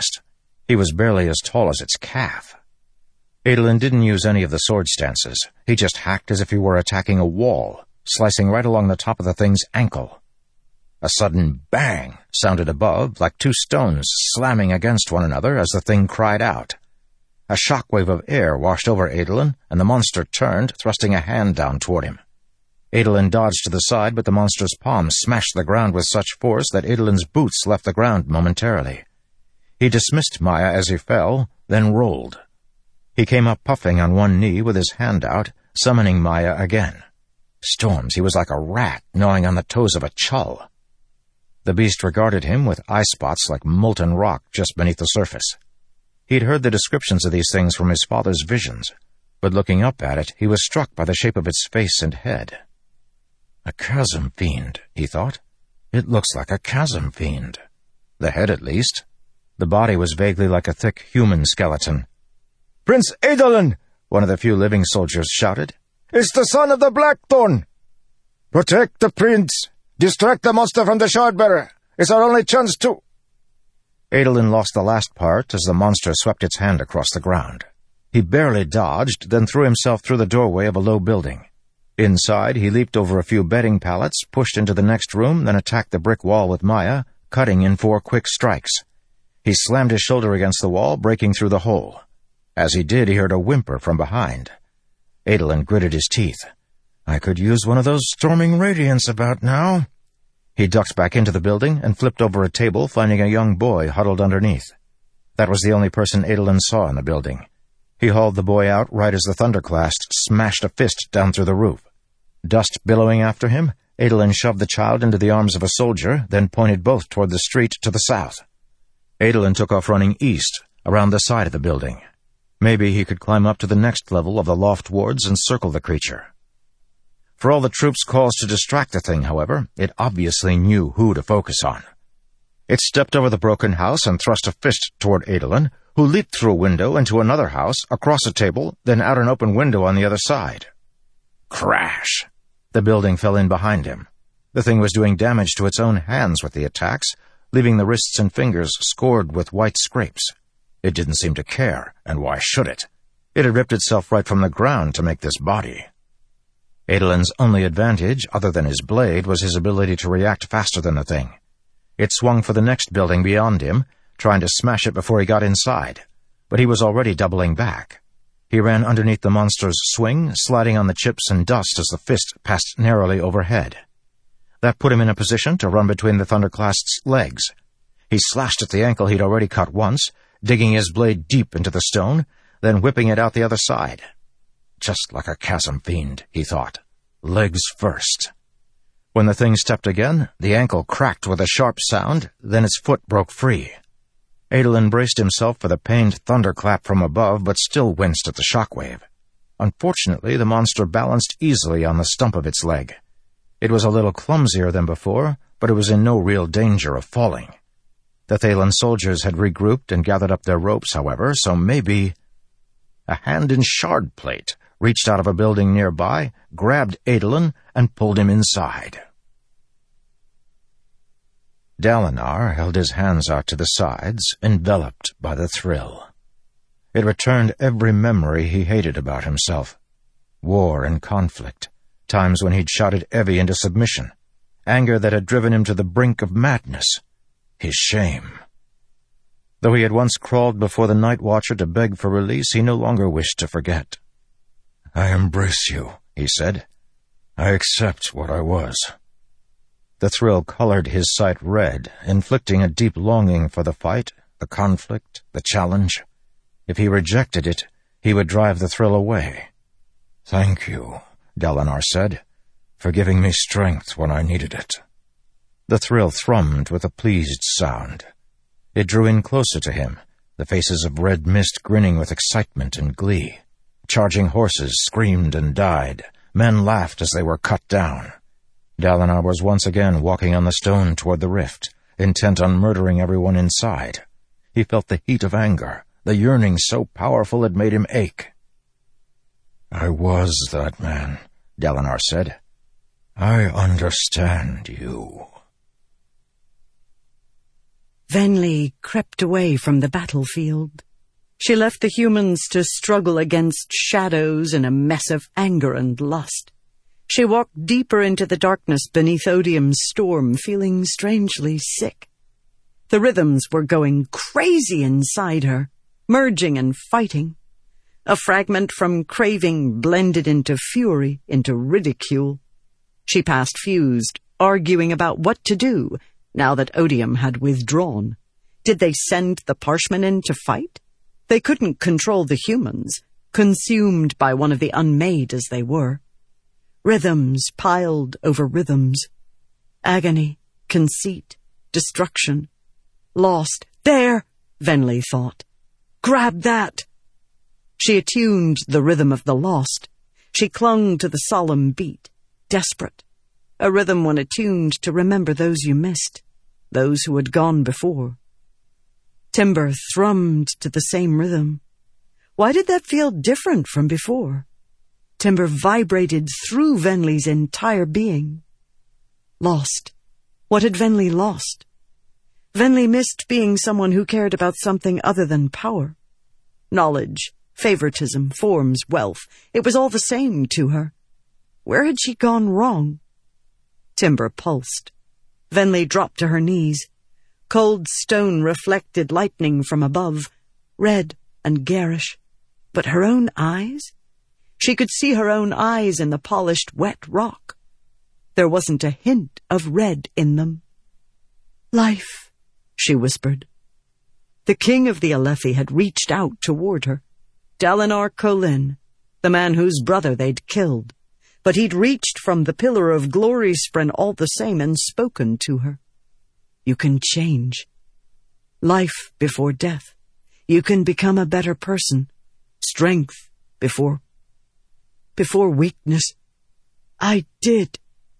fast. He was barely as tall as its calf. Adolin didn't use any of the sword stances. He just hacked as if he were attacking a wall, slicing right along the top of the thing's ankle. A sudden bang sounded above, like two stones slamming against one another as the thing cried out. A shockwave of air washed over Adolin, and the monster turned, thrusting a hand down toward him. Adolin dodged to the side, but the monster's palm smashed the ground with such force that Adolin's boots left the ground momentarily. He dismissed Maya as he fell, then rolled. He came up puffing on one knee with his hand out, summoning Maya again. Storms, he was like a rat gnawing on the toes of a chull. The beast regarded him with eye spots like molten rock just beneath the surface. He'd heard the descriptions of these things from his father's visions, but looking up at it, he was struck by the shape of its face and head. A chasm fiend, he thought. It looks like a chasm fiend. The head, at least. The body was vaguely like a thick human skeleton. "Prince Adolin," one of the few living soldiers shouted. "It's the son of the Blackthorn. Protect the prince. Distract the monster from the Shardbearer. It's our only chance to—" Adolin lost the last part as the monster swept its hand across the ground. He barely dodged, then threw himself through the doorway of a low building. Inside, he leaped over a few bedding pallets, pushed into the next room, then attacked the brick wall with Maya, cutting in 4 quick strikes. He slammed his shoulder against the wall, breaking through the hole. As he did, he heard a whimper from behind. Adolin gritted his teeth. I could use one of those storming radiants about now. He ducked back into the building and flipped over a table, finding a young boy huddled underneath. That was the only person Adolin saw in the building. He hauled the boy out right as the thunderclast smashed a fist down through the roof. Dust billowing after him, Adolin shoved the child into the arms of a soldier, then pointed both toward the street to the south. Adolin took off running east, around the side of the building. Maybe he could climb up to the next level of the loft wards and circle the creature. For all the troops' calls to distract the thing, however, it obviously knew who to focus on. It stepped over the broken house and thrust a fist toward Adolin, who leaped through a window into another house, across a table, then out an open window on the other side. Crash! The building fell in behind him. The thing was doing damage to its own hands with the attacks, leaving the wrists and fingers scored with white scrapes. It didn't seem to care, and why should it? It had ripped itself right from the ground to make this body. Adolin's only advantage, other than his blade, was his ability to react faster than the thing. It swung for the next building beyond him, trying to smash it before he got inside, but he was already doubling back. He ran underneath the monster's swing, sliding on the chips and dust as the fist passed narrowly overhead. That put him in a position to run between the thunderclast's legs. He slashed at the ankle he'd already cut once, digging his blade deep into the stone, then whipping it out the other side. Just like a chasm fiend, he thought. Legs first. When the thing stepped again, the ankle cracked with a sharp sound, then its foot broke free. Adolin braced himself for the pained thunderclap from above, but still winced at the shockwave. Unfortunately, the monster balanced easily on the stump of its leg. It was a little clumsier than before, but it was in no real danger of falling. The Thaylen soldiers had regrouped and gathered up their ropes, however, so maybe— A hand in shard plate reached out of a building nearby, grabbed Adolin, and pulled him inside. Dalinar held his hands out to the sides, enveloped by the thrill. It returned every memory he hated about himself. War and conflict, times when he'd shouted Evie into submission, anger that had driven him to the brink of madness, his shame. Though he had once crawled before the Night Watcher to beg for release, he no longer wished to forget. I embrace you, he said. I accept what I was. The thrill colored his sight red, inflicting a deep longing for the fight, the conflict, the challenge. If he rejected it, he would drive the thrill away. Thank you, Dalinar said, for giving me strength when I needed it. The thrill thrummed with a pleased sound. It drew in closer to him, the faces of red mist grinning with excitement and glee. Charging horses screamed and died. Men laughed as they were cut down. Dalinar was once again walking on the stone toward the rift, intent on murdering everyone inside. He felt the heat of anger, the yearning so powerful it made him ache. I was that man, Dalinar said. I understand you. Venli crept away from the battlefield. She left the humans to struggle against shadows in a mess of anger and lust. She walked deeper into the darkness beneath Odium's storm, feeling strangely sick. The rhythms were going crazy inside her, merging and fighting. A fragment from craving blended into fury, into ridicule. She passed Fused, arguing about what to do now that Odium had withdrawn. Did they send the Parshmen in to fight? They couldn't control the humans, consumed by one of the unmade as they were. Rhythms piled over rhythms. Agony, conceit, destruction. Lost. There, Venli thought. Grab that! She attuned the rhythm of the lost. She clung to the solemn beat, desperate. A rhythm one attuned to remember those you missed, those who had gone before. Timber thrummed to the same rhythm. Why did that feel different from before? Timber vibrated through Venli's entire being. Lost. What had Venli lost? Venli missed being someone who cared about something other than power. Knowledge, favoritism, forms, wealth. It was all the same to her. Where had she gone wrong? Timber pulsed. Venli dropped to her knees. Cold stone reflected lightning from above, red and garish. But her own eyes? She could see her own eyes in the polished, wet rock. There wasn't a hint of red in them. Life, she whispered. The king of the Alethi had reached out toward her. Dalinar Kholin, the man whose brother they'd killed. But he'd reached from the Pillar of Gloryspren all the same and spoken to her. You can change. Life before death. You can become a better person. Strength before weakness. I did.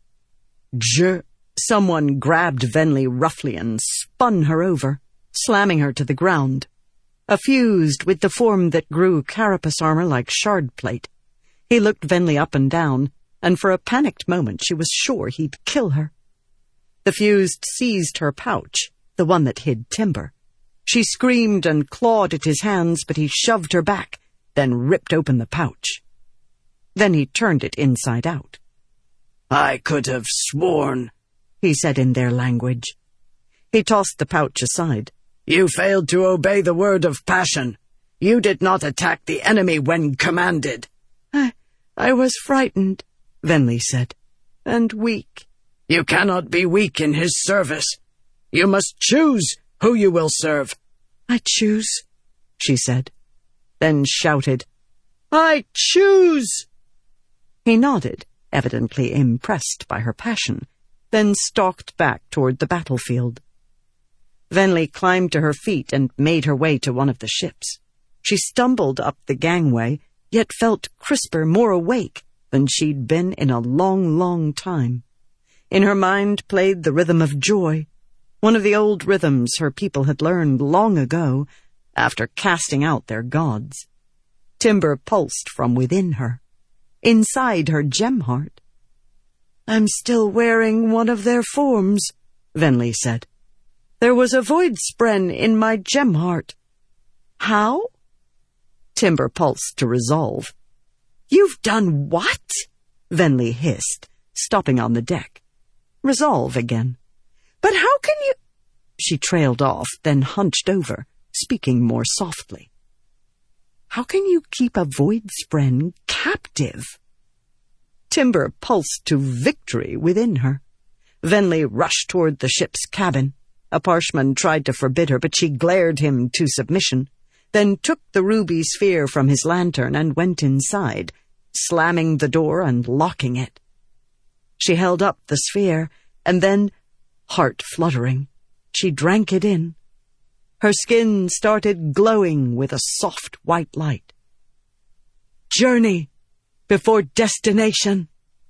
Someone grabbed Venli roughly and spun her over, slamming her to the ground. Fused with the form that grew carapace armor like shard plate. He looked Venli up and down, and for a panicked moment she was sure he'd kill her. The Fused seized her pouch, the one that hid Timber. She screamed and clawed at his hands, but he shoved her back, then ripped open the pouch. Then he turned it inside out. I could have sworn, he said in their language. He tossed the pouch aside. You failed to obey the word of passion. You did not attack the enemy when commanded. I was frightened, Venli said, and weak. You cannot be weak in his service. You must choose who you will serve. I choose, she said, then shouted, I choose! He nodded, evidently impressed by her passion, then stalked back toward the battlefield. Venli climbed to her feet and made her way to one of the ships. She stumbled up the gangway, yet felt crisper, more awake than she'd been in a long, long time. In her mind played the rhythm of joy, one of the old rhythms her people had learned long ago after casting out their gods. Timber pulsed from within her, inside her gem heart. I'm still wearing one of their forms, Venli said. There was a void spren in my gem heart. How? Timber pulsed to resolve. You've done what? Venli hissed, stopping on the deck. Resolve again. But how can you... She trailed off, then hunched over, speaking more softly. How can you keep a void spren captive? Timber pulsed to victory within her. Venli rushed toward the ship's cabin. A Parshman tried to forbid her, but she glared him to submission, then took the ruby sphere from his lantern and went inside, slamming the door and locking it. She held up the sphere, and then, heart fluttering, she drank it in. Her skin started glowing with a soft white light. Journey before destination.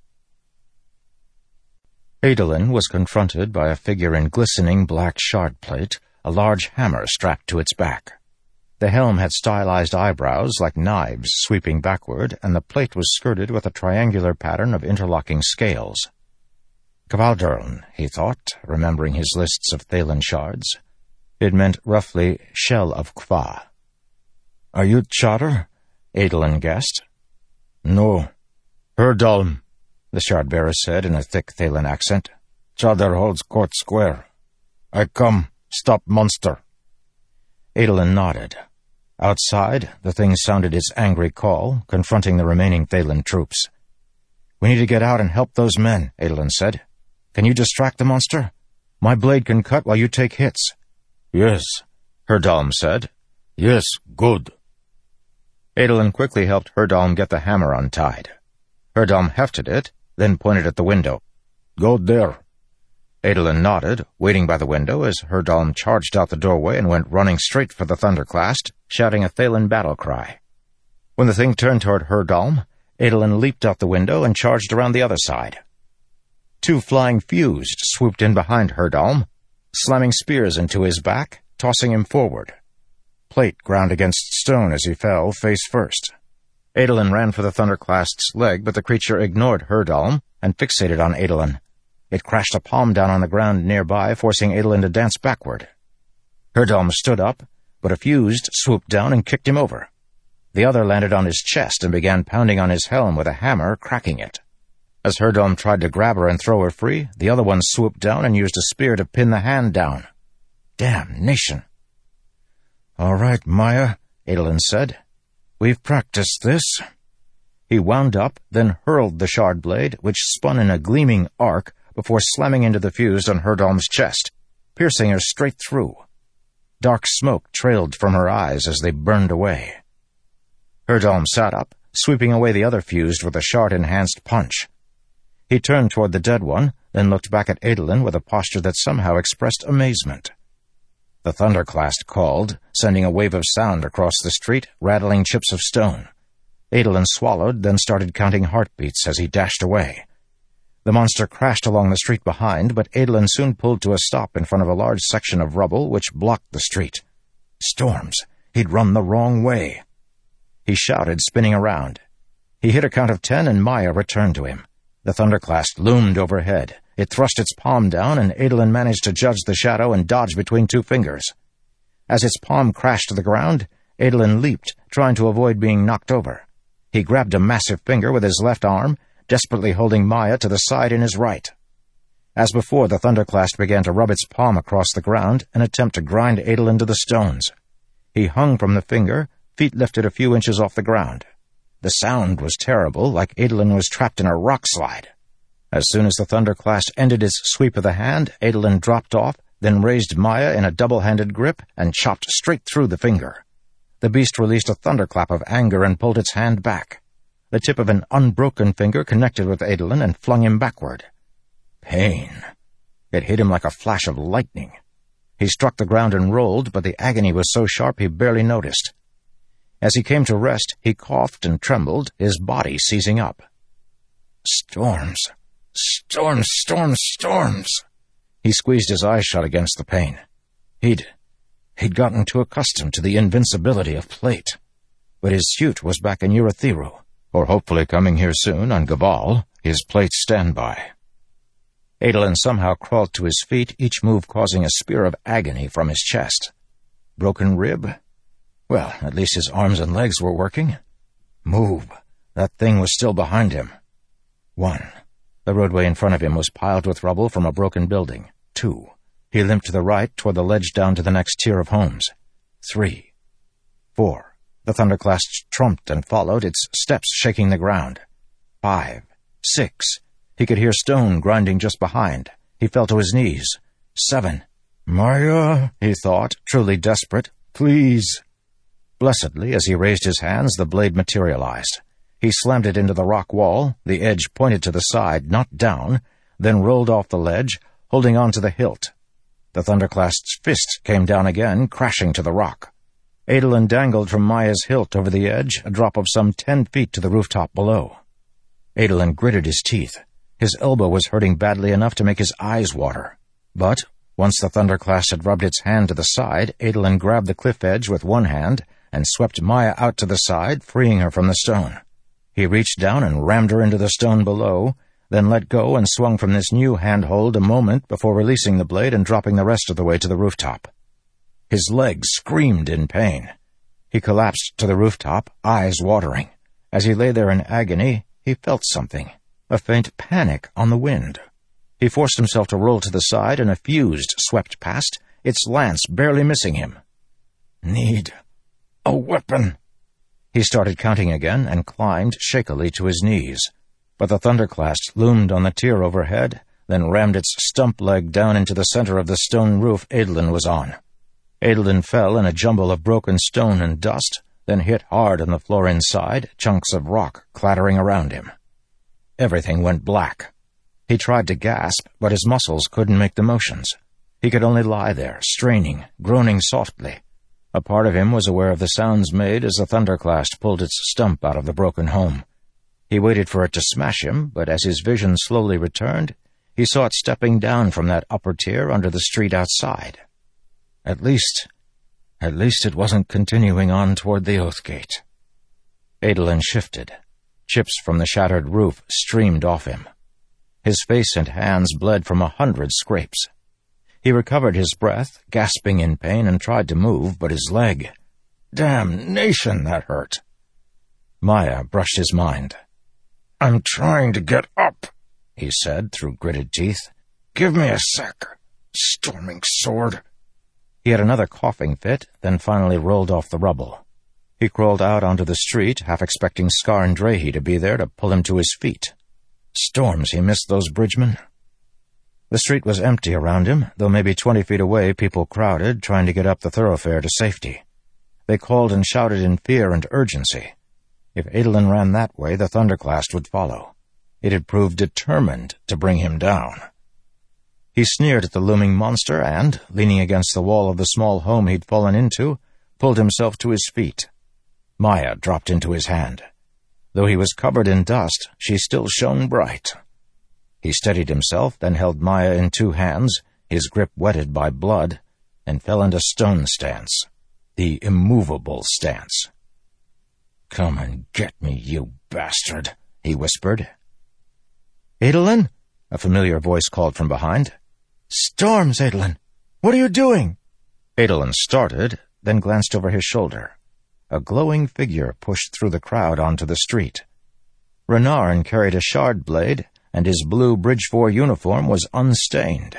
Adolin was confronted by a figure in glistening black shard plate, a large hammer strapped to its back. The helm had stylized eyebrows like knives sweeping backward, and the plate was skirted with a triangular pattern of interlocking scales. Kavaldurn, he thought, remembering his lists of Thaylen shards. It meant roughly shell of Kva. "Are you Chadar?" Adolin guessed. "No. Herdalm," the shard-bearer said in a thick Thaylen accent. "Chadar holds Court Square. I come, stop monster." Adolin nodded. Outside, the thing sounded its angry call, confronting the remaining Thaylen troops. "We need to get out and help those men," Adolin said. "Can you distract the monster? My blade can cut while you take hits." "Yes," Herdalm said. "Yes, good." Adolin quickly helped Herdalm get the hammer untied. Herdalm hefted it, then pointed at the window. "Go there." Adolin nodded, waiting by the window as Herdalm charged out the doorway and went running straight for the Thunderclast, shouting a Thaylen battle cry. When the thing turned toward Herdalm, Adolin leaped out the window and charged around the other side. 2 flying fused swooped in behind Herdalm, slamming spears into his back, tossing him forward. Plate ground against stone as he fell, face first. Adolin ran for the Thunderclast's leg, but the creature ignored Herdalm and fixated on Adolin. It crashed a palm down on the ground nearby, forcing Adolin to dance backward. Herdalm stood up, but a fused swooped down and kicked him over. The other landed on his chest and began pounding on his helm with a hammer, cracking it. As Herdalm tried to grab her and throw her free, the other one swooped down and used a spear to pin the hand down. Damnation! "All right, Maya," Adolin said. "We've practiced this." He wound up, then hurled the shard blade, which spun in a gleaming arc before slamming into the fuse on Herdalm's chest, piercing her straight through. Dark smoke trailed from her eyes as they burned away. Herdalm sat up, sweeping away the other fused with a shard-enhanced punch. He turned toward the dead one, then looked back at Adolin with a posture that somehow expressed amazement. The Thunderclast called, sending a wave of sound across the street, rattling chips of stone. Adolin swallowed, then started counting heartbeats as he dashed away. The monster crashed along the street behind, but Adolin soon pulled to a stop in front of a large section of rubble which blocked the street. Storms! He'd run the wrong way. He shouted, spinning around. He hit a count of 10, and Maya returned to him. The Thunderclast loomed overhead. It thrust its palm down, and Adolin managed to judge the shadow and dodge between 2 fingers. As its palm crashed to the ground, Adolin leaped, trying to avoid being knocked over. He grabbed a massive finger with his left arm, desperately holding Maya to the side in his right. As before, the Thunderclast began to rub its palm across the ground and attempt to grind Adolin to the stones. He hung from the finger, feet lifted a few inches off the ground. The sound was terrible, like Adolin was trapped in a rock slide. As soon as the Thunderclast ended its sweep of the hand, Adolin dropped off, then raised Maya in a double-handed grip and chopped straight through the finger. The beast released a thunderclap of anger and pulled its hand back. The tip of an unbroken finger connected with Adolin and flung him backward. Pain. It hit him like a flash of lightning. He struck the ground and rolled, but the agony was so sharp he barely noticed. As he came to rest, he coughed and trembled, his body seizing up. Storms. Storms, storms, storms. He squeezed his eyes shut against the pain. He'd gotten too accustomed to the invincibility of Plate. But his suit was back in Urithiru, or hopefully coming here soon on Gabal, his Plate standby. Adolin somehow crawled to his feet, each move causing a spear of agony from his chest. Broken rib? Well, at least his arms and legs were working. Move. That thing was still behind him. 1. The roadway in front of him was piled with rubble from a broken building. 2. He limped to the right toward the ledge down to the next tier of homes. 3. 4. The Thunderclast trumped and followed, its steps shaking the ground. 5. 6. He could hear stone grinding just behind. He fell to his knees. 7. Maya, he thought, truly desperate. Please. Blessedly, as he raised his hands, the blade materialized. He slammed it into the rock wall, the edge pointed to the side, not down, then rolled off the ledge, holding on to the hilt. The Thunderclast's fist came down again, crashing to the rock. Adolin dangled from Maya's hilt over the edge, a drop of some 10 feet to the rooftop below. Adolin gritted his teeth. His elbow was hurting badly enough to make his eyes water. But, once the Thunderclast had rubbed its hand to the side, Adolin grabbed the cliff edge with one hand and swept Maya out to the side, freeing her from the stone. He reached down and rammed her into the stone below, then let go and swung from this new handhold a moment before releasing the blade and dropping the rest of the way to the rooftop. His legs screamed in pain. He collapsed to the rooftop, eyes watering. As he lay there in agony, he felt something, a faint panic on the wind. He forced himself to roll to the side, and a fuse swept past, its lance barely missing him. Need a weapon. He started counting again and climbed shakily to his knees. But the thunderclast loomed on the tier overhead, then rammed its stump leg down into the center of the stone roof Adolin was on. Adolin fell in a jumble of broken stone and dust, then hit hard on the floor inside, chunks of rock clattering around him. Everything went black. He tried to gasp, but his muscles couldn't make the motions. He could only lie there, straining, groaning softly. A part of him was aware of the sounds made as the thunderclast pulled its stump out of the broken home. He waited for it to smash him, but as his vision slowly returned, he saw it stepping down from that upper tier under the street outside. At least it wasn't continuing on toward the Oath Gate. Adolin shifted. Chips from the shattered roof streamed off him. His face and hands bled from 100 scrapes. He recovered his breath, gasping in pain, and tried to move, but his leg... Damnation, that hurt. Maya brushed his mind. "I'm trying to get up," he said through gritted teeth. "Give me a sec. Storming sword." He had another coughing fit, then finally rolled off the rubble. He crawled out onto the street, half expecting Scar and Drahe to be there to pull him to his feet. Storms he missed those bridgemen. The street was empty around him, though maybe 20 feet away people crowded, trying to get up the thoroughfare to safety. They called and shouted in fear and urgency. If Adolin ran that way, the thunderclast would follow. It had proved determined to bring him down. He sneered at the looming monster and, leaning against the wall of the small home he'd fallen into, pulled himself to his feet. Maya dropped into his hand. Though he was covered in dust, she still shone bright. He steadied himself, then held Maya in 2 hands, his grip wetted by blood, and fell into stone stance, the immovable stance. "Come and get me, you bastard," he whispered. "Adolin?" a familiar voice called from behind. "Storms, Adolin! What are you doing?" Adolin started, then glanced over his shoulder. A glowing figure pushed through the crowd onto the street. Renarin carried a shard blade, and his blue Bridgefor uniform was unstained.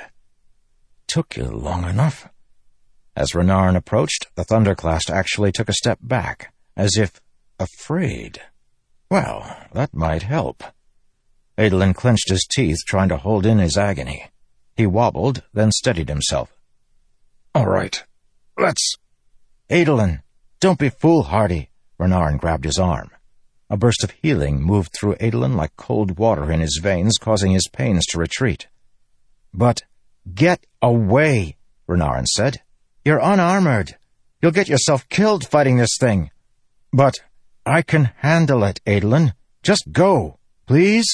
"Took you long enough." As Renarin approached, the thunderclast actually took a step back, as if afraid. Well, that might help. Adolin clenched his teeth, trying to hold in his agony. He wobbled, then steadied himself. "All right, let's—" "Adolin, don't be foolhardy." Renarin grabbed his arm. A burst of healing moved through Adolin like cold water in his veins, causing his pains to retreat. "But get away," Renarin said. "You're unarmored. You'll get yourself killed fighting this thing." "But I can handle it, Adolin. Just go, please."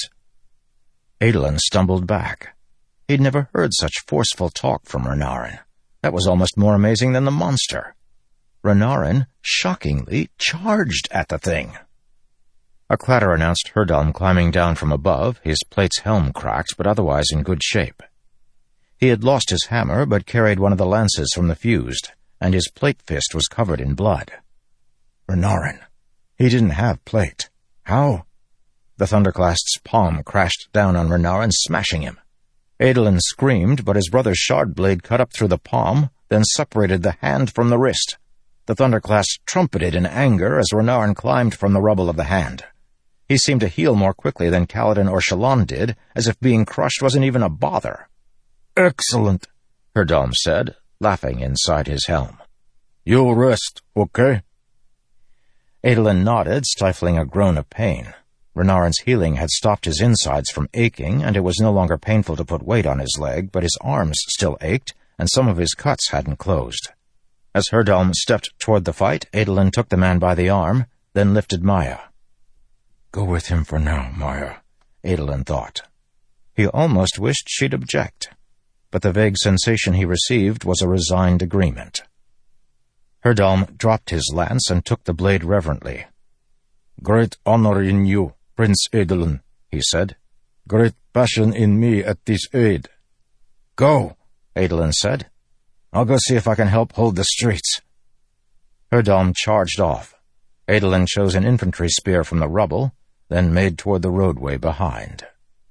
Adolin stumbled back. He'd never heard such forceful talk from Renarin. That was almost more amazing than the monster. Renarin, shockingly, charged at the thing. A clatter announced Herdalm climbing down from above, his plate's helm cracked, but otherwise in good shape. He had lost his hammer, but carried one of the lances from the fused, and his plate fist was covered in blood. Renarin. He didn't have plate. How? The thunderclast's palm crashed down on Renarin, smashing him. Adolin screamed, but his brother's shard blade cut up through the palm, then separated the hand from the wrist. The thunderclast trumpeted in anger as Renarin climbed from the rubble of the hand. He seemed to heal more quickly than Kaladin or Shallan did, as if being crushed wasn't even a bother. "Excellent," Herdalm said, laughing inside his helm. "You'll rest, okay?" Adolin nodded, stifling a groan of pain. Renarin's healing had stopped his insides from aching, and it was no longer painful to put weight on his leg, but his arms still ached, and some of his cuts hadn't closed. As Herdalm stepped toward the fight, Adolin took the man by the arm, then lifted Maya. "Go with him for now, Maya," Adolin thought. He almost wished she'd object, but the vague sensation he received was a resigned agreement. Herdalm dropped his lance and took the blade reverently. "Great honor in you, Prince Adolin," he said. "Great passion in me at this aid." "Go," Adolin said. I'll go see if I can help hold the streets. Herdalm charged off. Adolin chose an infantry spear from the rubble, then made toward the roadway behind.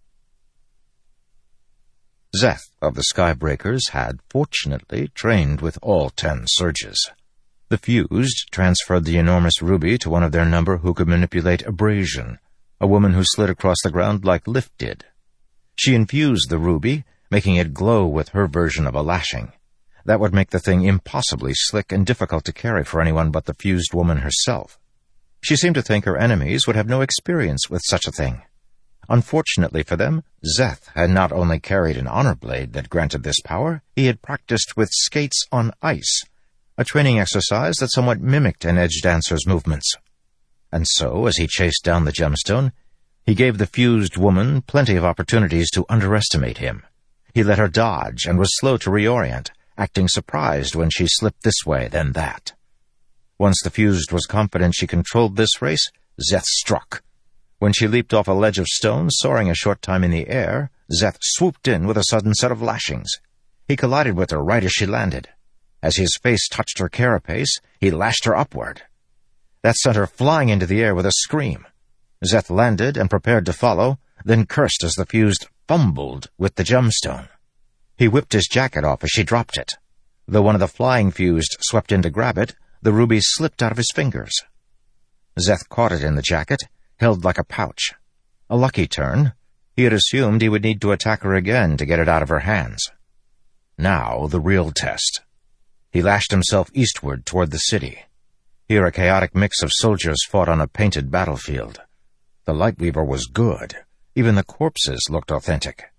Szeth of the Skybreakers had, fortunately, trained with all 10 surges. The Fused transferred the enormous ruby to one of their number who could manipulate abrasion, a woman who slid across the ground like Lift did. She infused the ruby, making it glow with her version of a lashing. That would make the thing impossibly slick and difficult to carry for anyone but the Fused woman herself. She seemed to think her enemies would have no experience with such a thing. Unfortunately for them, Szeth had not only carried an honor blade that granted this power, he had practiced with skates on ice, a training exercise that somewhat mimicked an edge dancer's movements. And so, as he chased down the gemstone, he gave the Fused woman plenty of opportunities to underestimate him. He let her dodge and was slow to reorient, acting surprised when she slipped this way, then that. Once the Fused was confident she controlled this race, Szeth struck. When she leaped off a ledge of stone, soaring a short time in the air, Szeth swooped in with a sudden set of lashings. He collided with her right as she landed. As his face touched her carapace, he lashed her upward. That sent her flying into the air with a scream. Szeth landed and prepared to follow, then cursed as the Fused fumbled with the gemstone. He whipped his jacket off as she dropped it. Though one of the flying Fused swept in to grab it, the ruby slipped out of his fingers. Szeth caught it in the jacket, held like a pouch. A lucky turn. He had assumed he would need to attack her again to get it out of her hands. Now the real test. He lashed himself eastward toward the city. Here a chaotic mix of soldiers fought on a painted battlefield. The Lightweaver was good. Even the corpses looked authentic.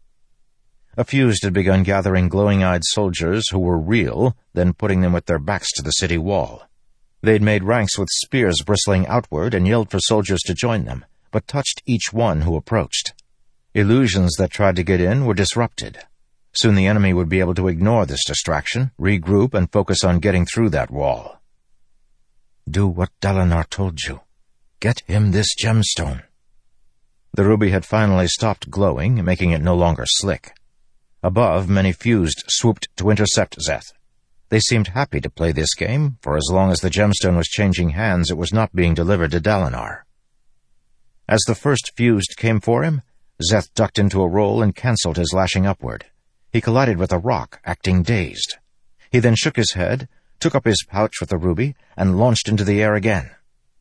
A Fused had begun gathering glowing-eyed soldiers who were real, then putting them with their backs to the city wall. They'd made ranks with spears bristling outward and yelled for soldiers to join them, but touched each one who approached. Illusions that tried to get in were disrupted. Soon the enemy would be able to ignore this distraction, regroup, and focus on getting through that wall. Do what Dalinar told you. Get him this gemstone. The ruby had finally stopped glowing, making it no longer slick. Above, many Fused swooped to intercept Szeth. They seemed happy to play this game, for as long as the gemstone was changing hands, it was not being delivered to Dalinar. As the first Fused came for him, Szeth ducked into a roll and cancelled his lashing upward. He collided with a rock, acting dazed. He then shook his head, took up his pouch with the ruby, and launched into the air again.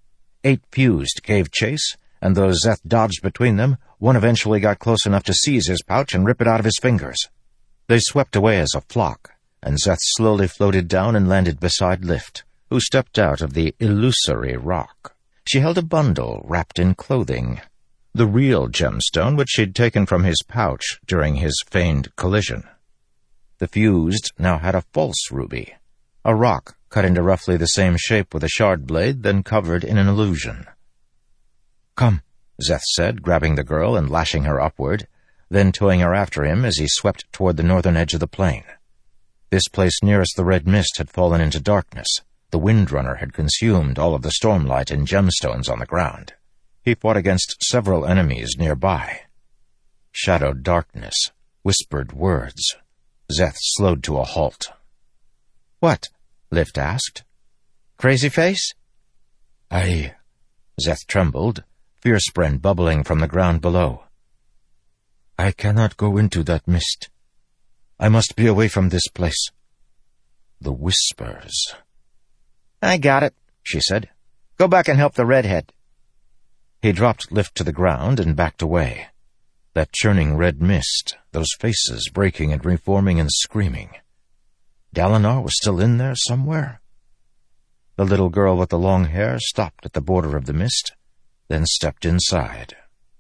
8 Fused gave chase, and though Szeth dodged between them, one eventually got close enough to seize his pouch and rip it out of his fingers. They swept away as a flock, and Szeth slowly floated down and landed beside Lift, who stepped out of the illusory rock. She held a bundle wrapped in clothing, the real gemstone which she'd taken from his pouch during his feigned collision. The Fused now had a false ruby, a rock cut into roughly the same shape with a shard blade, then covered in an illusion. Come, Szeth said, grabbing the girl and lashing her upward, then towing her after him as he swept toward the northern edge of the plain. This place nearest the red mist had fallen into darkness. The Windrunner had consumed all of the stormlight and gemstones on the ground. He fought against several enemies nearby. Shadowed darkness, whispered words. Szeth slowed to a halt. What? Lift asked. Crazy face? Aye. Szeth trembled, fear-spren bubbling from the ground below. I cannot go into that mist. I must be away from this place. The whispers. I got it, she said. Go back and help the redhead. He dropped Lift to the ground and backed away. That churning red mist, those faces breaking and reforming and screaming. Dalinar was still in there somewhere? The little girl with the long hair stopped at the border of the mist, then stepped inside.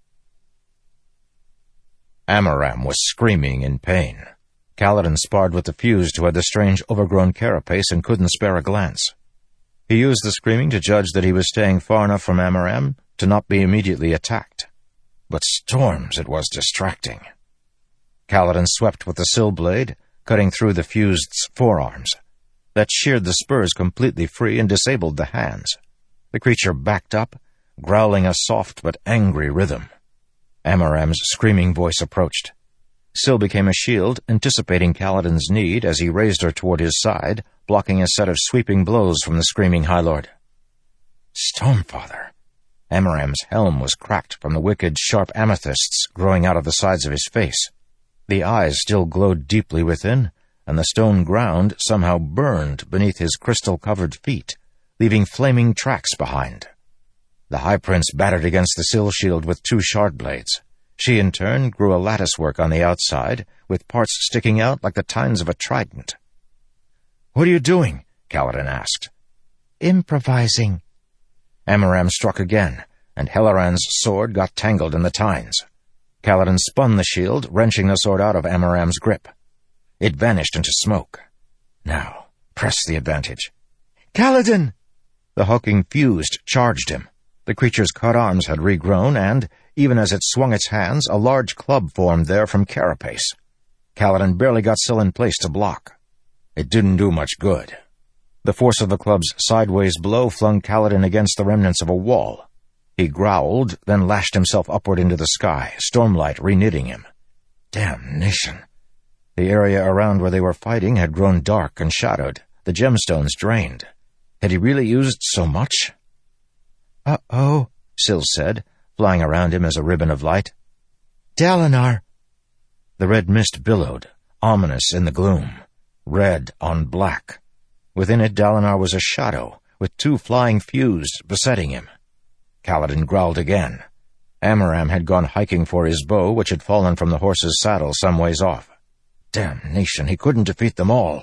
Amaram was screaming in pain. Kaladin sparred with the Fused who had the strange overgrown carapace and couldn't spare a glance. He used the screaming to judge that he was staying far enough from Amaram to not be immediately attacked. But storms it was distracting. Kaladin swept with the sill blade, cutting through the Fused's forearms. That sheared the spurs completely free and disabled the hands. The creature backed up, growling a soft but angry rhythm. Amaram's screaming voice approached. Syl became a shield, anticipating Kaladin's need as he raised her toward his side, blocking a set of sweeping blows from the screaming High Lord. Stormfather! Amaram's helm was cracked from the wicked, sharp amethysts growing out of the sides of his face. The eyes still glowed deeply within, and the stone ground somehow burned beneath his crystal-covered feet, leaving flaming tracks behind. The High Prince battered against the Syl shield with 2 shard blades. She, in turn, grew a latticework on the outside, with parts sticking out like the tines of a trident. "What are you doing?" Kaladin asked. "Improvising." Amaram struck again, and Helleran's sword got tangled in the tines. Kaladin spun the shield, wrenching the sword out of Amaram's grip. It vanished into smoke. Now, press the advantage. "Kaladin!" The hulking fused charged him. The creature's cut arms had regrown, and, even as it swung its hands, a large club formed there from carapace. Kaladin barely got Syl in place to block. It didn't do much good. The force of the club's sideways blow flung Kaladin against the remnants of a wall. He growled, then lashed himself upward into the sky, stormlight reknitting him. Damnation! The area around where they were fighting had grown dark and shadowed, the gemstones drained. Had he really used so much? "Uh-oh," Syl said, flying around him as a ribbon of light. "Dalinar!" The red mist billowed, ominous in the gloom, red on black. Within it, Dalinar was a shadow, with 2 flying fused besetting him. Kaladin growled again. Amaram had gone hiking for his bow, which had fallen from the horse's saddle some ways off. Damnation, he couldn't defeat them all.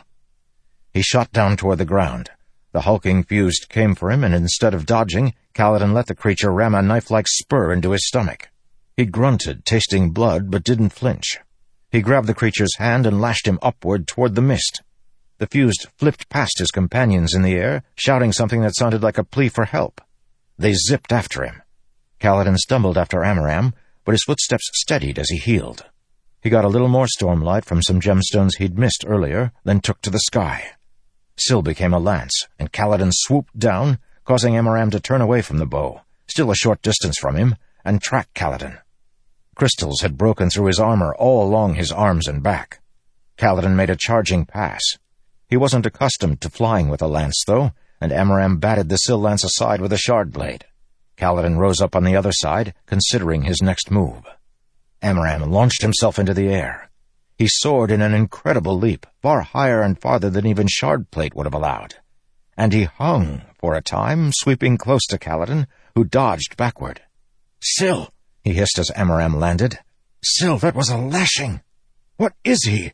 He shot down toward the ground. The hulking fused came for him, and instead of dodging, Kaladin let the creature ram a knife-like spur into his stomach. He grunted, tasting blood, but didn't flinch. He grabbed the creature's hand and lashed him upward toward the mist. The fused flipped past his companions in the air, shouting something that sounded like a plea for help. They zipped after him. Kaladin stumbled after Amaram, but his footsteps steadied as he healed. He got a little more stormlight from some gemstones he'd missed earlier, then took to the sky. Syl became a lance, and Kaladin swooped down, causing Amaram to turn away from the bow, still a short distance from him, and track Kaladin. Crystals had broken through his armor all along his arms and back. Kaladin made a charging pass. He wasn't accustomed to flying with a lance, though, and Amaram batted the Syl lance aside with a shard blade. Kaladin rose up on the other side, considering his next move. Amaram launched himself into the air. He soared in an incredible leap, far higher and farther than even Shardplate would have allowed. And he hung, for a time, sweeping close to Kaladin, who dodged backward. "Syl!" he hissed as Amaram landed. "Syl, that was a lashing! What is he?"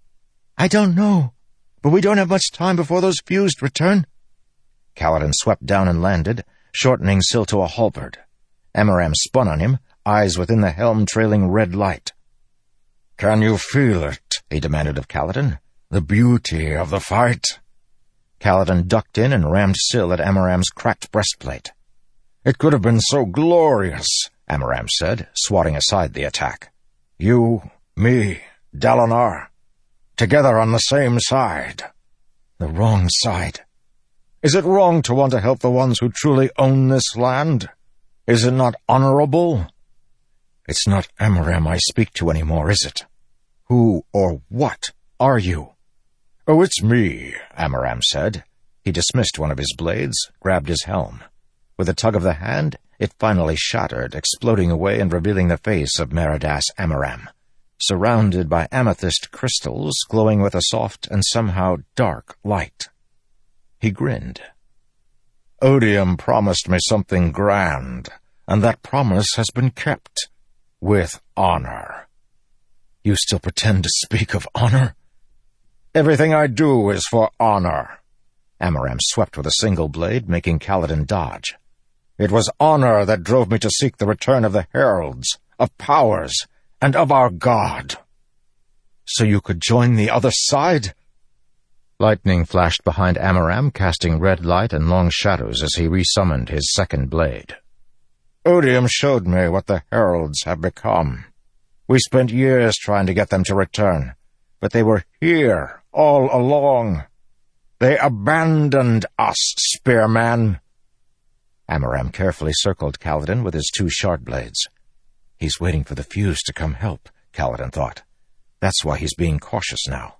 "I don't know, but we don't have much time before those fused return." Kaladin swept down and landed, shortening Syl to a halberd. Amaram spun on him, eyes within the helm trailing red light. "Can you feel it?" he demanded of Kaladin. "The beauty of the fight?" Kaladin ducked in and rammed Syl at Amaram's cracked breastplate. "It could have been so glorious," Amaram said, swatting aside the attack. "You, me, Dalinar, together on the same side." "The wrong side." "Is it wrong to want to help the ones who truly own this land? Is it not honorable?" "It's not Amaram I speak to anymore, is it? Who or what are you?" "Oh, it's me," Amaram said. He dismissed one of his blades, grabbed his helm. With a tug of the hand, it finally shattered, exploding away and revealing the face of Meridas Amaram, surrounded by amethyst crystals glowing with a soft and somehow dark light. He grinned. "Odium promised me something grand, and that promise has been kept. With honor." "You still pretend to speak of honor?" "Everything I do is for honor." Amaram swept with a single blade, making Kaladin dodge. "It was honor that drove me to seek the return of the heralds, of powers, and of our god." "So you could join the other side?" Lightning flashed behind Amaram, casting red light and long shadows as he resummoned his second blade. "Odium showed me what the heralds have become. We spent years trying to get them to return, but they were here all along. They abandoned us, spearman." Amaram carefully circled Kaladin with his 2 shard blades. He's waiting for the fuse to come help, Kaladin thought. That's why he's being cautious now.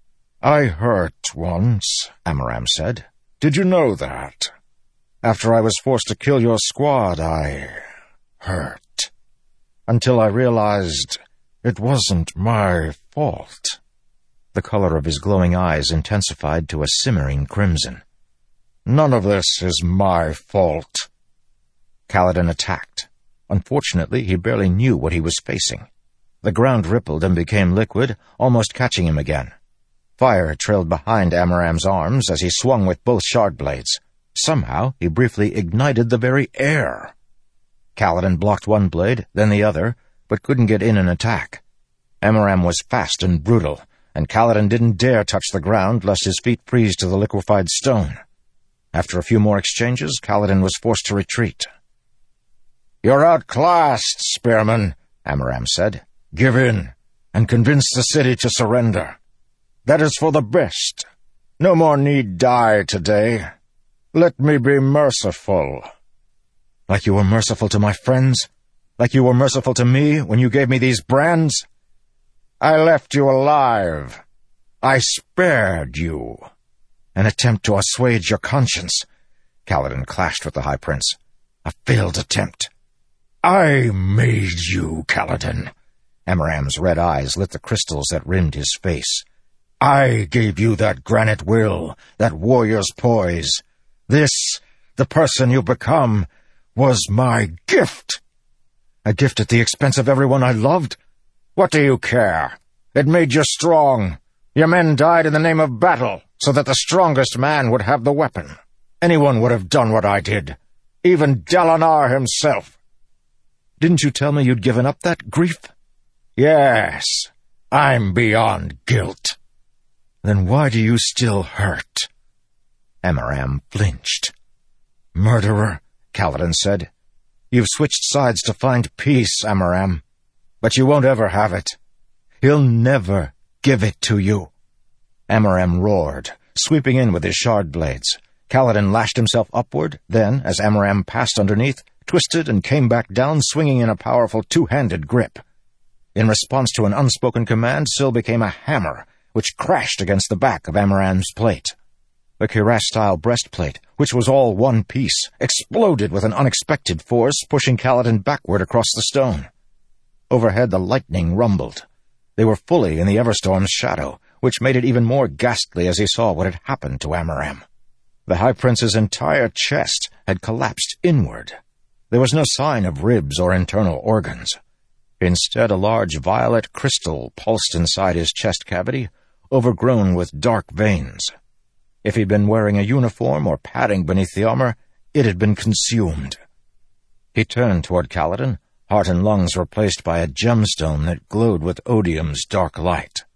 I hurt once, Amaram said. Did you know that? After I was forced to kill your squad, I hurt. Until I realized it wasn't my fault. The color of his glowing eyes intensified to a simmering crimson. None of this is my fault. Kaladin attacked. Unfortunately, he barely knew what he was facing. The ground rippled and became liquid, almost catching him again. Fire trailed behind Amaram's arms as he swung with both shard blades. Somehow, he briefly ignited the very air. Kaladin blocked one blade, then the other, but couldn't get in an attack. Amaram was fast and brutal, and Kaladin didn't dare touch the ground lest his feet freeze to the liquefied stone. After a few more exchanges, Kaladin was forced to retreat. "You're outclassed, spearman," Amaram said. "Give in, and convince the city to surrender. That is for the best. No more need die today. Let me be merciful." Like you were merciful to my friends? Like you were merciful to me when you gave me these brands? I left you alive. I spared you. An attempt to assuage your conscience. Kaladin clashed with the High Prince. A failed attempt. I made you, Kaladin. Amaram's red eyes lit the crystals that rimmed his face. I gave you that granite will, that warrior's poise. This, the person you become, was my gift. A gift at the expense of everyone I loved? What do you care? It made you strong. Your men died in the name of battle, so that the strongest man would have the weapon. Anyone would have done what I did. Even Dalinar himself. Didn't you tell me you'd given up that grief? Yes, I'm beyond guilt. Then why do you still hurt? Amaram flinched. Murderer, Kaladin said. You've switched sides to find peace, Amaram. But you won't ever have it. He'll never give it to you. Amaram roared, sweeping in with his shard blades. Kaladin lashed himself upward, then, as Amaram passed underneath, twisted and came back down, swinging in a powerful two-handed grip. In response to an unspoken command, Syl became a hammer, which crashed against the back of Amaram's plate. The cuirass-style breastplate, which was all one piece, exploded with an unexpected force, pushing Kaladin backward across the stone. Overhead, the lightning rumbled. They were fully in the Everstorm's shadow, which made it even more ghastly as he saw what had happened to Amaram. The High Prince's entire chest had collapsed inward. There was no sign of ribs or internal organs. Instead, a large violet crystal pulsed inside his chest cavity, overgrown with dark veins. If he'd been wearing a uniform or padding beneath the armor, it had been consumed. He turned toward Kaladin, heart and lungs replaced by a gemstone that glowed with odium's dark light.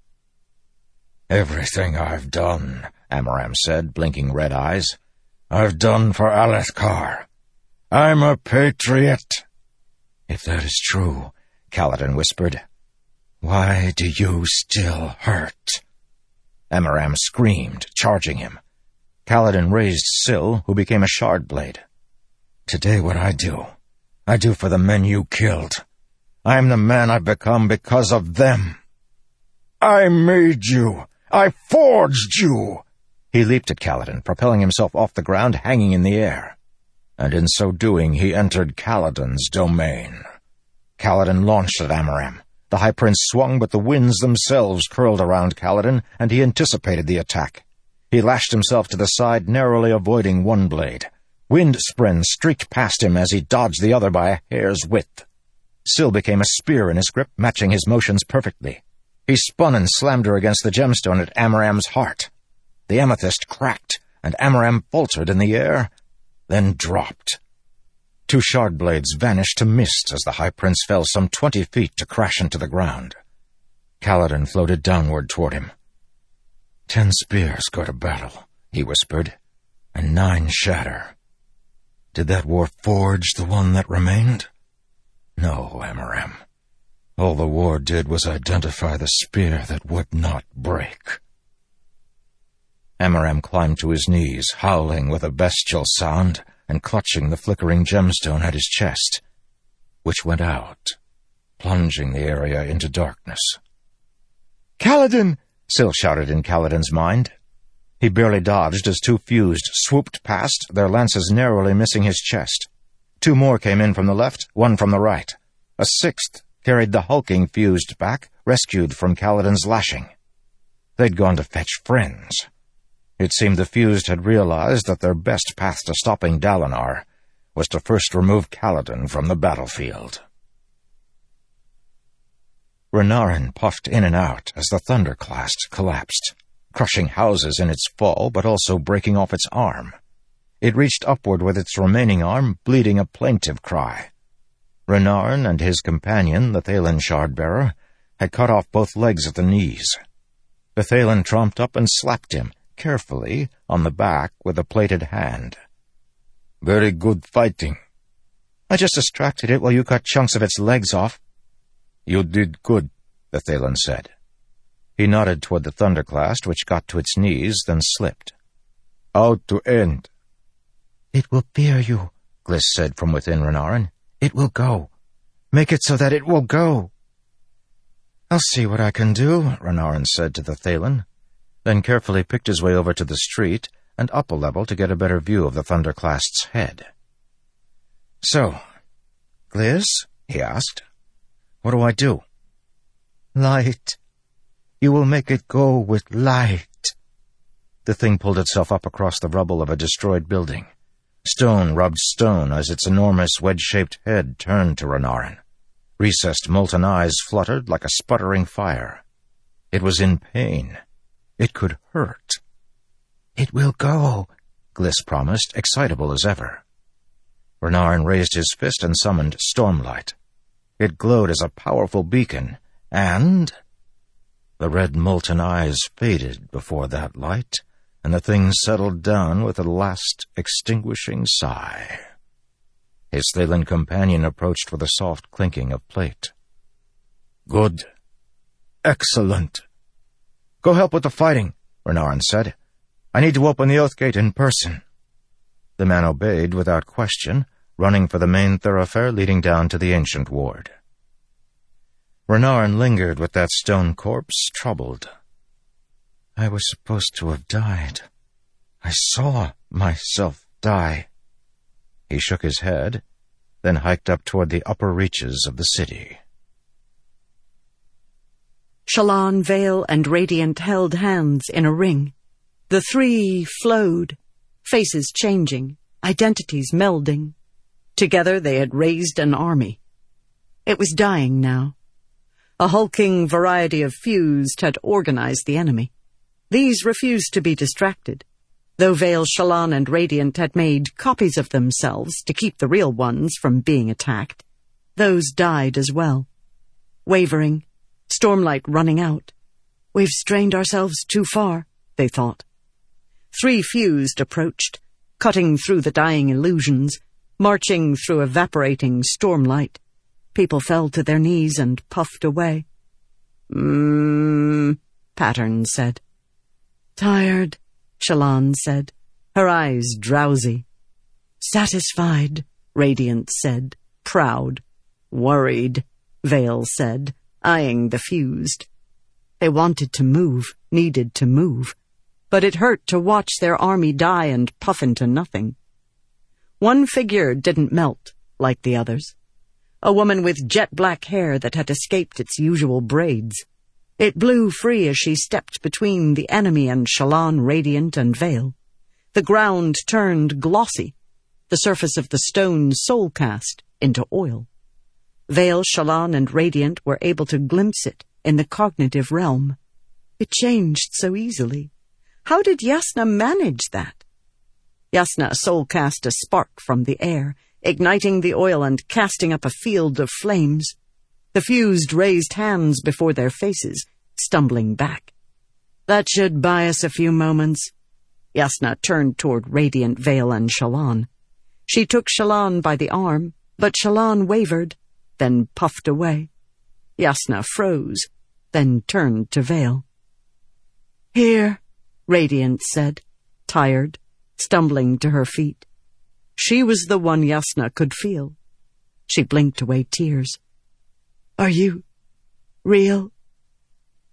"Everything I've done," Amaram said, blinking red eyes, "I've done for Alethkar. I'm a patriot." "If that is true," Kaladin whispered, "why do you still hurt?" Amaram screamed, charging him. Kaladin raised Syl, who became a shard blade. "Today what I do for the men you killed. I am the man I've become because of them. I made you. I forged you." He leaped at Kaladin, propelling himself off the ground, hanging in the air. And in so doing, he entered Kaladin's domain. Kaladin launched at Amaram. The High Prince swung, but the winds themselves curled around Kaladin, and he anticipated the attack. He lashed himself to the side, narrowly avoiding one blade. Wind Spren streaked past him as he dodged the other by a hair's width. Syl became a spear in his grip, matching his motions perfectly. He spun and slammed her against the gemstone at Amaram's heart. The amethyst cracked, and Amaram faltered in the air, then dropped. 2 shard blades vanished to mist as the High Prince fell some 20 feet to crash into the ground. Kaladin floated downward toward him. 10 spears go to battle, he whispered, and 9 shatter. Did that war forge the one that remained? No, Amaram. All the war did was identify the spear that would not break. Amaram climbed to his knees, howling with a bestial sound and clutching the flickering gemstone at his chest, which went out, plunging the area into darkness. Kaladin! Syl shouted in Kaladin's mind. He barely dodged as two fused swooped past, their lances narrowly missing his chest. Two more came in from the left, one from the right. A sixth carried the hulking fused back, rescued from Kaladin's lashing. They'd gone to fetch friends. It seemed the fused had realized that their best path to stopping Dalinar was to first remove Kaladin from the battlefield. Renarin puffed in and out as the Thunderclast collapsed, crushing houses in its fall but also breaking off its arm. It reached upward with its remaining arm, bleeding a plaintive cry. Renarin and his companion, the Thaylen Shardbearer, had cut off both legs at the knees. The Thaylen tromped up and slapped him, carefully, on the back with a plated hand. "Very good fighting." "I just distracted it while you cut chunks of its legs off." "You did good," the Thaylen said. He nodded toward the Thunderclast, which got to its knees, then slipped. "Out to end." "It will fear you," Gliss said from within Renarin. "It will go. Make it so that it will go." "I'll see what I can do," Renarin said to the Thaylen, then carefully picked his way over to the street and up a level to get a better view of the Thunderclast's head. "So, Gliss," he asked, "what do I do?" "Light. You will make it go with light." The thing pulled itself up across the rubble of a destroyed building. Stone rubbed stone as its enormous wedge-shaped head turned to Renarin. Recessed molten eyes fluttered like a sputtering fire. It was in pain. It could hurt. "It will go," Gliss promised, excitable as ever. Renarin raised his fist and summoned Stormlight. It glowed as a powerful beacon, and the red molten eyes faded before that light, and the thing settled down with a last extinguishing sigh. His Thaylen companion approached with a soft clinking of plate. "Good. Excellent." "Go help with the fighting," Renarin said. "I need to open the Oathgate in person." The man obeyed without question, running for the main thoroughfare leading down to the ancient ward. Renarin lingered with that stone corpse, troubled. I was supposed to have died. I saw myself die. He shook his head, then hiked up toward the upper reaches of the city. Shallan, Veil, and Radiant held hands in a ring. The three flowed, faces changing, identities melding. Together they had raised an army. It was dying now. A hulking variety of fused had organized the enemy. These refused to be distracted, though Veil, Shallan, and Radiant had made copies of themselves to keep the real ones from being attacked. Those died as well. Wavering, Stormlight running out. We've strained ourselves too far, they thought. Three fused approached, cutting through the dying illusions, marching through evaporating Stormlight. People fell to their knees and puffed away. Pattern said. Tired, Shallan said, her eyes drowsy. Satisfied, Radiant said, proud. Worried, Veil said, eyeing the fused. They wanted to move, needed to move, but it hurt to watch their army die and puff into nothing. One figure didn't melt like the others. A woman with jet-black hair that had escaped its usual braids. It blew free as she stepped between the enemy and Shallan, Radiant, and Veil. The ground turned glossy, the surface of the stone soul-cast into oil. Veil, Shallan, and Radiant were able to glimpse it in the cognitive realm. It changed so easily. How did Jasnah manage that? Jasnah soul-cast a spark from the air, igniting the oil and casting up a field of flames. The fused raised hands before their faces, stumbling back. That should buy us a few moments. Jasnah turned toward Radiant, Veil, and Shallan. She took Shallan by the arm, but Shallan wavered, then puffed away. Jasnah froze, then turned to Veil. Here, Radiant said, tired, stumbling to her feet. She was the one Jasnah could feel. She blinked away tears. Are you real?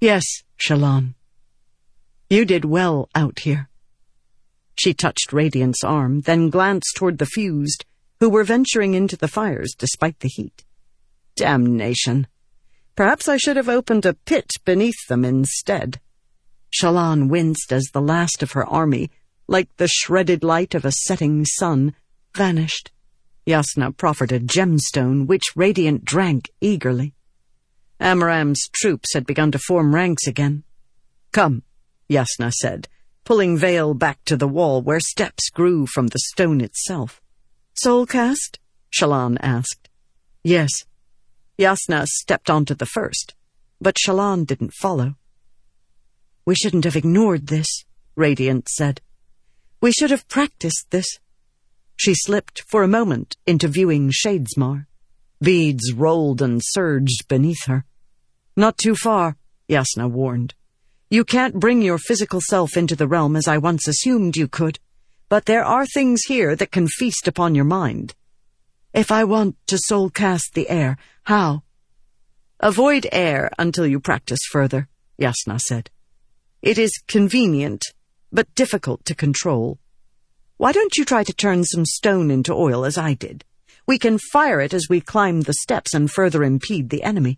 Yes, Shallan. You did well out here. She touched Radiant's arm, then glanced toward the fused, who were venturing into the fires despite the heat. Damnation. Perhaps I should have opened a pit beneath them instead. Shallan winced as the last of her army, like the shredded light of a setting sun, vanished. Jasnah proffered a gemstone, which Radiant drank eagerly. Amaram's troops had begun to form ranks again. Come, Jasnah said, pulling Vale back to the wall where steps grew from the stone itself. Soulcast? Shallan asked. Yes. Jasnah stepped onto the first, but Shallan didn't follow. We shouldn't have ignored this, Radiant said. We should have practiced this. She slipped for a moment into viewing Shadesmar. Beads rolled and surged beneath her. Not too far, Jasnah warned. You can't bring your physical self into the realm as I once assumed you could, but there are things here that can feast upon your mind. If I want to soul cast the air, how? Avoid air until you practice further, Jasnah said. It is convenient, but difficult to control. Why don't you try to turn some stone into oil as I did? We can fire it as we climb the steps and further impede the enemy.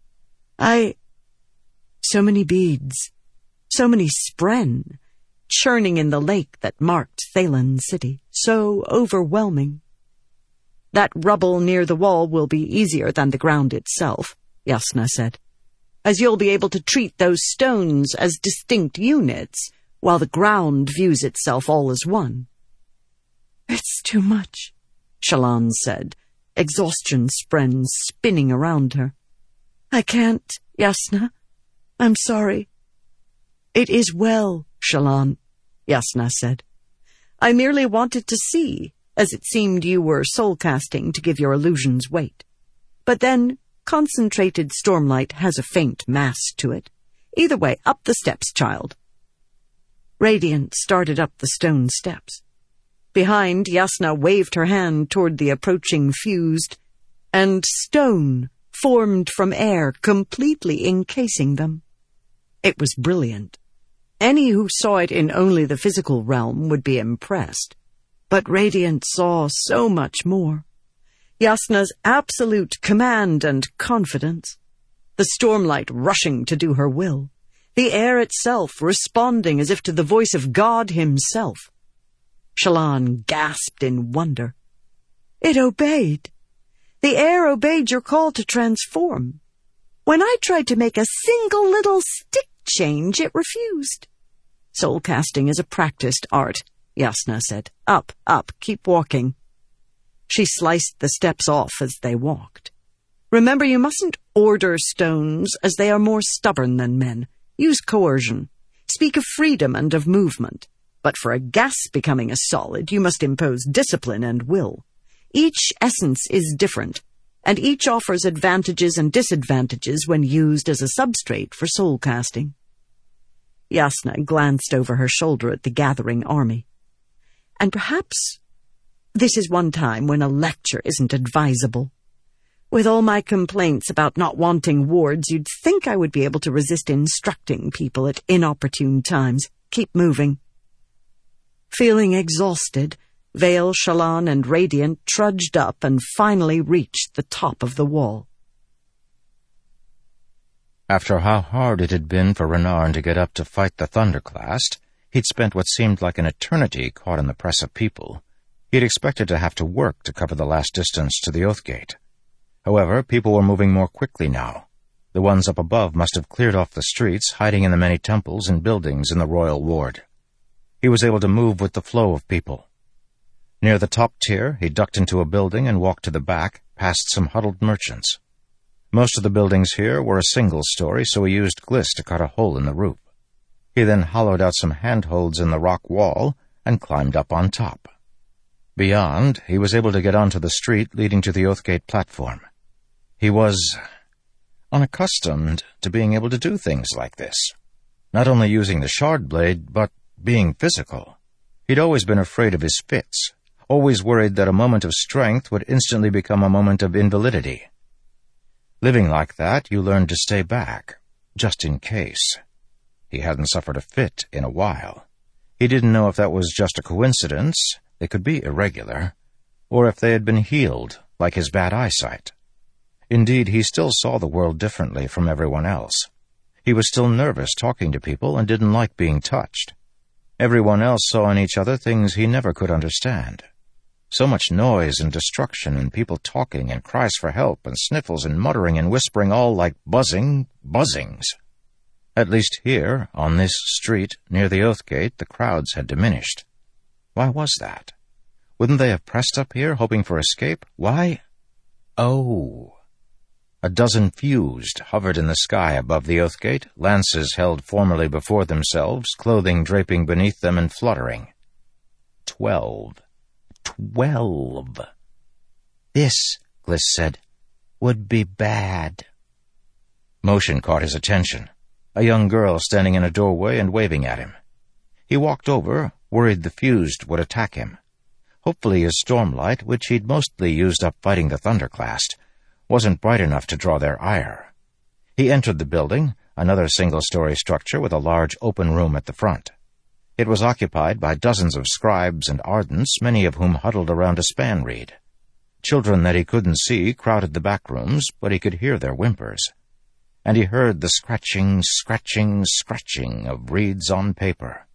So many beads, so many spren, churning in the lake that marked Thaylen City, so overwhelming. That rubble near the wall will be easier than the ground itself, Jasnah said, as you'll be able to treat those stones as distinct units, while the ground views itself all as one. It's too much, Shallan said, exhaustion spren spinning around her. I can't, Jasnah. I'm sorry. It is well, Shallan, Jasnah said. I merely wanted to see, as it seemed you were soul-casting to give your illusions weight. But then, concentrated stormlight has a faint mass to it. Either way, up the steps, child. Radiant started up the stone steps. Behind, Jasnah waved her hand toward the approaching fused, and stone formed from air, completely encasing them. It was brilliant. Any who saw it in only the physical realm would be impressed. But Radiant saw so much more. Jasnah's absolute command and confidence. The stormlight rushing to do her will. The air itself responding as if to the voice of God himself. Shallan gasped in wonder. It obeyed. The air obeyed your call to transform. When I tried to make a single little stick change, it refused. Soul casting is a practiced art, Jasnah said. Up, keep walking. She sliced the steps off as they walked. Remember, you mustn't order stones, as they are more stubborn than men. Use coercion. Speak of freedom and of movement. But for a gas becoming a solid, you must impose discipline and will. Each essence is different, and each offers advantages and disadvantages when used as a substrate for soul casting. Jasnah glanced over her shoulder at the gathering army. And perhaps this is one time when a lecture isn't advisable. With all my complaints about not wanting wards, you'd think I would be able to resist instructing people at inopportune times. Keep moving. Feeling exhausted, Vale, Shallan, and Radiant trudged up and finally reached the top of the wall. After how hard it had been for Renarin to get up to fight the Thunderclast, he'd spent what seemed like an eternity caught in the press of people. He'd expected to have to work to cover the last distance to the Oathgate. However, people were moving more quickly now. The ones up above must have cleared off the streets, hiding in the many temples and buildings in the royal ward. He was able to move with the flow of people. Near the top tier, he ducked into a building and walked to the back, past some huddled merchants. Most of the buildings here were a single story, so he used gliss to cut a hole in the roof. He then hollowed out some handholds in the rock wall and climbed up on top. Beyond, he was able to get onto the street leading to the Oathgate platform. He was unaccustomed to being able to do things like this. Not only using the shard blade, but being physical. He'd always been afraid of his fits, always worried that a moment of strength would instantly become a moment of invalidity. Living like that, you learned to stay back. just in case. He hadn't suffered a fit in a while. He didn't know if that was just a coincidence, they could be irregular, or if they had been healed, like his bad eyesight. Indeed, he still saw the world differently from everyone else. He was still nervous talking to people and didn't like being touched. Everyone else saw in each other things he never could understand. So much noise and destruction and people talking and cries for help and sniffles and muttering and whispering, all like buzzings. At least here, on this street, near the Oath Gate, the crowds had diminished. Why was that? Wouldn't they have pressed up here, hoping for escape? Why? Oh. A dozen fused hovered in the sky above the Oath Gate, lances held formally before themselves, clothing draping beneath them and fluttering. 12. This, Gliss said, would be bad. Motion caught his attention. A young girl standing in a doorway and waving at him. He walked over, worried the fused would attack him. Hopefully his stormlight, which he'd mostly used up fighting the Thunderclast, wasn't bright enough to draw their ire. He entered the building, another single-story structure with a large open room at the front. It was occupied by dozens of scribes and ardents, many of whom huddled around a span reed. Children that he couldn't see crowded the back rooms, but he could hear their whimpers. And he heard the scratching of reeds on paper.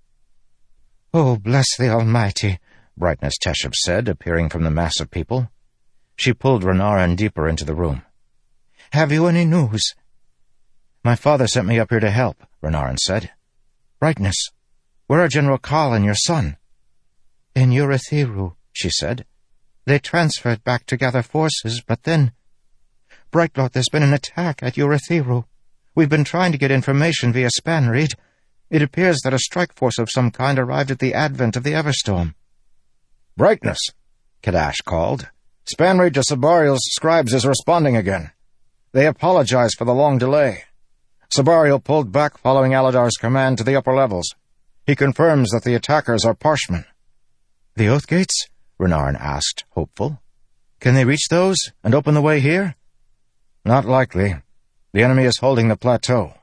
"Oh, bless the Almighty," Brightness Teshup said, appearing from the mass of people. She pulled Renarin deeper into the room. "Have you any news?" "My father sent me up here to help," Renarin said. "Brightness, where are General Kahl and your son?" "In Urithiru," she said. "They transferred back to gather forces, but then... Brightlord, there's been an attack at Urithiru. We've been trying to get information via Spanreed. It appears that a strike force of some kind arrived at the advent of the Everstorm." "Brightness," Kadash called. "Spanreed to Sabarial's scribes is responding again. They apologize for the long delay. Sabarial pulled back following Aladar's command to the upper levels. He confirms that the attackers are Parshmen." "The Oath Gates?" Renarin asked, hopeful. "Can they reach those and open the way here?" "Not likely. The enemy is holding the plateau."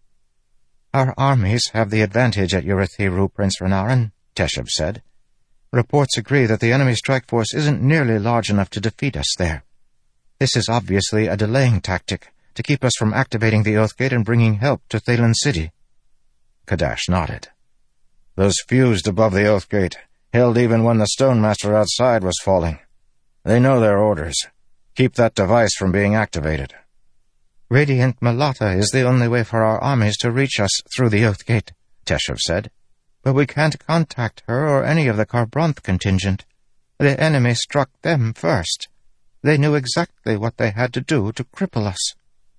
"Our armies have the advantage at Urithiru, Prince Renarin," Teshup said. "Reports agree that the enemy strike force isn't nearly large enough to defeat us there. This is obviously a delaying tactic to keep us from activating the Oath Gate and bringing help to Thaylen City." Kadash nodded. "Those fused above the Oath Gate held even when the Stonemaster outside was falling. They know their orders. Keep that device from being activated." "Radiant Malata is the only way for our armies to reach us through the Oath Gate," Teshup said. "But we can't contact her or any of the Kharbranth contingent. The enemy struck them first. They knew exactly what they had to do to cripple us."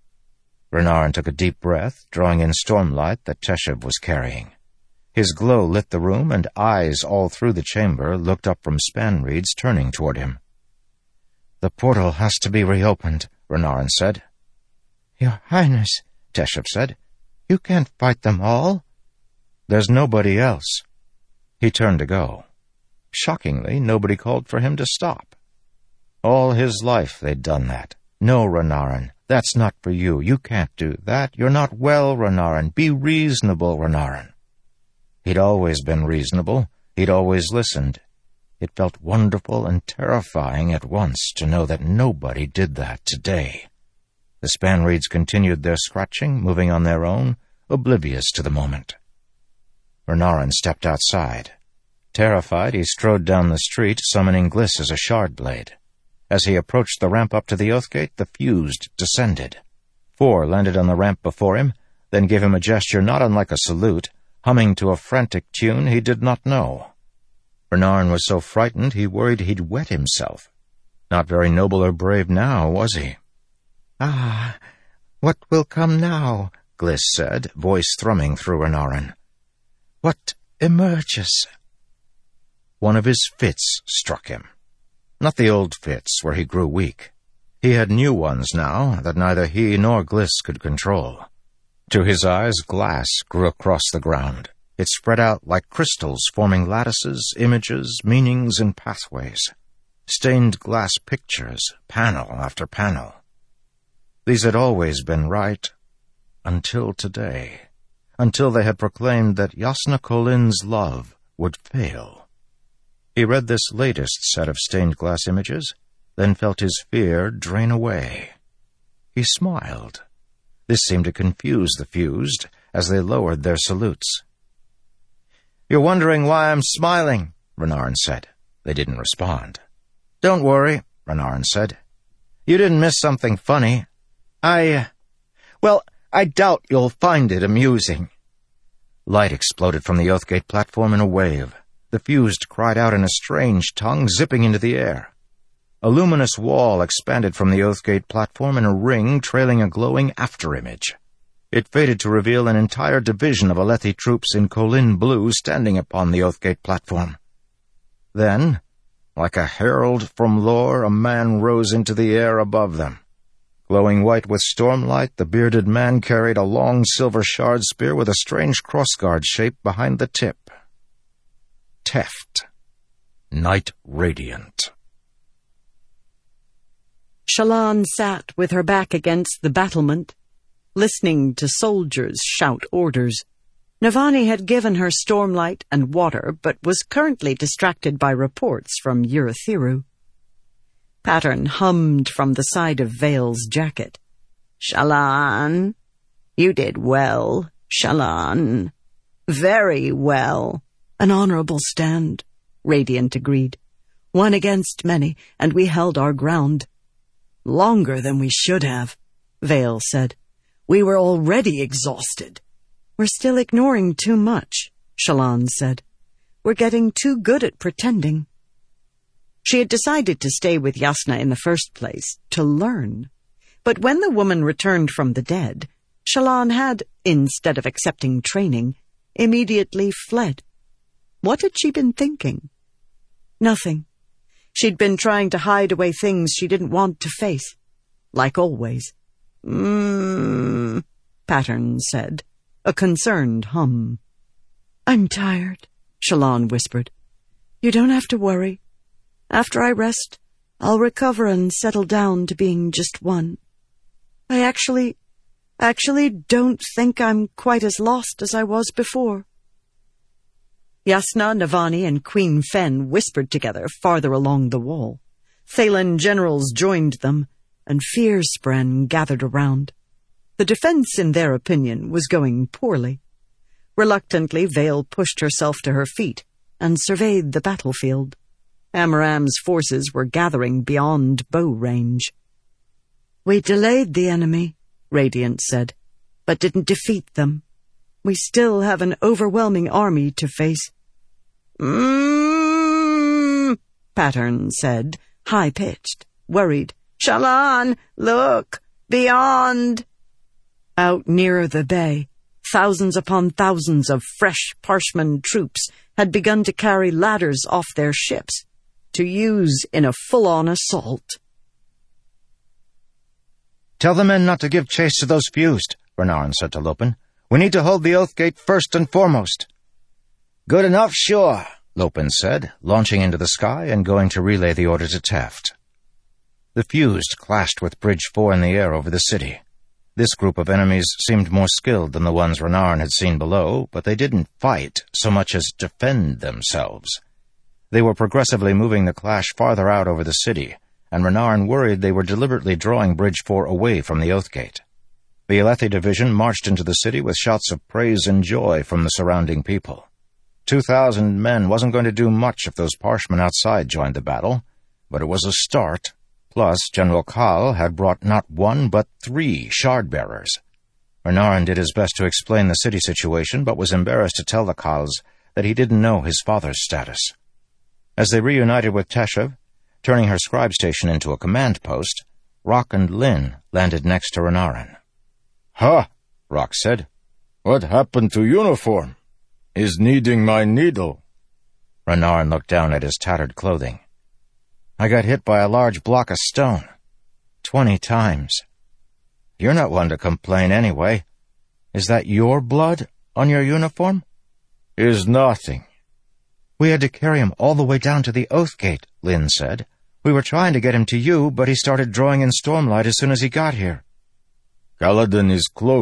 Renarin took a deep breath, drawing in stormlight that Teshup was carrying. His glow lit the room, and eyes all through the chamber looked up from Spanreeds turning toward him. "The portal has to be reopened," Renarin said. "Your Highness," Teshup said, "you can't fight them all." "There's nobody else." He turned to go. Shockingly, nobody called for him to stop. All his life they'd done that. "No, Renarin, that's not for you. You can't do that. You're not well, Renarin. Be reasonable, Renarin." He'd always been reasonable. He'd always listened. It felt wonderful and terrifying at once to know that nobody did that today. The Spanreeds continued their scratching, moving on their own, oblivious to the moment. Renarin stepped outside. Terrified, he strode down the street, summoning Gliss as a shard blade. As he approached the ramp up to the Oath Gate, the fused descended. 4 landed on the ramp before him, then gave him a gesture not unlike a salute, humming to a frantic tune he did not know. Renarin was so frightened he worried he'd wet himself. Not very noble or brave now, was he? "Ah, what will come now?" Gliss said, voice thrumming through Renarin. "What emerges?" One of his fits struck him. Not the old fits where he grew weak. He had new ones now that neither he nor Gliss could control. To his eyes, glass grew across the ground. It spread out like crystals, forming lattices, images, meanings, and pathways. Stained glass pictures, panel after panel. These had always been right. until today, until they had proclaimed that Jasnah Kholin's love would fail. He read this latest set of stained glass images, then felt his fear drain away. He smiled. This seemed to confuse the fused as they lowered their salutes. "You're wondering why I'm smiling," Renarin said. They didn't respond. "Don't worry," Renarin said. "You didn't miss something funny. I doubt you'll find it amusing." Light exploded from the Oathgate platform in a wave. The fused cried out in a strange tongue, zipping into the air. A luminous wall expanded from the Oathgate platform in a ring, trailing a glowing afterimage. It faded to reveal an entire division of Alethi troops in Kholin blue standing upon the Oathgate platform. Then, like a herald from Lor, a man rose into the air above them. Glowing white with stormlight, the bearded man carried a long silver shard spear with a strange crossguard shape behind the tip. Teft. Night Radiant. Shallan sat with her back against the battlement, listening to soldiers shout orders. Navani had given her stormlight and water, but was currently distracted by reports from Urithiru. Pattern hummed from the side of Vale's jacket. "Shallan, you did well, Shallan. Very well." "An honorable stand," Radiant agreed. "One against many, and we held our ground." "Longer than we should have," Vale said. "We were already exhausted." "We're still ignoring too much," Shallan said. "We're getting too good at pretending." She had decided to stay with Jasnah in the first place, to learn. But when the woman returned from the dead, Shallan had, instead of accepting training, immediately fled. What had she been thinking? Nothing. She'd been trying to hide away things she didn't want to face. Like always. Pattern said, a concerned hum. "I'm tired," Shallan whispered. "You don't have to worry. After I rest, I'll recover and settle down to being just one. I actually don't think I'm quite as lost as I was before." Jasnah, Navani, and Queen Fen whispered together farther along the wall. Thaylen generals joined them, and Fierspren gathered around. The defense, in their opinion, was going poorly. Reluctantly, Vale pushed herself to her feet and surveyed the battlefield. Amaram's forces were gathering beyond bow range. "We delayed the enemy," Radiant said, "but didn't defeat them. We still have an overwhelming army to face." Pattern said, high-pitched, worried. "Shallan, look! Beyond!" Out nearer the bay, thousands upon thousands of fresh Parshman troops had begun to carry ladders off their ships to use in a full-on assault. "Tell the men not to give chase to those fused," Renarin said to Lopen. "We need to hold the Oathgate first and foremost." "Good enough, sure," Lopen said, launching into the sky and going to relay the order to Teft. The fused clashed with Bridge 4 in the air over the city. This group of enemies seemed more skilled than the ones Renarin had seen below, but they didn't fight so much as defend themselves. They were progressively moving the clash farther out over the city, and Renarin worried they were deliberately drawing Bridge 4 away from the Oathgate. The Alethi division marched into the city with shouts of praise and joy from the surrounding people. 2,000 men wasn't going to do much if those Parshmen outside joined the battle, but it was a start. Plus, General Khal had brought not one but 3 shard-bearers. Renarin did his best to explain the city situation, but was embarrassed to tell the Khals that he didn't know his father's status. As they reunited with Teshav, turning her scribe station into a command post, Rock and Lyn landed next to Renarin. "Ha!" Rock said. "What happened to uniform? Is needing my needle." Renarin looked down at his tattered clothing. "I got hit by a large block of stone. 20 times. You're not one to complain anyway. Is that your blood on your uniform?" "Is nothing." "We had to carry him all the way down to the Oathgate," Lyn said. "We were trying to get him to you, but he started drawing in stormlight as soon as he got here." "Kaladin is close,"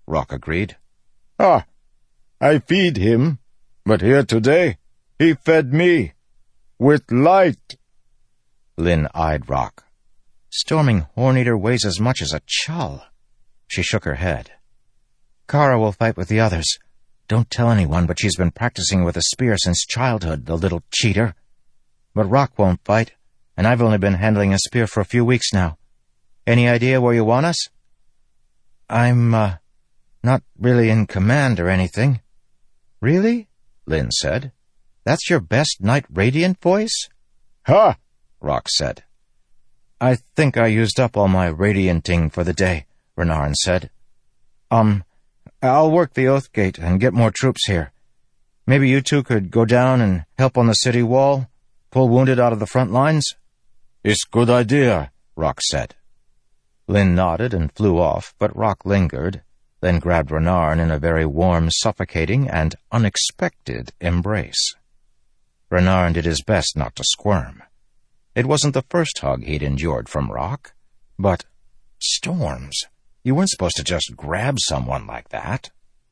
Rock agreed. Ah, I feed him, but here today, he fed me. With light. Lynn eyed Rock. Storming Horn-Eater weighs as much as a chull. She shook her head. Kara will fight with the others. Don't tell anyone, but she's been practicing with a spear since childhood, the little cheater. But Rock won't fight, and I've only been handling a spear for a few weeks now. Any idea where you want us? I'm, not really in command or anything. Really? Lynn said. That's your best Night Radiant voice? Ha! Rock said. I think I used up all my radianting for the day, Renarin said. I'll work the Oath Gate and get more troops here. Maybe you two could go down and help on the city wall, pull wounded out of the front lines? It's good idea, Rock said. Lynn nodded and flew off, but Rock lingered, then grabbed Renarin in a very warm, suffocating, and unexpected embrace. Renarin did his best not to squirm. It wasn't the first hug he'd endured from Rock, but storms. You weren't supposed to just grab someone like that.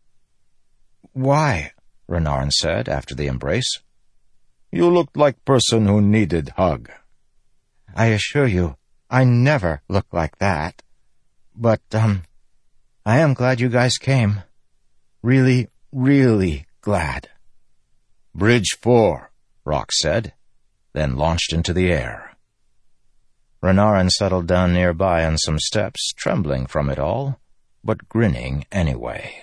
Why? Renarin said after the embrace. You looked like person who needed hug. I assure you, I never look like that. But, I am glad you guys came. Really, really glad. Bridge 4, Rock said, then launched into the air. Renarin settled down nearby on some steps, trembling from it all, but grinning anyway.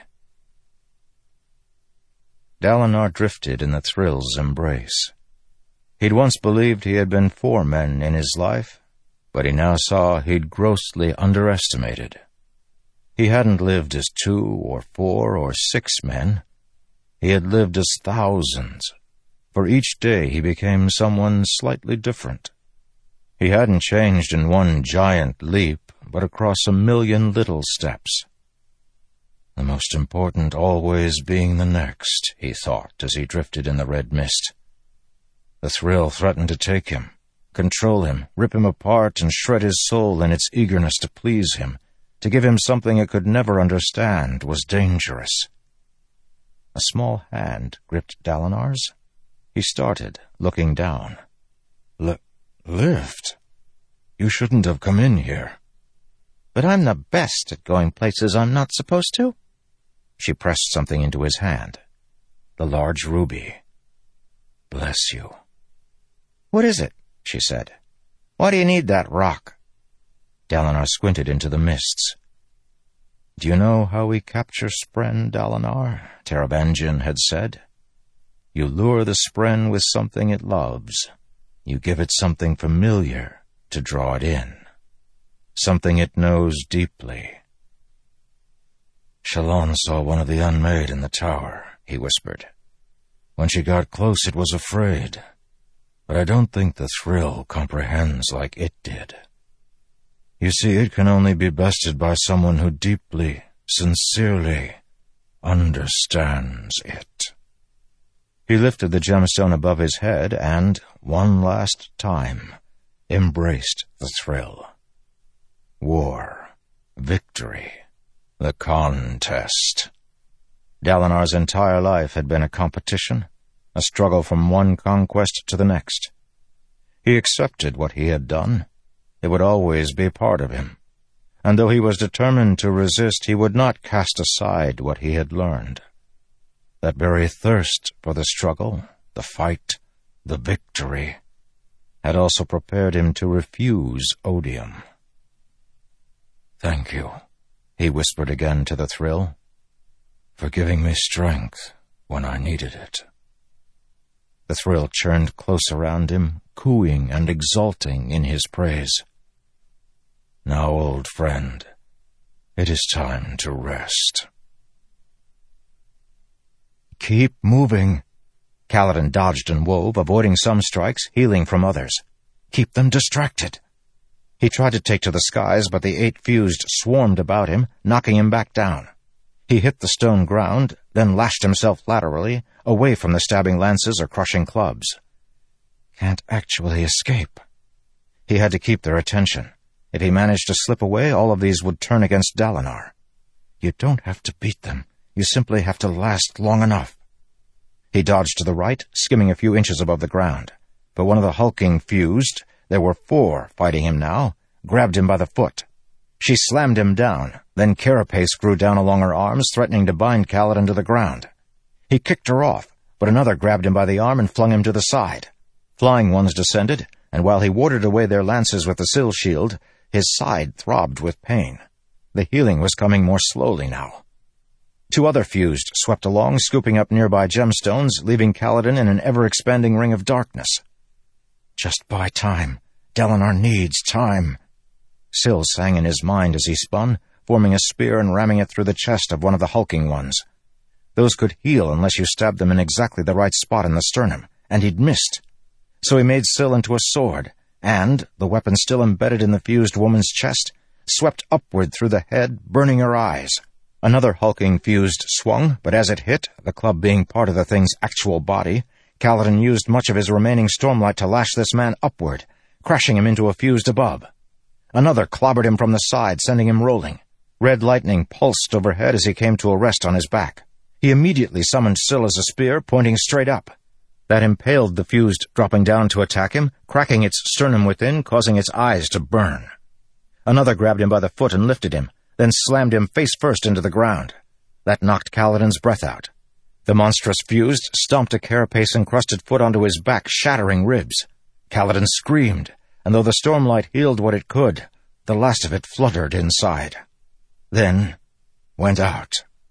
Dalinar drifted in the thrill's embrace. He'd once believed he had been 4 men in his life, but he now saw he'd grossly underestimated. He hadn't lived as 2 or 4 or 6 men. He had lived as thousands. For each day he became someone slightly different. He hadn't changed in one giant leap, but across a million little steps. The most important always being the next, he thought as he drifted in the red mist. The thrill threatened to take him, control him, rip him apart, and shred his soul in its eagerness to please him, to give him something it could never understand was dangerous. A small hand gripped Dalinar's. He started, looking down. Lift? You shouldn't have come in here. But I'm the best at going places I'm not supposed to. She pressed something into his hand. The large ruby. Bless you. What is it? She said. Why do you need that rock? Dalinar squinted into the mists. Do you know how we capture Spren, Dalinar? Tarabanjan had said. You lure the Spren with something it loves. You give it something familiar to draw it in. Something it knows deeply. Shallan saw one of the Unmade in the tower, he whispered. When she got close, it was afraid. But I don't think the thrill comprehends like it did. You see, it can only be bested by someone who deeply, sincerely understands it. He lifted the gemstone above his head and, one last time, embraced the thrill. War, victory, the contest. Dalinar's entire life had been a competition, a struggle from one conquest to the next. He accepted what he had done. It would always be part of him. And though he was determined to resist, he would not cast aside what he had learned. That very thirst for the struggle, the fight, the victory, had also prepared him to refuse odium. Thank you, he whispered again to the thrill, for giving me strength when I needed it. The thrill churned close around him, cooing and exulting in his praise. Now, old friend, it is time to rest. Keep moving. Kaladin dodged and wove, avoiding some strikes, healing from others. Keep them distracted. He tried to take to the skies, but the 8 fused swarmed about him, knocking him back down. He hit the stone ground, then lashed himself laterally, away from the stabbing lances or crushing clubs. Can't actually escape. He had to keep their attention. If he managed to slip away, all of these would turn against Dalinar. You don't have to beat them. You simply have to last long enough. He dodged to the right, skimming a few inches above the ground. But one of the hulking fused, there were 4 fighting him now, grabbed him by the foot. She slammed him down, then carapace grew down along her arms, threatening to bind Kaladin to the ground. He kicked her off, but another grabbed him by the arm and flung him to the side. Flying ones descended, and while he warded away their lances with the Sill shield, his side throbbed with pain. The healing was coming more slowly now. 2 other fused swept along, scooping up nearby gemstones, leaving Kaladin in an ever-expanding ring of darkness. Just buy time. Dalinar needs time. Sill sang in his mind as he spun, forming a spear and ramming it through the chest of one of the hulking ones. Those could heal unless you stabbed them in exactly the right spot in the sternum, and he'd missed. So he made Sill into a sword, and, the weapon still embedded in the fused woman's chest, swept upward through the head, burning her eyes. Another hulking fused swung, but as it hit, the club being part of the thing's actual body, Kaladin used much of his remaining stormlight to lash this man upward, crashing him into a fused above. Another clobbered him from the side, sending him rolling. Red lightning pulsed overhead as he came to a rest on his back. He immediately summoned Sill as a spear, pointing straight up. That impaled the fused, dropping down to attack him, cracking its sternum within, causing its eyes to burn. Another grabbed him by the foot and lifted him, then slammed him face first into the ground. That knocked Kaladin's breath out. The monstrous fused stomped a carapace-encrusted foot onto his back, shattering ribs. Kaladin screamed, and though the stormlight healed what it could, the last of it fluttered inside. Then went out.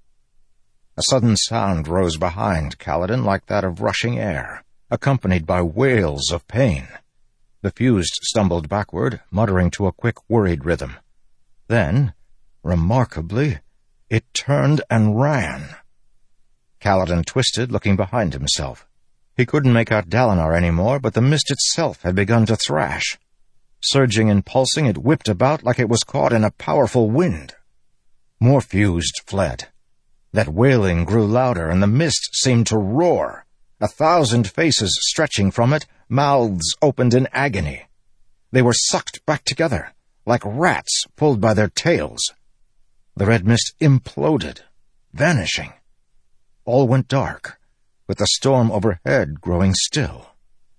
A sudden sound rose behind Kaladin like that of rushing air, accompanied by wails of pain. The fused stumbled backward, muttering to a quick, worried rhythm. Then, remarkably, it turned and ran. Kaladin twisted, looking behind himself. He couldn't make out Dalinar anymore, but the mist itself had begun to thrash. Surging and pulsing, it whipped about like it was caught in a powerful wind. More fused fled. That wailing grew louder, and the mist seemed to roar. 1,000 faces stretching from it, mouths opened in agony. They were sucked back together, like rats pulled by their tails. The red mist imploded, vanishing. All went dark, with the storm overhead growing still.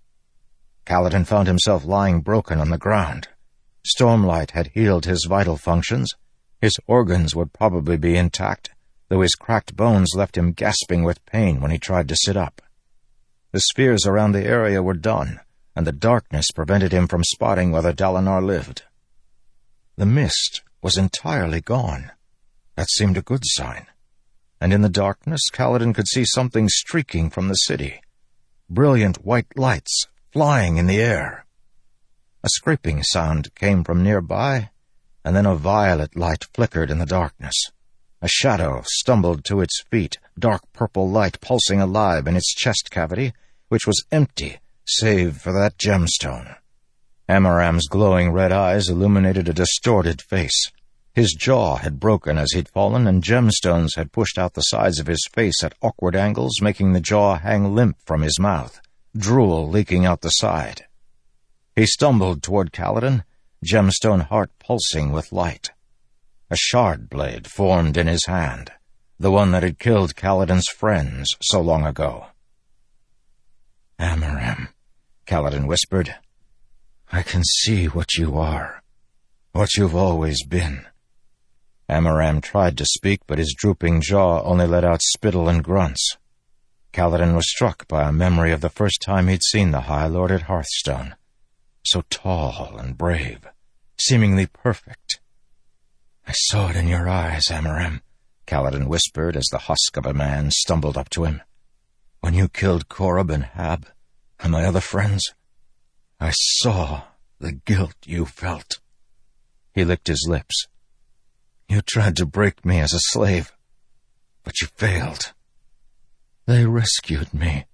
Kaladin found himself lying broken on the ground. Stormlight had healed his vital functions. His organs would probably be intact, though his cracked bones left him gasping with pain when he tried to sit up. The spheres around the area were done, and the darkness prevented him from spotting whether Dalinar lived. The mist was entirely gone. That seemed a good sign. And in the darkness, Kaladin could see something streaking from the city. Brilliant white lights flying in the air. A scraping sound came from nearby, and then a violet light flickered in the darkness. A shadow stumbled to its feet, dark purple light pulsing alive in its chest cavity, which was empty save for that gemstone. Amaram's glowing red eyes illuminated a distorted face. His jaw had broken as he'd fallen, and gemstones had pushed out the sides of his face at awkward angles, making the jaw hang limp from his mouth, drool leaking out the side. He stumbled toward Kaladin, gemstone heart pulsing with light. A shard blade formed in his hand, the one that had killed Kaladin's friends so long ago. "Amaram," Kaladin whispered, "I can see what you are, what you've always been." Amaram tried to speak, but his drooping jaw only let out spittle and grunts. Kaladin was struck by a memory of the first time he'd seen the High Lord at Hearthstone. So tall and brave, seemingly perfect. "I saw it in your eyes, Amaram," Kaladin whispered as the husk of a man stumbled up to him. "When you killed Korab and Hab, and my other friends, I saw the guilt you felt." He licked his lips. "You tried to break me as a slave, but you failed. They rescued me."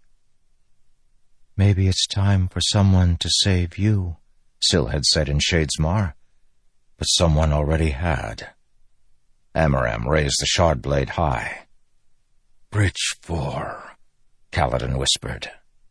"Maybe it's time for someone to save you," Sill had said in Shadesmar. But someone already had. Amaram raised the shard blade high. "Bridge 4, Kaladin whispered.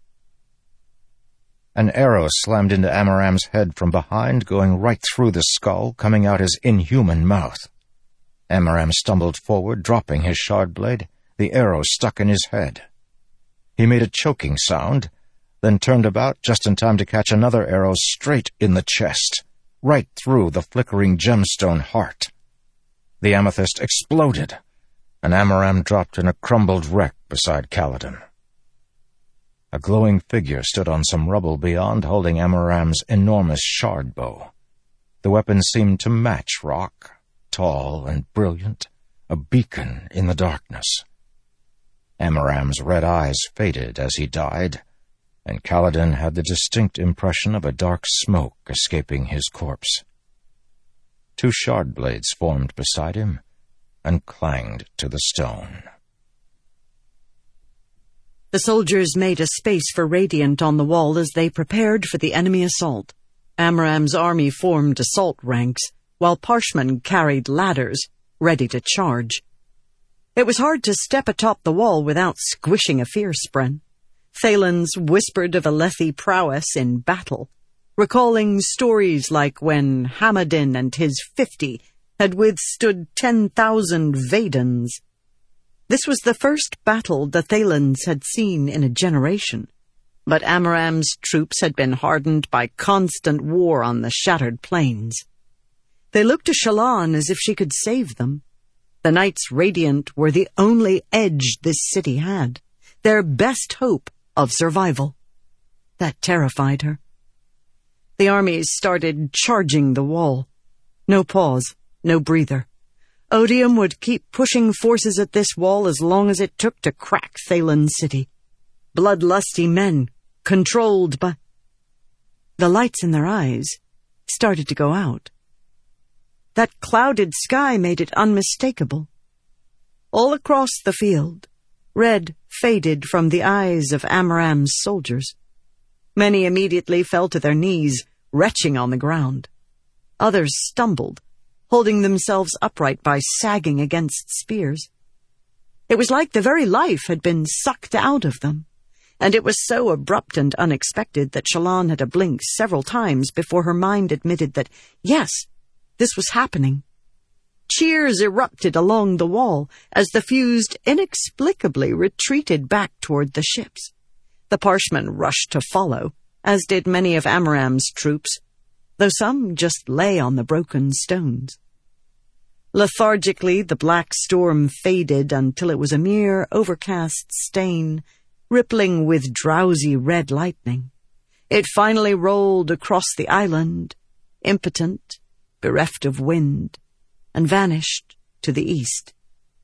An arrow slammed into Amaram's head from behind, going right through the skull, coming out his inhuman mouth. Amaram stumbled forward, dropping his shard blade. The arrow stuck in his head. He made a choking sound, then turned about just in time to catch another arrow straight in the chest, right through the flickering gemstone heart. The amethyst exploded, and Amaram dropped in a crumbled wreck beside Kaladin. A glowing figure stood on some rubble beyond, holding Amaram's enormous shard bow. The weapon seemed to match rock, tall and brilliant, a beacon in the darkness. Amaram's red eyes faded as he died, and Kaladin had the distinct impression of a dark smoke escaping his corpse. 2 shard blades formed beside him and clanged to the stone. The soldiers made a space for Radiant on the wall as they prepared for the enemy assault. Amaram's army formed assault ranks, while Parshman carried ladders, ready to charge. It was hard to step atop the wall without squishing a fear spren. Thalens whispered of Alethi prowess in battle, recalling stories like when Hamadin and his 50 had withstood 10,000 Vaedans. This was the first battle the Thalens had seen in a generation, but Amaram's troops had been hardened by constant war on the shattered plains. They looked to Shallan as if she could save them. The Knights Radiant were the only edge this city had, their best hope of survival. That terrified her. The armies started charging the wall. No pause, no breather. Odium would keep pushing forces at this wall as long as it took to crack Thaylen City. Bloodlusty men, controlled by... The lights in their eyes started to go out. That clouded sky made it unmistakable. All across the field, red faded from the eyes of Amaram's soldiers. Many immediately fell to their knees, retching on the ground. Others stumbled, holding themselves upright by sagging against spears. It was like the very life had been sucked out of them, and it was so abrupt and unexpected that Shallan had to blink several times before her mind admitted that, yes, this was happening. Cheers erupted along the wall as the fused inexplicably retreated back toward the ships. The Parshmen rushed to follow, as did many of Amaram's troops, though some just lay on the broken stones. Lethargically, the black storm faded until it was a mere overcast stain, rippling with drowsy red lightning. It finally rolled across the island, impotent, bereft of wind, and vanished to the east.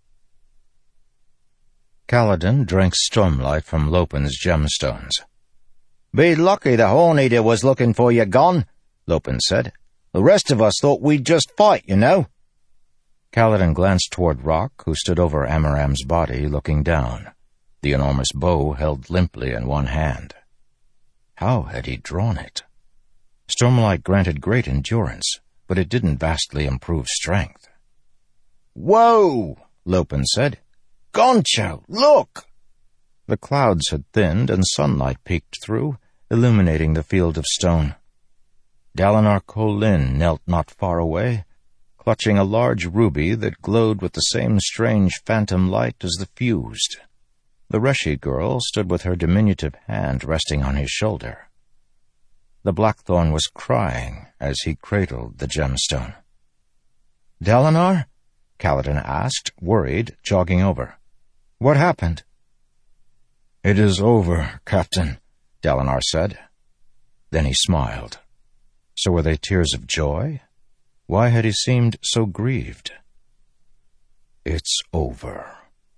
Kaladin drank stormlight from Lopen's gemstones. "Be lucky the Horn-Eater was looking for you gone," Lopen said. "The rest of us thought we'd just fight, you know." Kaladin glanced toward Rock, who stood over Amaram's body, looking down, the enormous bow held limply in one hand. How had he drawn it? Stormlight granted great endurance, but it didn't vastly improve strength. "Whoa!" Lopen said. "Goncho, look!" The clouds had thinned and sunlight peeked through, illuminating the field of stone. Dalinar Kholin knelt not far away, clutching a large ruby that glowed with the same strange phantom light as the fused. The Reshi girl stood with her diminutive hand resting on his shoulder. The Blackthorn was crying as he cradled the gemstone. "Dalinar?" Kaladin asked, worried, jogging over. "What happened?" "It is over, Captain," Dalinar said. Then he smiled. So were they tears of joy? Why had he seemed so grieved? "It's over."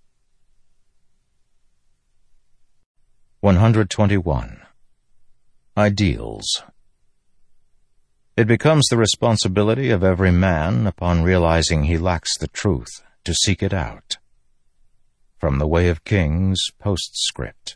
121. Ideals. It becomes the responsibility of every man, upon realizing he lacks the truth, to seek it out. From The Way of Kings, postscript.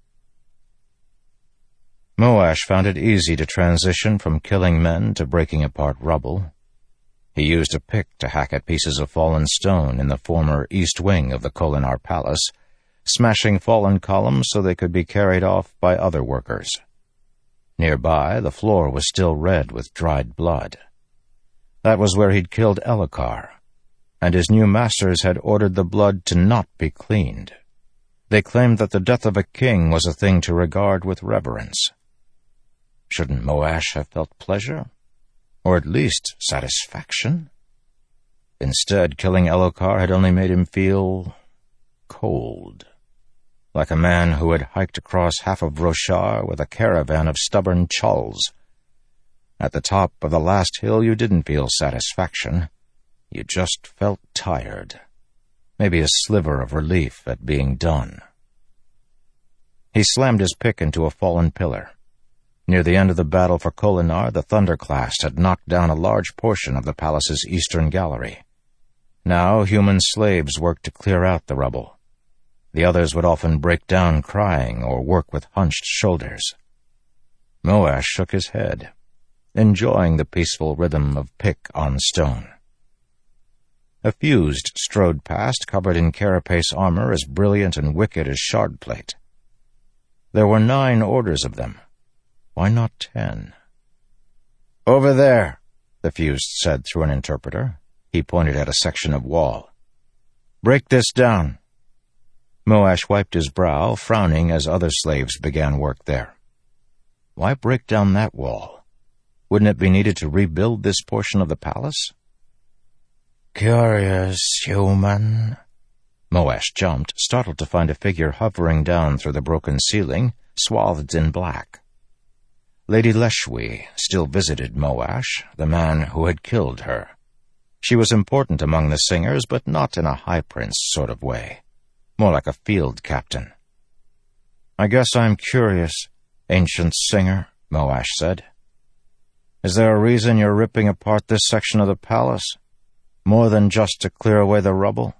Moash found it easy to transition from killing men to breaking apart rubble. He used a pick to hack at pieces of fallen stone in the former east wing of the Kholinar Palace, smashing fallen columns so they could be carried off by other workers. Nearby, the floor was still red with dried blood. That was where he'd killed Elhokar. and his new masters had ordered the blood to not be cleaned. They claimed that the death of a king was a thing to regard with reverence. Shouldn't Moash have felt pleasure? Or at least satisfaction? Instead, killing Elhokar had only made him feel cold, like a man who had hiked across half of Roshar with a caravan of stubborn chulls. At the top of the last hill, you didn't feel satisfaction. You just felt tired. Maybe a sliver of relief at being done. He slammed his pick into a fallen pillar. Near the end of the battle for Kholinar, the Thunderclast had knocked down a large portion of the palace's eastern gallery. Now human slaves worked to clear out the rubble. The others would often break down crying or work with hunched shoulders. Moash shook his head, enjoying the peaceful rhythm of pick on stone. A fused strode past, covered in carapace armor as brilliant and wicked as shardplate. There were 9 orders of them. Why not 10? "Over there," the fused said through an interpreter. He pointed at a section of wall. "Break this down." Moash wiped his brow, frowning as other slaves began work there. Why break down that wall? Wouldn't it be needed to rebuild this portion of the palace? "Curious human." Moash jumped, startled to find a figure hovering down through the broken ceiling, swathed in black. Lady Leshwi still visited Moash, the man who had killed her. She was important among the singers, but not in a high prince sort of way. More like a field captain. "I guess I'm curious, ancient singer," Moash said. "Is there a reason you're ripping apart this section of the palace? More than just to clear away the rubble?"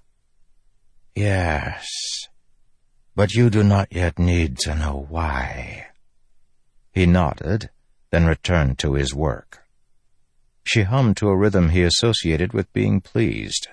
"Yes, but you do not yet need to know why." He nodded, then returned to his work. She hummed to a rhythm he associated with being pleased.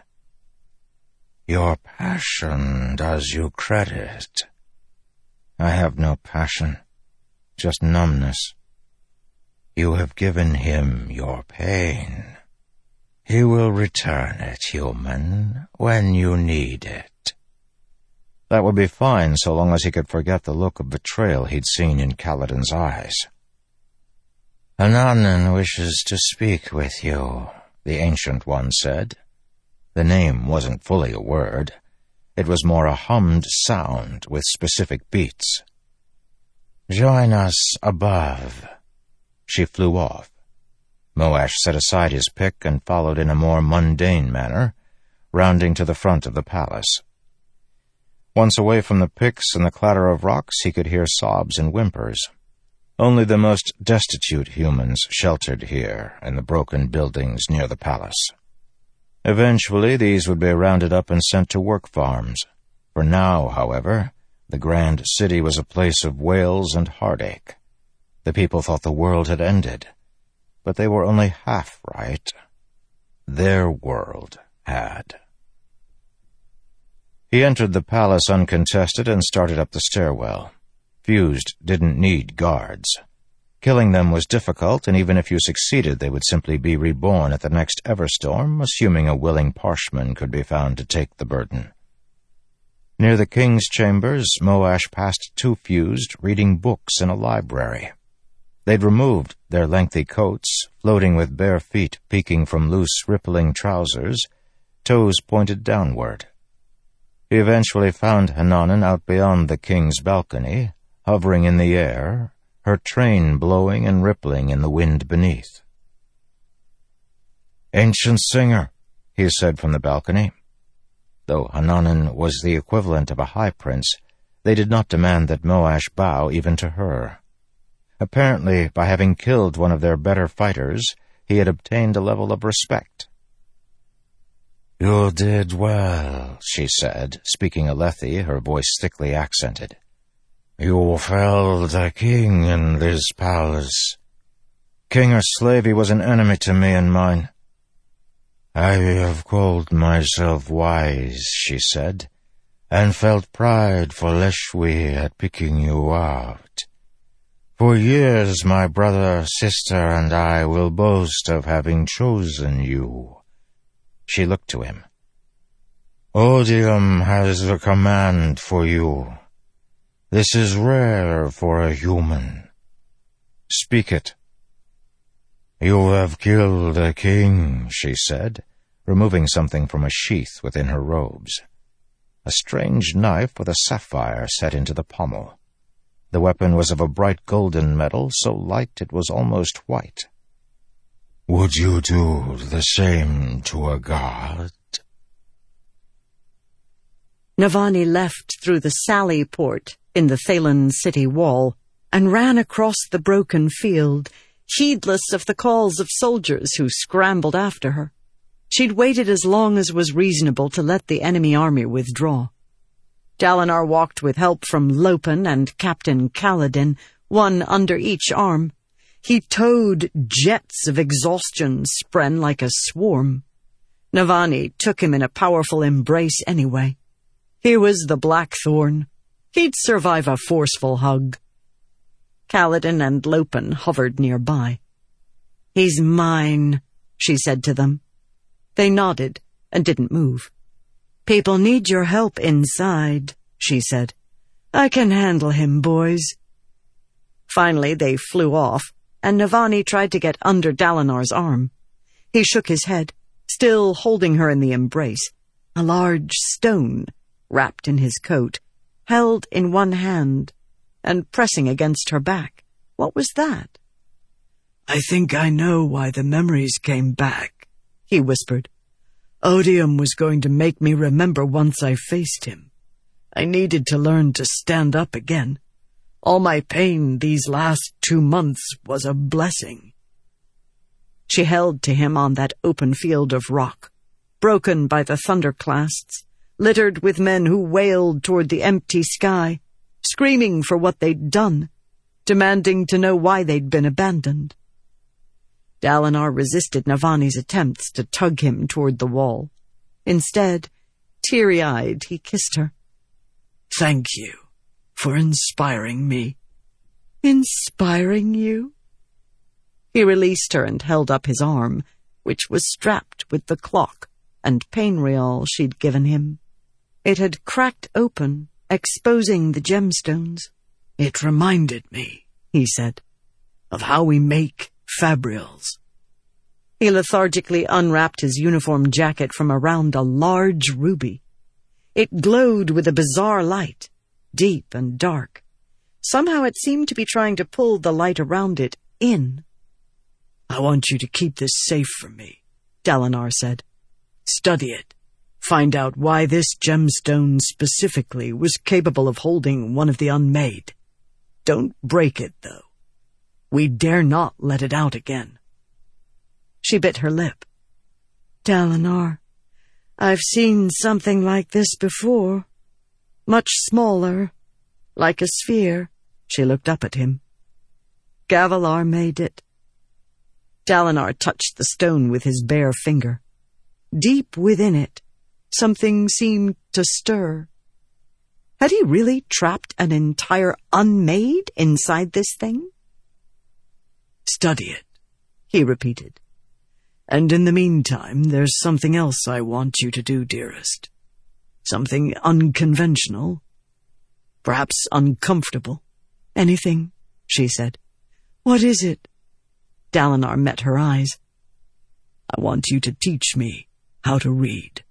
"Your passion does you credit." "I have no passion, just numbness." "You have given him your pain. He will return it, human, when you need it." That would be fine so long as he could forget the look of betrayal he'd seen in Kaladin's eyes. "Hananan wishes to speak with you," the Ancient One said. The name wasn't fully a word. It was more a hummed sound with specific beats. "Join us above." She flew off. Moash set aside his pick and followed in a more mundane manner, rounding to the front of the palace. Once away from the picks and the clatter of rocks, he could hear sobs and whimpers. Only the most destitute humans sheltered here in the broken buildings near the palace. Eventually, these would be rounded up and sent to work farms. For now, however, the grand city was a place of wails and heartache. The people thought the world had ended, but they were only half right. Their world had. He entered the palace uncontested and started up the stairwell. Fused didn't need guards. Killing them was difficult, and even if you succeeded, they would simply be reborn at the next Everstorm, assuming a willing Parshman could be found to take the burden. Near the king's chambers, Moash passed 2 fused reading books in a library. They'd removed their lengthy coats, floating with bare feet peeking from loose, rippling trousers, toes pointed downward. He eventually found Hananan out beyond the king's balcony, hovering in the air, her train blowing and rippling in the wind beneath. "Ancient singer," he said from the balcony. Though Hananan was the equivalent of a high prince, they did not demand that Moash bow even to her. Apparently, by having killed one of their better fighters, he had obtained a level of respect. "You did well," she said, speaking Alethi, her voice thickly accented. "You felled a king in this palace." "King or slave, he was an enemy to me and mine." "I have called myself wise," she said, "and felt pride for Leshwi at picking you out. For years my brother, sister, and I will boast of having chosen you." She looked to him, Odium has a command for you. This is rare for a human. Speak it. You have killed a king, she said, removing something from a sheath within her robes. A strange knife with a sapphire set into the pommel. The weapon was of a bright golden metal, so light it was almost white. Would you do the same to a god? Navani left through the sally port in the Thaylen city wall and ran across the broken field, heedless of the calls of soldiers who scrambled after her. She'd waited as long as was reasonable to let the enemy army withdraw. Dalinar walked with help from Lopen and Captain Kaladin, one under each arm. He towed jets of exhaustion spren like a swarm. Navani took him in a powerful embrace anyway. He was the Blackthorn. He'd survive a forceful hug. Kaladin and Lopen hovered nearby. "He's mine," she said to them. They nodded and didn't move. "People need your help inside," she said. "I can handle him, boys." Finally, they flew off, and Navani tried to get under Dalinar's arm. He shook his head, still holding her in the embrace. A large stone, wrapped in his coat, held in one hand, and pressing against her back. What was that? "I think I know why the memories came back," he whispered. "Odium was going to make me remember once I faced him. I needed to learn to stand up again. All my pain these last 2 months was a blessing." She held to him on that open field of rock, broken by the thunderclasts, littered with men who wailed toward the empty sky, screaming for what they'd done, demanding to know why they'd been abandoned. Dalinar resisted Navani's attempts to tug him toward the wall. Instead, teary-eyed, he kissed her. "Thank you for inspiring me." "Inspiring you?" He released her and held up his arm, which was strapped with the clock and pain-real she'd given him. It had cracked open, exposing the gemstones. "It reminded me," he said, "of how we make fabrials." He lethargically unwrapped his uniform jacket from around a large ruby. It glowed with a bizarre light, deep and dark. Somehow it seemed to be trying to pull the light around it in. "I want you to keep this safe from me," Dalinar said. "Study it. Find out why this gemstone specifically was capable of holding one of the unmade. Don't break it, though. We dare not let it out again." She bit her lip. "Dalinar, I've seen something like this before. Much smaller, like a sphere." She looked up at him. "Gavilar made it." Dalinar touched the stone with his bare finger. Deep within it, something seemed to stir. Had he really trapped an entire unmade inside this thing? "Study it," he repeated. "And in the meantime, there's something else I want you to do, dearest. Something unconventional, perhaps uncomfortable. Anything," she said. "What is it?" Dalinar met her eyes. "I want you to teach me how to read."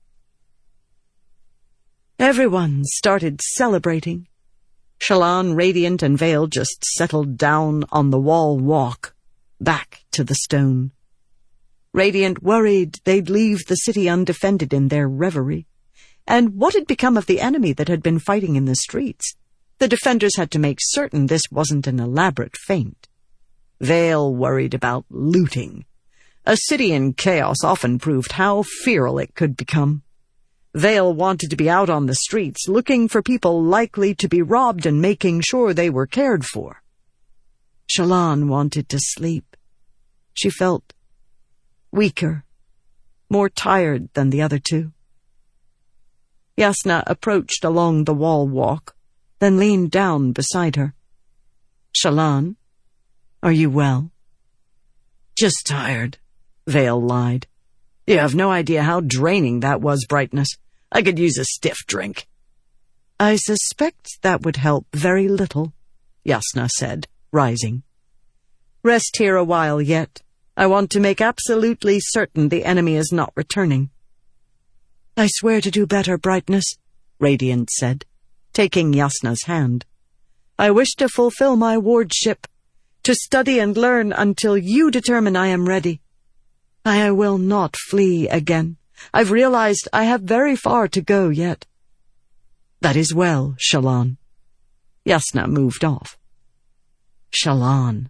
Everyone started celebrating. Shallan, Radiant, and Vale just settled down on the wall walk, back to the stone. Radiant worried they'd leave the city undefended in their reverie. And what had become of the enemy that had been fighting in the streets? The defenders had to make certain this wasn't an elaborate feint. Vale worried about looting. A city in chaos often proved how feral it could become. Vale wanted to be out on the streets, looking for people likely to be robbed and making sure they were cared for. Shallan wanted to sleep. She felt weaker, more tired than the other two. Jasnah approached along the wall walk, then leaned down beside her. "Shallan, are you well?" "Just tired," Vale lied. "You have no idea how draining that was, Brightness. I could use a stiff drink." "I suspect that would help very little," Jasnah said, rising. "Rest here a while yet. I want to make absolutely certain the enemy is not returning." "I swear to do better, Brightness," Radiant said, taking Jasnah's hand. "I wish to fulfill my wardship, to study and learn until you determine I am ready. I will not flee again. I've realized I have very far to go yet." "That is well, Shallan." Jasnah moved off. Shallan.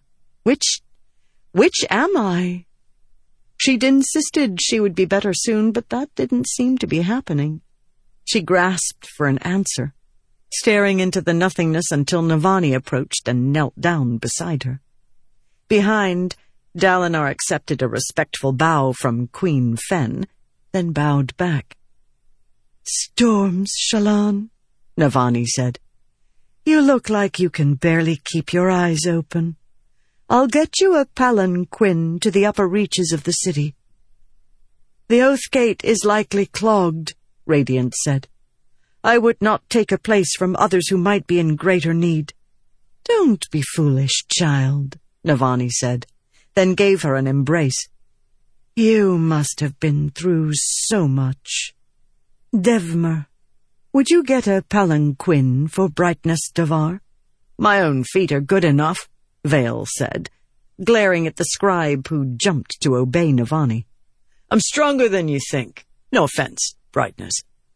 Which am I? She'd insisted she would be better soon, but that didn't seem to be happening. She grasped for an answer, staring into the nothingness until Navani approached and knelt down beside her. Behind, Dalinar accepted a respectful bow from Queen Fen, then bowed back. "Storms, Shallan," Navani said. "You look like you can barely keep your eyes open. I'll get you a palanquin to the upper reaches of the city." "The Oath Gate is likely clogged," Radiant said. "I would not take a place from others who might be in greater need." "Don't be foolish, child," Navani said, then gave her an embrace. "You must have been through so much. Devmer, would you get a palanquin for Brightness Davar?" "My own feet are good enough," Vale said, glaring at the scribe who jumped to obey Navani. "I'm stronger than you think. No offense, Brightness."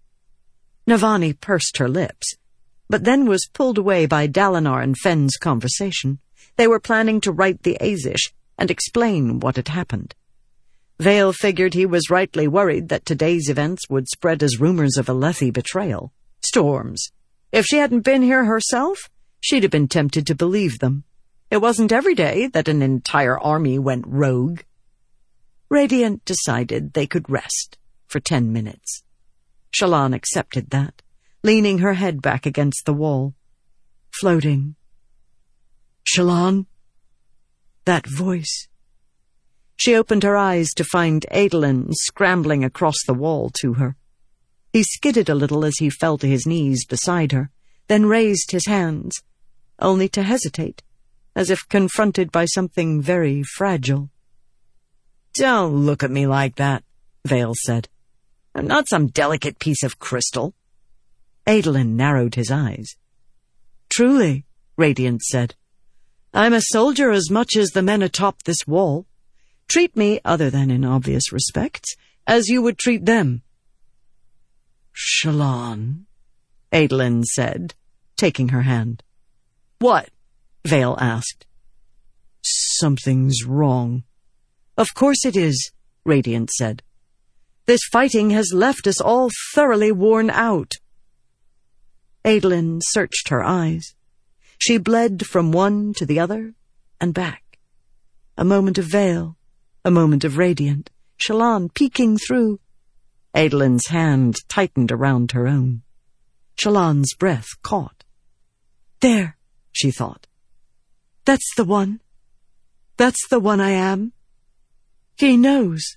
Navani pursed her lips, but then was pulled away by Dalinar and Fen's conversation. They were planning to write the Azish and explain what had happened. Vale figured he was rightly worried that today's events would spread as rumors of Alethi betrayal. Storms. If she hadn't been here herself, she'd have been tempted to believe them. It wasn't every day that an entire army went rogue. Radiant decided they could rest for 10 minutes. Shallan accepted that, leaning her head back against the wall. Floating. "Shallan?" That voice. She opened her eyes to find Adolin scrambling across the wall to her. He skidded a little as he fell to his knees beside her, then raised his hands, only to hesitate, as if confronted by something very fragile. "Don't look at me like that," Vale said. "I'm not some delicate piece of crystal." Adolin narrowed his eyes. "Truly," Radiant said, "I'm a soldier as much as the men atop this wall. Treat me, other than in obvious respects, as you would treat them." "Shallan," Adolin said, taking her hand. "What?" Vale asked. "Something's wrong." "Of course it is," Radiant said. "This fighting has left us all thoroughly worn out." Adolin searched her eyes. She bled from one to the other and back. A moment of Vale, a moment of Radiant, Shallan peeking through. Adolin's hand tightened around her own. Shallan's breath caught. "There," she thought. "That's the one. That's the one I am. He knows."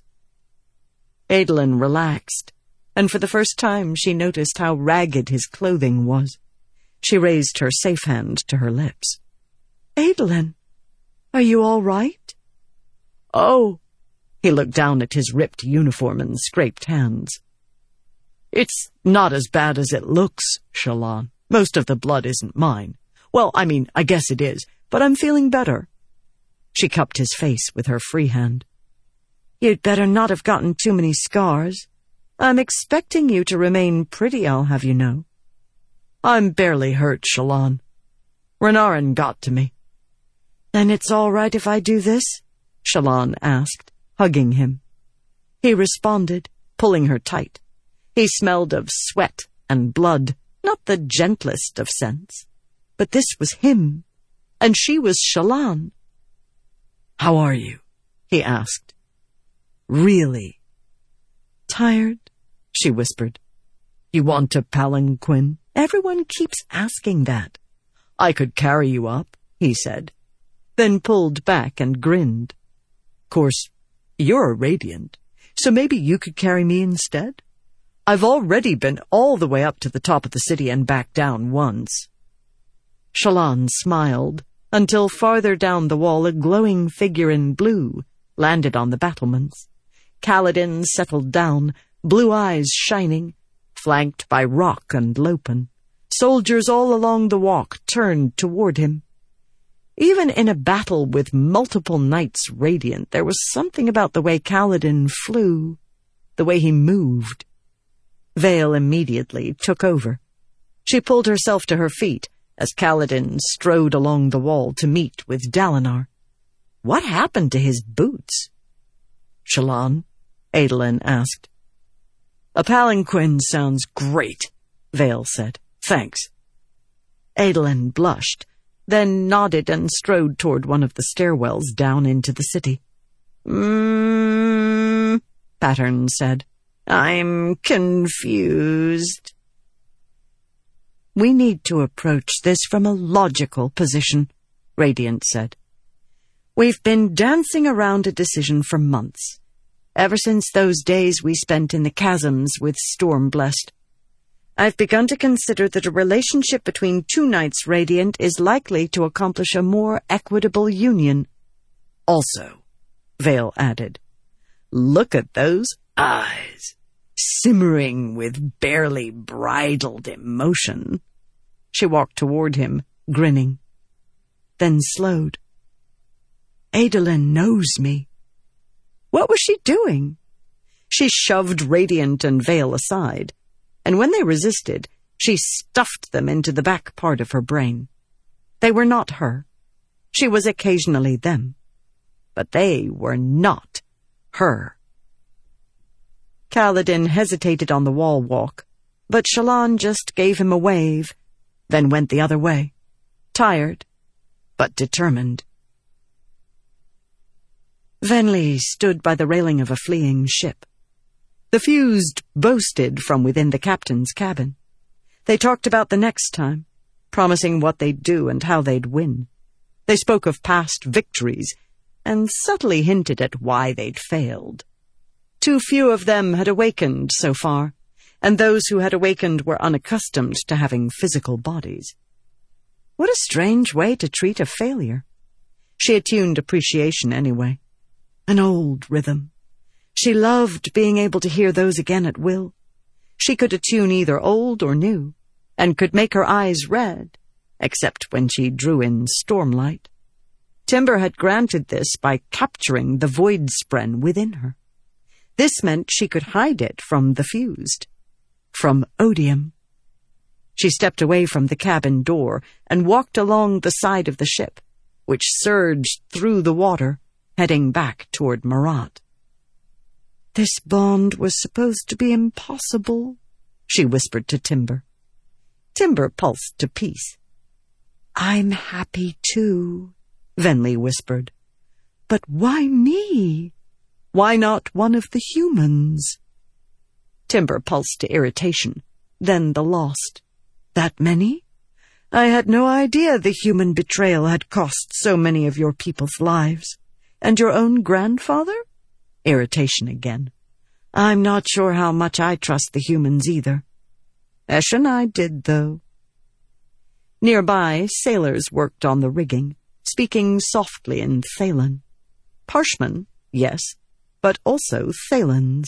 Adolin relaxed, and for the first time she noticed how ragged his clothing was. She raised her safe hand to her lips. "Adolin, are you all right?" "Oh." He looked down at his ripped uniform and scraped hands. "It's not as bad as it looks, Shallan. Most of the blood isn't mine. Well, I guess it is, but I'm feeling better." She cupped his face with her free hand. "You'd better not have gotten too many scars. I'm expecting you to remain pretty, I'll have you know." "I'm barely hurt, Shallan. Renarin got to me." "Then it's all right if I do this?" Shallan asked, hugging him. He responded, pulling her tight. He smelled of sweat and blood, not the gentlest of scents. But this was him, and she was Shallan. "How are you?" he asked. "Really?" "Tired?" she whispered. "You want a palanquin? Everyone keeps asking that." "I could carry you up," he said, then pulled back and grinned. "Course, you're a Radiant, so maybe you could carry me instead? I've already been all the way up to the top of the city and back down once." Shallan smiled, until farther down the wall a glowing figure in blue landed on the battlements. Kaladin settled down, blue eyes shining, flanked by Rock and Lopen. Soldiers all along the walk turned toward him. Even in a battle with multiple knights radiant, there was something about the way Kaladin flew, the way he moved. Vale immediately took over. She pulled herself to her feet as Kaladin strode along the wall to meet with Dalinar. What happened to his boots? "Shallan?" Adolin asked. "A palanquin sounds great," Vale said. "Thanks." Adolin blushed, then nodded and strode toward one of the stairwells down into the city. Pattern said. "I'm confused." "We need to approach this from a logical position," Radiant said. "We've been dancing around a decision for months, ever since those days we spent in the chasms with Stormblessed. I've begun to consider that a relationship between two knights radiant is likely to accomplish a more equitable union. Also," Vale added, "look at those eyes, simmering with barely bridled emotion." She walked toward him, grinning, then slowed. "Adolin knows me." What was she doing? She shoved Radiant and Vale aside, and when they resisted, she stuffed them into the back part of her brain. They were not her. She was occasionally them. But they were not her. Kaladin hesitated on the wall walk, but Shallan just gave him a wave, then went the other way, tired, but determined. Venli stood by the railing of a fleeing ship. The Fused boasted from within the captain's cabin. They talked about the next time, promising what they'd do and how they'd win. They spoke of past victories and subtly hinted at why they'd failed. Too few of them had awakened so far, and those who had awakened were unaccustomed to having physical bodies. What a strange way to treat a failure. She attuned appreciation anyway. An old rhythm. She loved being able to hear those again at will. She could attune either old or new, and could make her eyes red, except when she drew in stormlight. Timber had granted this by capturing the void spren within her. This meant she could hide it from the Fused, from Odium. She stepped away from the cabin door and walked along the side of the ship, which surged through the water, heading back toward Marat. "This bond was supposed to be impossible," she whispered to Timber. Timber pulsed to peace. "I'm happy too," Venli whispered. "But why me? Why not one of the humans?" Timber pulsed to irritation, then the lost. "That many? I had no idea the human betrayal had cost so many of your people's lives. And your own grandfather?" Irritation again. "I'm not sure how much I trust the humans either. Eshonai did, though." Nearby, sailors worked on the rigging, speaking softly in Thaylen. Parshman, yes, but also Thaylens.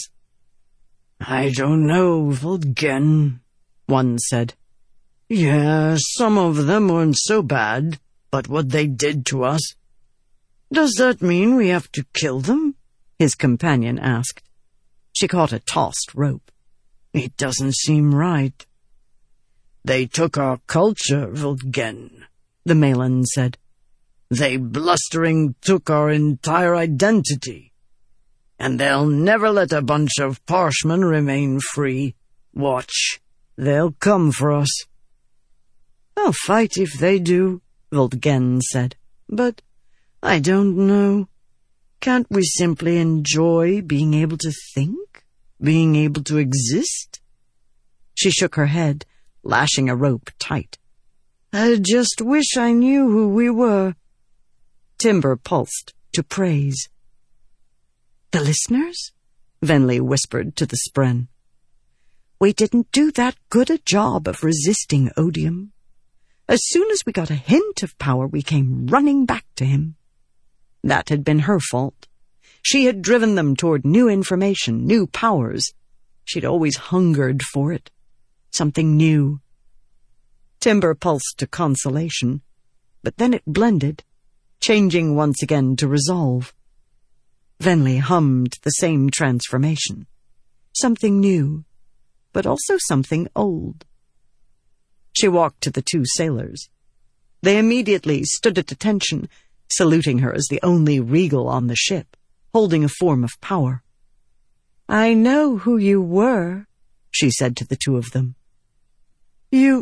"I don't know, Vulgen," one said. "Yeah, some of them weren't so bad, but what they did to us." "Does that mean we have to kill them?" his companion asked. She caught a tossed rope. "It doesn't seem right." "They took our culture, Vulgen," the Malan said. "They blustering took our entire identity. And they'll never let a bunch of Parshmen remain free. Watch, they'll come for us." "I'll fight if they do," Vulgen said. "But I don't know. Can't we simply enjoy being able to think? Being able to exist?" She shook her head, lashing a rope tight. "I just wish I knew who we were." Timber pulsed to praise. "The listeners?" Venli whispered to the spren. We didn't do that good a job of resisting odium. As soon as we got a hint of power, we came running back to him. That had been her fault. She had driven them toward new information, new powers. She'd always hungered for it. Something new. Timber pulsed to consolation, but then it blended, changing once again to resolve. Venli hummed the same transformation. Something new, but also something old. She walked to the two sailors. They immediately stood at attention, saluting her as the only regal on the ship, holding a form of power. "I know who you were," she said to the two of them. You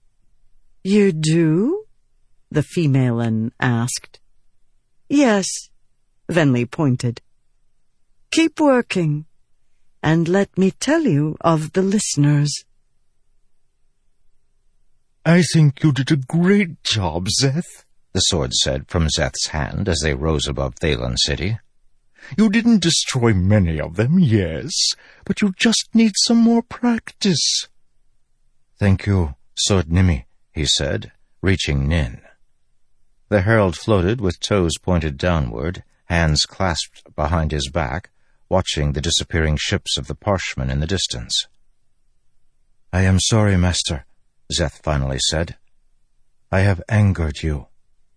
do?" the female asked. "Yes," Venli pointed. "Keep working, and let me tell you of the listeners." "I think you did a great job, Szeth," the sword said from Szeth's hand as they rose above Thaylen City. "You didn't destroy many of them, yes, but you just need some more practice." "Thank you, Sword Nimi," he said, reaching Nin. The herald floated with toes pointed downward, hands clasped behind his back, watching the disappearing ships of the Parshmen in the distance. "I am sorry, Master," Szeth finally said. "I have angered you."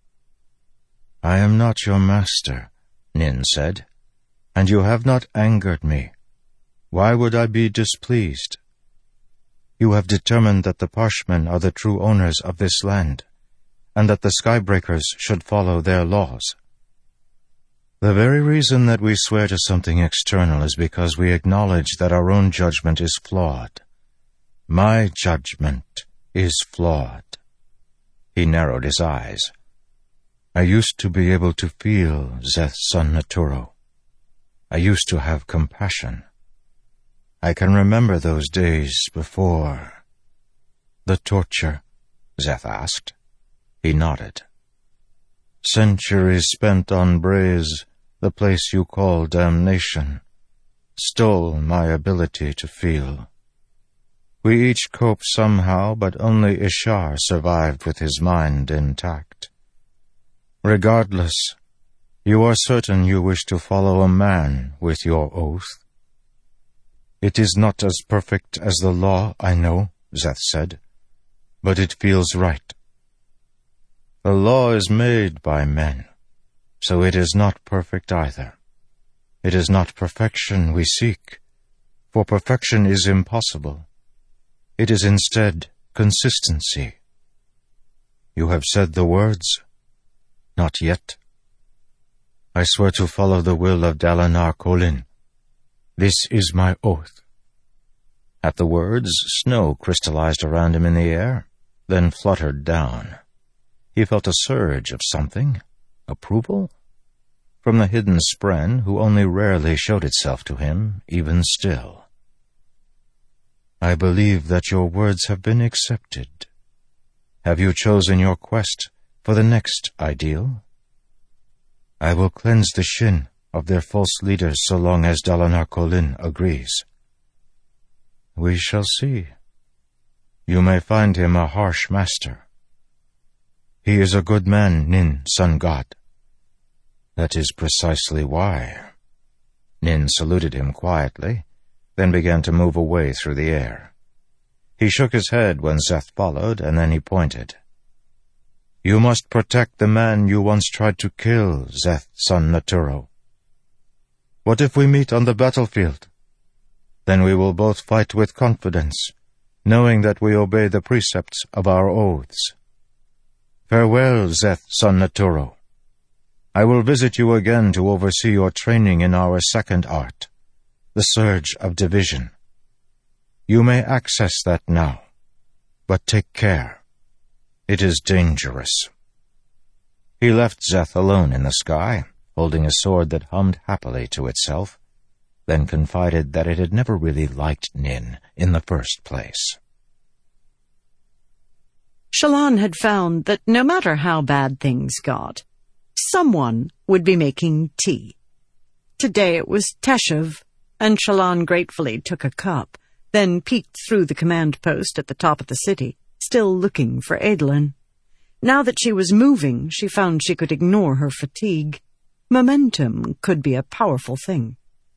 "I am not your master," Nin said, "and you have not angered me. Why would I be displeased? You have determined that the Parshmen are the true owners of this land, and that the Skybreakers should follow their laws. The very reason that we swear to something external is because we acknowledge that our own judgment is flawed. My judgment is flawed." He narrowed his eyes. "I used to be able to feel Szeth's son Naturo. I used to have compassion. I can remember those days before." "The torture?" Szeth asked. He nodded. "Centuries spent on Braze, the place you call damnation, stole my ability to feel. We each coped somehow, but only Ishar survived with his mind intact. Regardless, you are certain you wish to follow a man with your oath." "It is not as perfect as the law, I know," Szeth said, "but it feels right. The law is made by men, so it is not perfect either. It is not perfection we seek, for perfection is impossible. It is instead consistency. You have said the words? Not yet. I swear to follow the will of Dalinar Kholin. This is my oath." At the words, snow crystallized around him in the air, then fluttered down. He felt a surge of something. Approval? From the hidden Spren, who only rarely showed itself to him, even still. "I believe that your words have been accepted. Have you chosen your quest for the next ideal? I will cleanse the Shin of their false leaders so long as Dalinar Kholin agrees. We shall see. You may find him a harsh master. He is a good man, Nin, sun god." "That is precisely why." Nin saluted him quietly, then began to move away through the air. He shook his head when Szeth followed, and then he pointed. "You must protect the man you once tried to kill, Szeth, son Naturo. What if we meet on the battlefield? Then we will both fight with confidence, knowing that we obey the precepts of our oaths. Farewell, Szeth, son Naturo. I will visit you again to oversee your training in our second art, the Surge of Division. You may access that now, but take care. It is dangerous." He left Szeth alone in the sky, holding a sword that hummed happily to itself, then confided that it had never really liked Nin in the first place. Shallan had found that no matter how bad things got, someone would be making tea. Today it was Teshuv, and Shallan gratefully took a cup, then peeked through the command post at the top of the city, still looking for Adolin. Now that she was moving, she found she could ignore her fatigue. Momentum could be a powerful thing.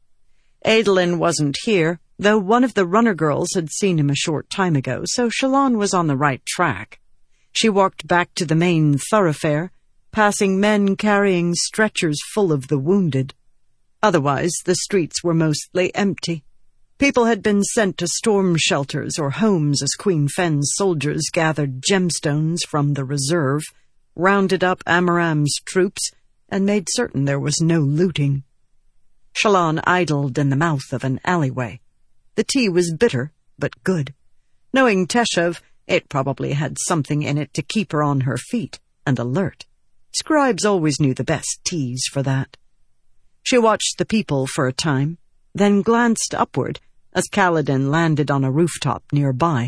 Adolin wasn't here, though one of the runner girls had seen him a short time ago, so Shallan was on the right track. She walked back to the main thoroughfare, passing men carrying stretchers full of the wounded. Otherwise, the streets were mostly empty. People had been sent to storm shelters or homes as Queen Fen's soldiers gathered gemstones from the reserve, rounded up Amaram's troops, and made certain there was no looting. Shallan idled in the mouth of an alleyway. The tea was bitter, but good. Knowing Teshav, it probably had something in it to keep her on her feet and alert. Scribes always knew the best teas for that. She watched the people for a time, then glanced upward as Kaladin landed on a rooftop nearby.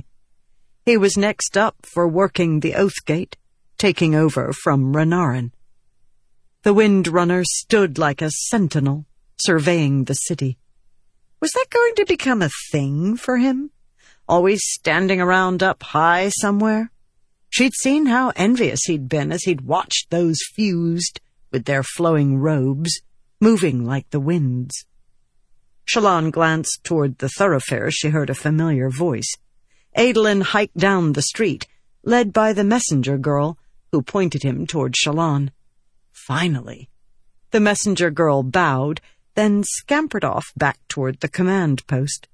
He was next up for working the Oathgate, taking over from Renarin. The Windrunner stood like a sentinel, surveying the city. Was that going to become a thing for him? Always standing around up high somewhere? She'd seen how envious he'd been as he'd watched those fused, with their flowing robes, moving like the winds. Shallan glanced toward the thoroughfare. She heard a familiar voice. Adolin hiked down the street, led by the messenger girl, who pointed him toward Shallan. Finally. The messenger girl bowed, then scampered off back toward the command post.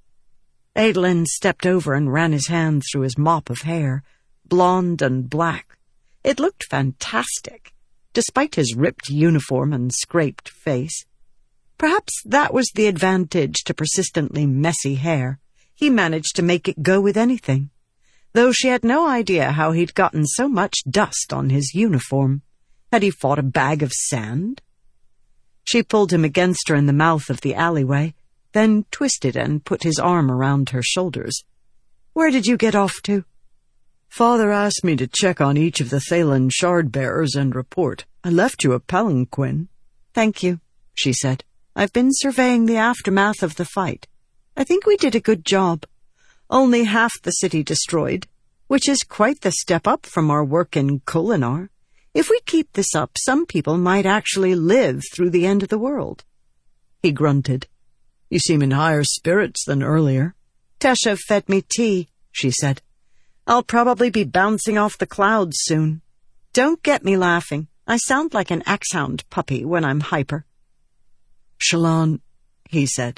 Adolin stepped over and ran his hand through his mop of hair, blonde and black. It looked fantastic, despite his ripped uniform and scraped face. Perhaps that was the advantage to persistently messy hair. He managed to make it go with anything, though she had no idea how he'd gotten so much dust on his uniform. Had he fought a bag of sand? She pulled him against her in the mouth of the alleyway, then twisted and put his arm around her shoulders. "Where did you get off to?" "Father asked me to check on each of the Thaylen shard-bearers and report. I left you a palanquin." "Thank you," she said. "I've been surveying the aftermath of the fight. I think we did a good job. Only half the city destroyed, which is quite the step up from our work in Kholinar. If we keep this up, some people might actually live through the end of the world." He grunted. "You seem in higher spirits than earlier." "Teshav fed me tea," she said. "I'll probably be bouncing off the clouds soon. Don't get me laughing. I sound like an axhound puppy when I'm hyper." "Shallan," he said.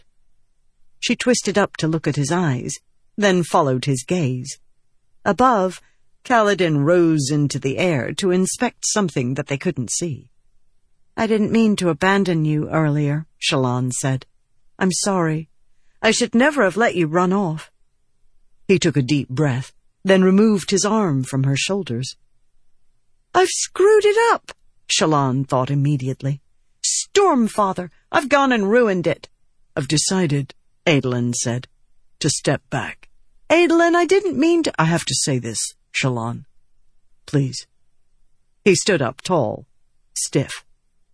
She twisted up to look at his eyes, then followed his gaze. Above, Kaladin rose into the air to inspect something that they couldn't see. "I didn't mean to abandon you earlier," Shallan said. "I'm sorry. I should never have let you run off." He took a deep breath, then removed his arm from her shoulders. "I've screwed it up," Shallan thought immediately. "Stormfather, I've gone and ruined it." "I've decided," Adolin said, "to step back." "Adolin, I didn't mean to—" "I have to say this, Shallan. Please." He stood up tall, stiff.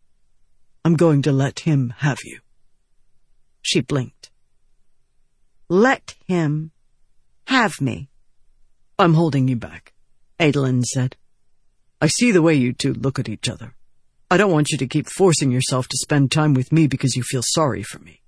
"I'm going to let him have you." She blinked. "Let him have me?" "I'm holding you back," Adolin said. "I see the way you two look at each other. I don't want you to keep forcing yourself to spend time with me because you feel sorry for me."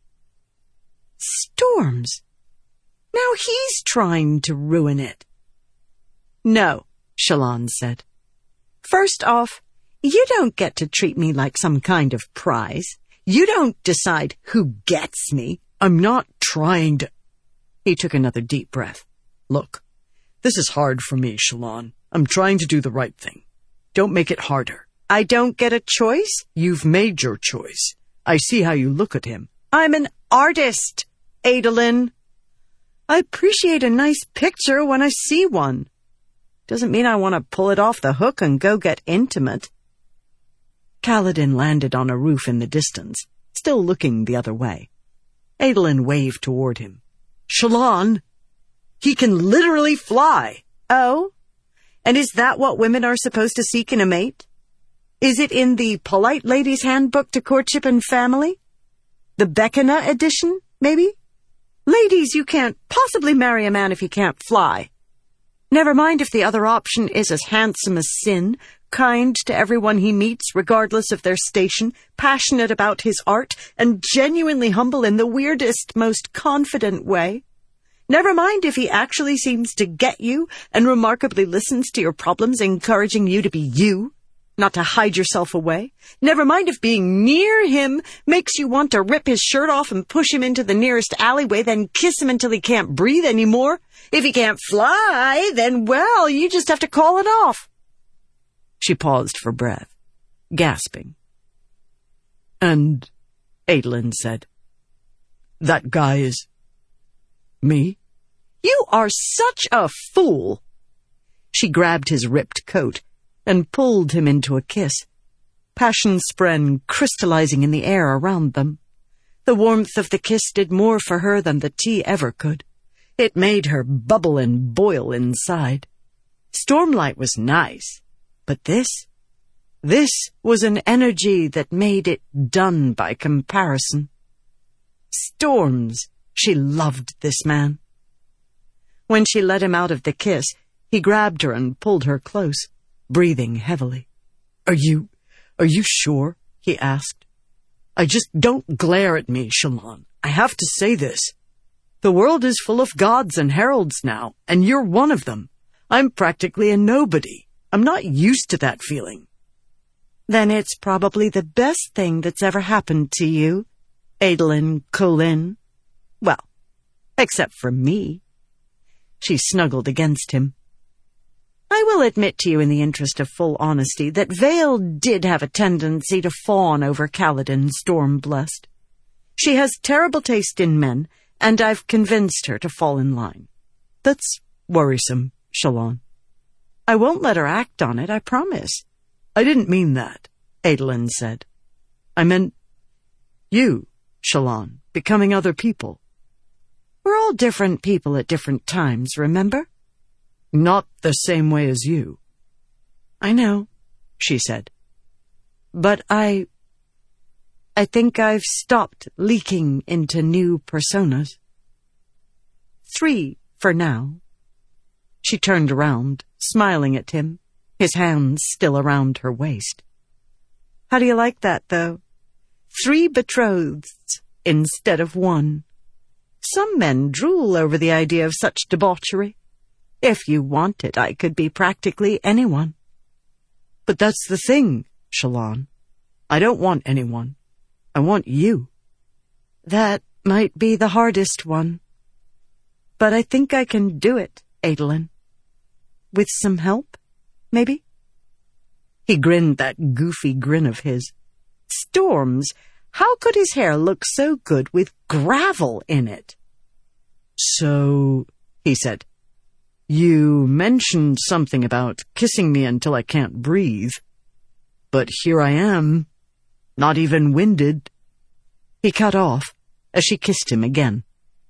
Storms! Now he's trying to ruin it. "No," Shallan said. "First off, you don't get to treat me like some kind of prize. You don't decide who gets me." "I'm not trying to—" He took another deep breath. "Look, this is hard for me, Shallan. I'm trying to do the right thing. Don't make it harder." "I don't get a choice?" "You've made your choice. I see how you look at him." "I'm an artist, Adolin. I appreciate a nice picture when I see one. Doesn't mean I want to pull it off the hook and go get intimate." Kaladin landed on a roof in the distance, still looking the other way. Adolin waved toward him. "Shallan, he can literally fly." "Oh? And is that what women are supposed to seek in a mate? Is it in the Polite Lady's Handbook to Courtship and Family? The Bekina edition, maybe?" Ladies, you can't possibly marry a man if he can't fly. Never mind if the other option is as handsome as sin, kind to everyone he meets regardless of their station, passionate about his art, and genuinely humble in the weirdest, most confident way. Never mind if he actually seems to get you and remarkably listens to your problems, encouraging you to be you, not to hide yourself away. Never mind if being near him makes you want to rip his shirt off and push him into the nearest alleyway, then kiss him until he can't breathe anymore. If he can't fly, then, well, you just have to call it off. She paused for breath, gasping. And Adolin said, "That guy is me?" "You are such a fool." She grabbed his ripped coat and pulled him into a kiss, passion spren crystallizing in the air around them. The warmth of the kiss did more for her than the tea ever could. It made her bubble and boil inside. Stormlight was nice, but this was an energy that made it done by comparison. Storms, she loved this man. When she let him out of the kiss, he grabbed her and pulled her close, breathing heavily. Are you sure?" he asked. Just don't glare at me, Shallan. I have to say this. The world is full of gods and heralds now, and you're one of them. I'm practically a nobody. I'm not used to that feeling." "Then it's probably the best thing that's ever happened to you, Adolin Kholin. Well, except for me." She snuggled against him. "I will admit to you in the interest of full honesty that Vale did have a tendency to fawn over Kaladin Stormblessed. She has terrible taste in men, and I've convinced her to fall in line. That's worrisome, Shallan. I won't let her act on it, I promise." "I didn't mean that," Adolin said. "I meant you, Shallan, becoming other people." "We're all different people at different times, remember?" "Not the same way as you." "I know," she said. "But I think I've stopped leaking into new personas. 3 for now." She turned around, smiling at him, his hands still around her waist. "How do you like that, though? 3 betrotheds instead of 1. Some men drool over the idea of such debauchery. If you wanted, I could be practically anyone." "But that's the thing, Shallan. I don't want anyone. I want you." "That might be the hardest one. But I think I can do it, Adolin. With some help, maybe?" He grinned that goofy grin of his. Storms, how could his hair look so good with gravel in it? "So," he said, "you mentioned something about kissing me until I can't breathe. But here I am, not even winded." He cut off as she kissed him again.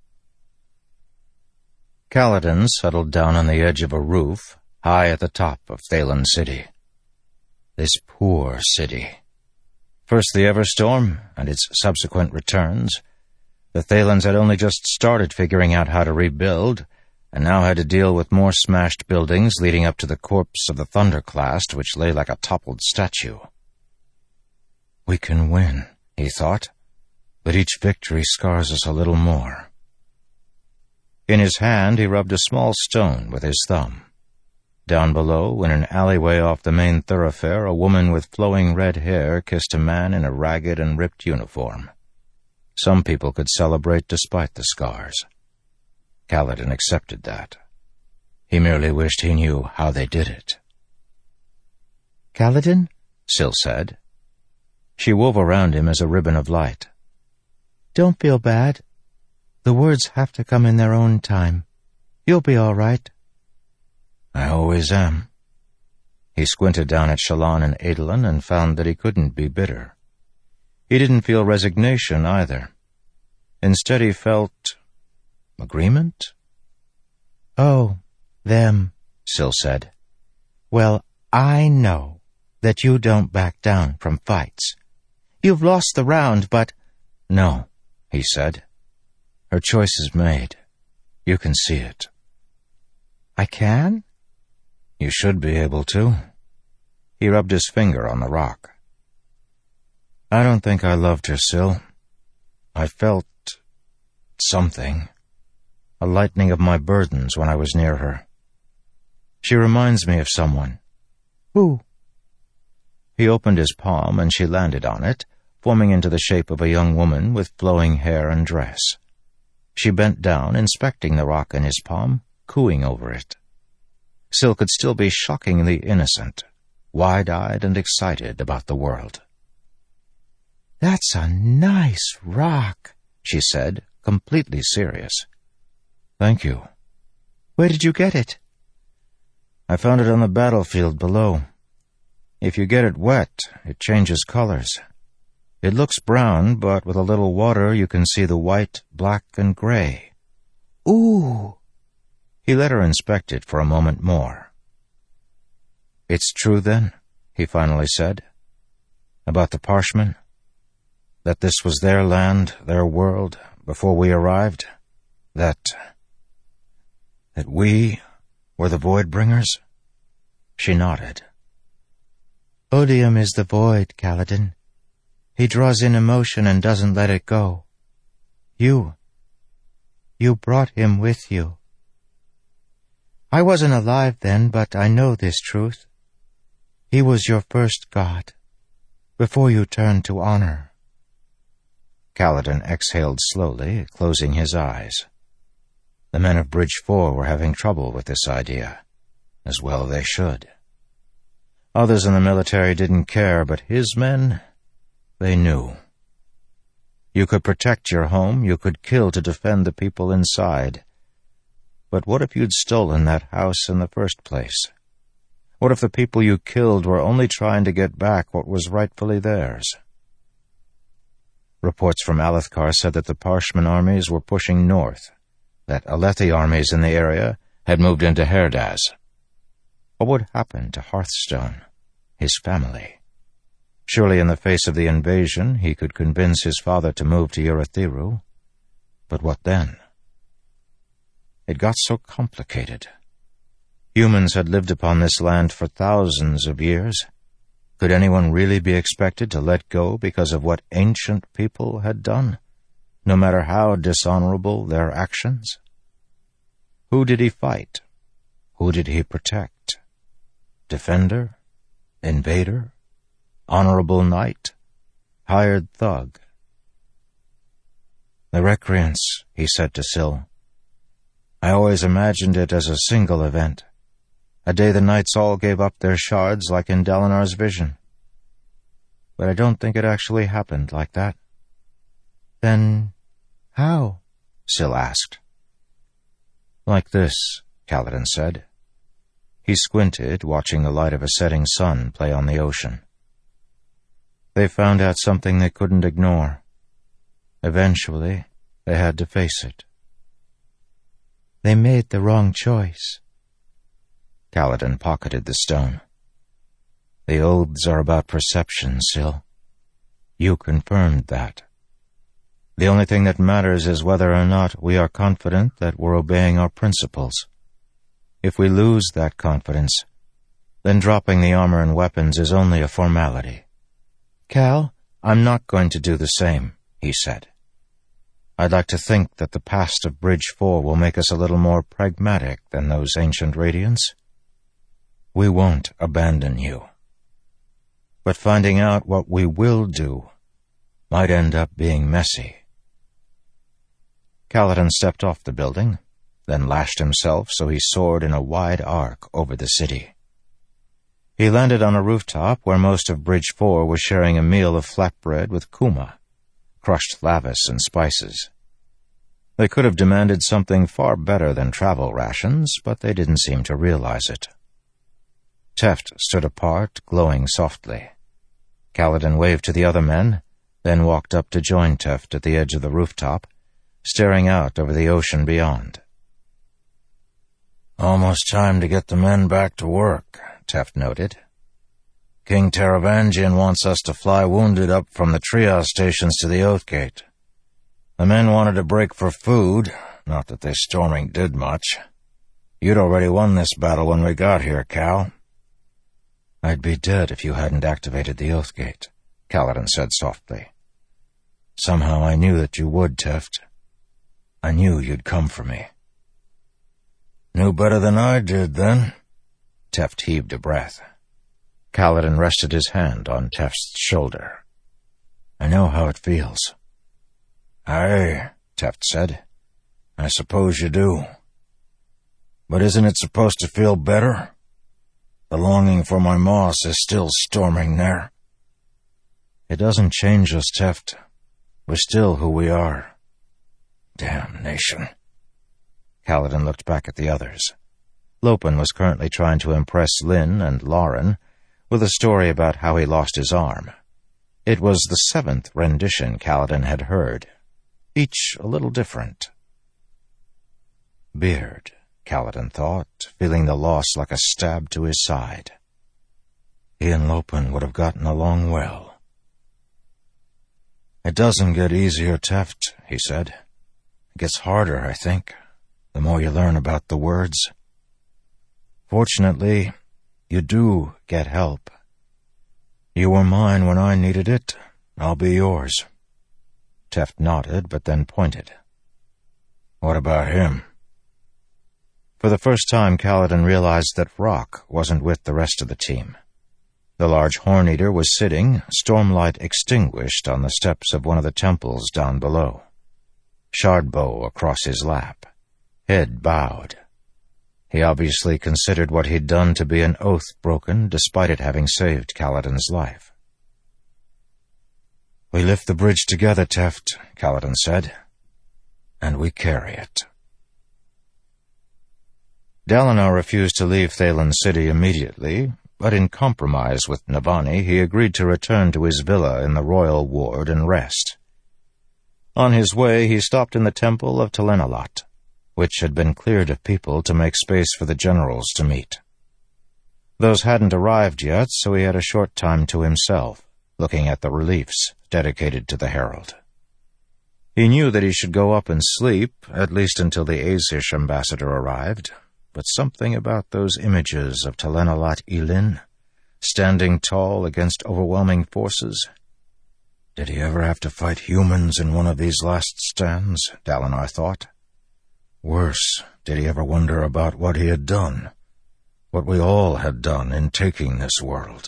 Kaladin settled down on the edge of a roof, high at the top of Thaylen City. This poor city. First the Everstorm and its subsequent returns. The Thaylens had only just started figuring out how to rebuild, and now had to deal with more smashed buildings leading up to the corpse of the Thunderclast, which lay like a toppled statue. "We can win," he thought, "but each victory scars us a little more." In his hand he rubbed a small stone with his thumb. Down below, in an alleyway off the main thoroughfare, a woman with flowing red hair kissed a man in a ragged and ripped uniform. Some people could celebrate despite the scars. Kaladin accepted that. He merely wished he knew how they did it. "Kaladin?" Syl said. She wove around him as a ribbon of light. "Don't feel bad. The words have to come in their own time. You'll be all right." "I always am." He squinted down at Shallan and Adolin and found that he couldn't be bitter. He didn't feel resignation either. Instead he felt agreement? "Oh, them," Syl said. "Well, I know that you don't back down from fights. You've lost the round, but—" "No," he said. Her choice is made. You can see it. I can? You should be able to. He rubbed his finger on the rock. I don't think I loved her, Syl. I felt something. A lightening of my burdens when I was near her. She reminds me of someone. Who? He opened his palm and she landed on it, forming into the shape of a young woman with flowing hair and dress. She bent down, inspecting the rock in his palm, cooing over it. Syl could still be shockingly innocent, wide-eyed and excited about the world. That's a nice rock, she said, completely serious. Thank you. Where did you get it? I found it on the battlefield below. If you get it wet, it changes colors. It looks brown, but with a little water you can see the white, black, and gray. Ooh! He let her inspect it for a moment more. It's true, then, he finally said, about the Parshmen? That this was their land, their world, before we arrived? That we were the Void-bringers? She nodded. Odium is the void, Kaladin. He draws in emotion and doesn't let it go. You brought him with you. I wasn't alive then, but I know this truth. He was your first god, before you turned to honor. Kaladin exhaled slowly, closing his eyes. The men of Bridge 4 were having trouble with this idea. As well they should. Others in the military didn't care, but his men, they knew. You could protect your home, you could kill to defend the people inside. But what if you'd stolen that house in the first place? What if the people you killed were only trying to get back what was rightfully theirs? Reports from Alethkar said that the Parshmen armies were pushing north, that Alethi armies in the area had moved into Herdaz. What would happen to Hearthstone, his family? Surely in the face of the invasion he could convince his father to move to Urithiru. But what then? It got so complicated. Humans had lived upon this land for thousands of years. Could anyone really be expected to let go because of what ancient people had done, no matter how dishonorable their actions? Who did he fight? Who did he protect? Defender? Invader? Honorable knight? Hired thug? The recreance, he said to Syl. I always imagined it as a single event. A day the knights all gave up their shards like in Dalinar's vision. But I don't think it actually happened like that. Then how? Syl asked. Like this, Kaladin said. He squinted, watching the light of a setting sun play on the ocean. They found out something they couldn't ignore. Eventually, they had to face it. They made the wrong choice. Kaladin pocketed the stone. The oaths are about perception, Syl. You confirmed that. The only thing that matters is whether or not we are confident that we're obeying our principles. If we lose that confidence, then dropping the armor and weapons is only a formality. Cal, I'm not going to do the same, he said. I'd like to think that the past of Bridge 4 will make us a little more pragmatic than those ancient Radiants. We won't abandon you. But finding out what we will do might end up being messy. Kaladin stepped off the building, then lashed himself so he soared in a wide arc over the city. He landed on a rooftop where most of Bridge 4 was sharing a meal of flatbread with kuma, crushed lavis and spices. They could have demanded something far better than travel rations, but they didn't seem to realize it. Teft stood apart, glowing softly. Kaladin waved to the other men, then walked up to join Teft at the edge of the rooftop, staring out over the ocean beyond. Almost time to get the men back to work, Teft noted. King Taravangian wants us to fly wounded up from the triage stations to the Oathgate. The men wanted a break for food, not that their storming did much. You'd already won this battle when we got here, Cal. I'd be dead if you hadn't activated the Oathgate, Kaladin said softly. Somehow I knew that you would, Teft. I knew you'd come for me. Knew better than I did, then? Teft heaved a breath. Kaladin rested his hand on Teft's shoulder. I know how it feels. Aye, Teft said. I suppose you do. But isn't it supposed to feel better? The longing for my moss is still storming there. It doesn't change us, Teft. We're still who we are. Damnation. Kaladin looked back at the others. Lopen was currently trying to impress Lyn and Lauren with a story about how he lost his arm. It was the 7th rendition Kaladin had heard, each a little different. Beard, Kaladin thought, feeling the loss like a stab to his side. He and Lopen would have gotten along well. It doesn't get easier, Teft, he said. It gets harder, I think, the more you learn about the words. Fortunately, you do get help. You were mine when I needed it. I'll be yours. Teft nodded, but then pointed. What about him? For the first time, Kaladin realized that Rock wasn't with the rest of the team. The large Horn-Eater was sitting, stormlight extinguished, on the steps of one of the temples down below. Shardbow across his lap, head bowed. He obviously considered what he'd done to be an oath broken, despite it having saved Kaladin's life. We lift the bridge together, Teft, Kaladin said, and we carry it. Dalinar refused to leave Thaylen City immediately, but in compromise with Navani, he agreed to return to his villa in the royal ward and rest. On his way, he stopped in the temple of Talenalat, which had been cleared of people to make space for the generals to meet. Those hadn't arrived yet, so he had a short time to himself, looking at the reliefs dedicated to the Herald. He knew that he should go up and sleep, at least until the Azish ambassador arrived, but something about those images of Talenalat Elin, standing tall against overwhelming forces. Did he ever have to fight humans in one of these last stands, Dalinar thought. Worse, did he ever wonder about what he had done, what we all had done in taking this world?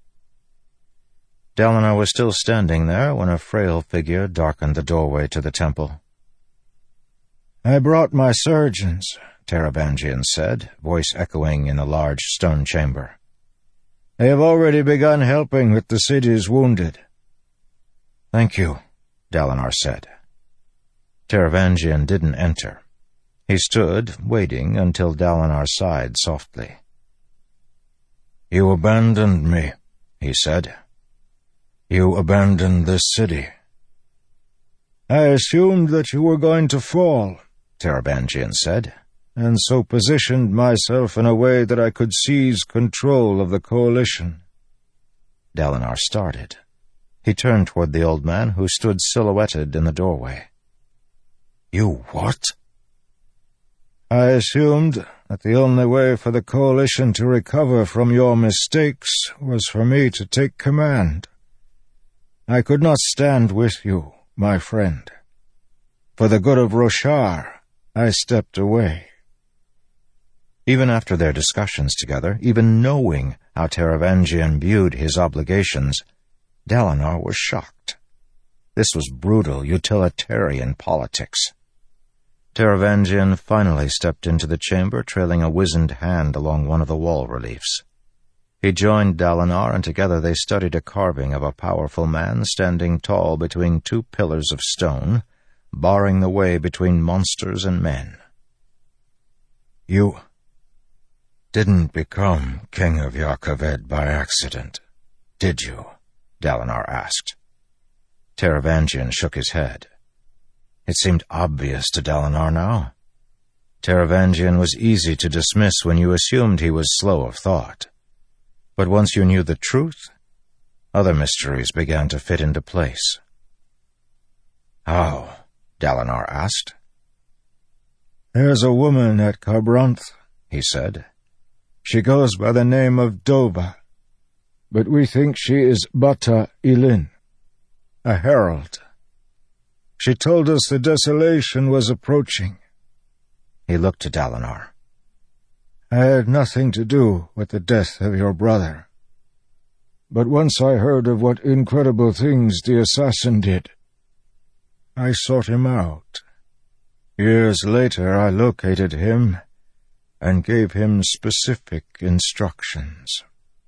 Dalinar was still standing there when a frail figure darkened the doorway to the temple. I brought my surgeons, Taravangian said, voice echoing in the large stone chamber. They have already begun helping with the city's wounded. Thank you, Dalinar said. Taravangian didn't enter. He stood, waiting until Dalinar sighed softly. You abandoned me, he said. You abandoned this city. I assumed that you were going to fall, Taravangian said, and so positioned myself in a way that I could seize control of the coalition. Dalinar started. He turned toward the old man who stood silhouetted in the doorway. You what? I assumed that the only way for the coalition to recover from your mistakes was for me to take command. I could not stand with you, my friend. For the good of Roshar, I stepped away. Even after their discussions together, even knowing how Taravangian viewed his obligations, Dalinar was shocked. This was brutal, utilitarian politics. Taravangian finally stepped into the chamber, trailing a wizened hand along one of the wall reliefs. He joined Dalinar, and together they studied a carving of a powerful man standing tall between two pillars of stone, barring the way between monsters and men. You didn't become King of Jah Keved by accident, did you? Dalinar asked. Taravangian shook his head. It seemed obvious to Dalinar now. Taravangian was easy to dismiss when you assumed he was slow of thought. But once you knew the truth, other mysteries began to fit into place. How? Dalinar asked. "There's a woman at Kharbranth," he said. "She goes by the name of Dova, but we think she is Bata Ilin, a herald. She told us the desolation was approaching." He looked to Dalinar. "I had nothing to do with the death of your brother. But once I heard of what incredible things the assassin did, I sought him out. Years later I located him and gave him specific instructions."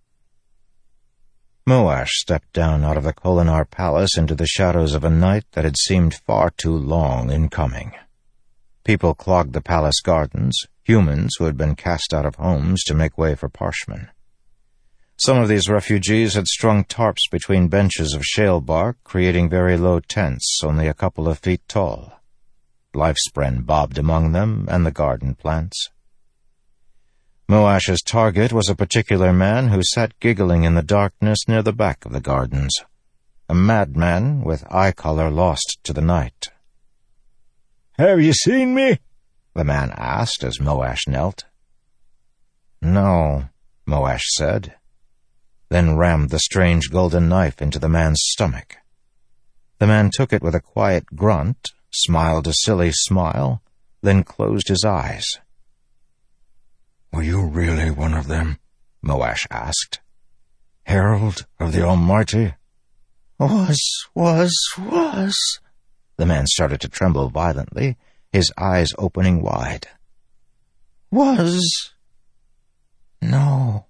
Moash stepped down out of the Kholinar palace into the shadows of a night that had seemed far too long in coming. People clogged the palace gardens, humans who had been cast out of homes to make way for Parshmen. Some of these refugees had strung tarps between benches of shale bark, creating very low tents only a couple of feet tall. Lifespren bobbed among them and the garden plants. Moash's target was a particular man who sat giggling in the darkness near the back of the gardens, a madman with eye color lost to the night. "Have you seen me?" the man asked as Moash knelt. "No," Moash said, then rammed the strange golden knife into the man's stomach. The man took it with a quiet grunt, smiled a silly smile, then closed his eyes. "Were you really one of them?" Moash asked. "Herald of the Almighty?" Was. The man started to tremble violently, his eyes opening wide. "Was. No.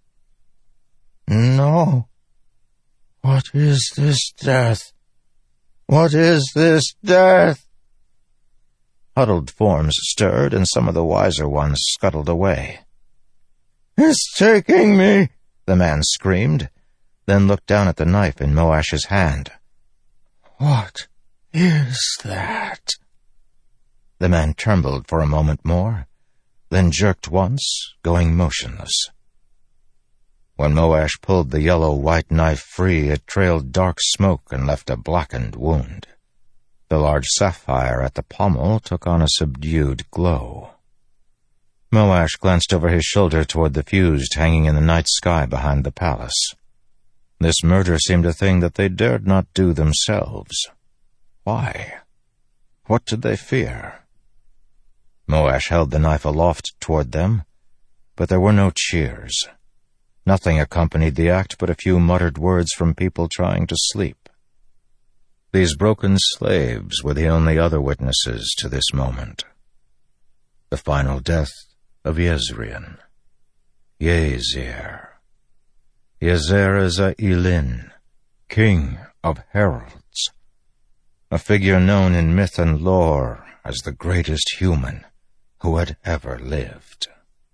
What is this death? What is this death?" Huddled forms stirred, and some of the wiser ones scuttled away. "It's taking me," the man screamed, then looked down at the knife in Moash's hand. "What is that?" The man trembled for a moment more, then jerked once, going motionless. When Moash pulled the yellow-white knife free, it trailed dark smoke and left a blackened wound. The large sapphire at the pommel took on a subdued glow. Moash glanced over his shoulder toward the fused hanging in the night sky behind the palace. This murder seemed a thing that they dared not do themselves. Why? What did they fear? Moash held the knife aloft toward them, but there were no cheers. Nothing accompanied the act but a few muttered words from people trying to sleep. These broken slaves were the only other witnesses to this moment. The final death of Jezrien. Yezer. Yezer Ilin, king of heralds. A figure known in myth and lore as the greatest human who had ever lived.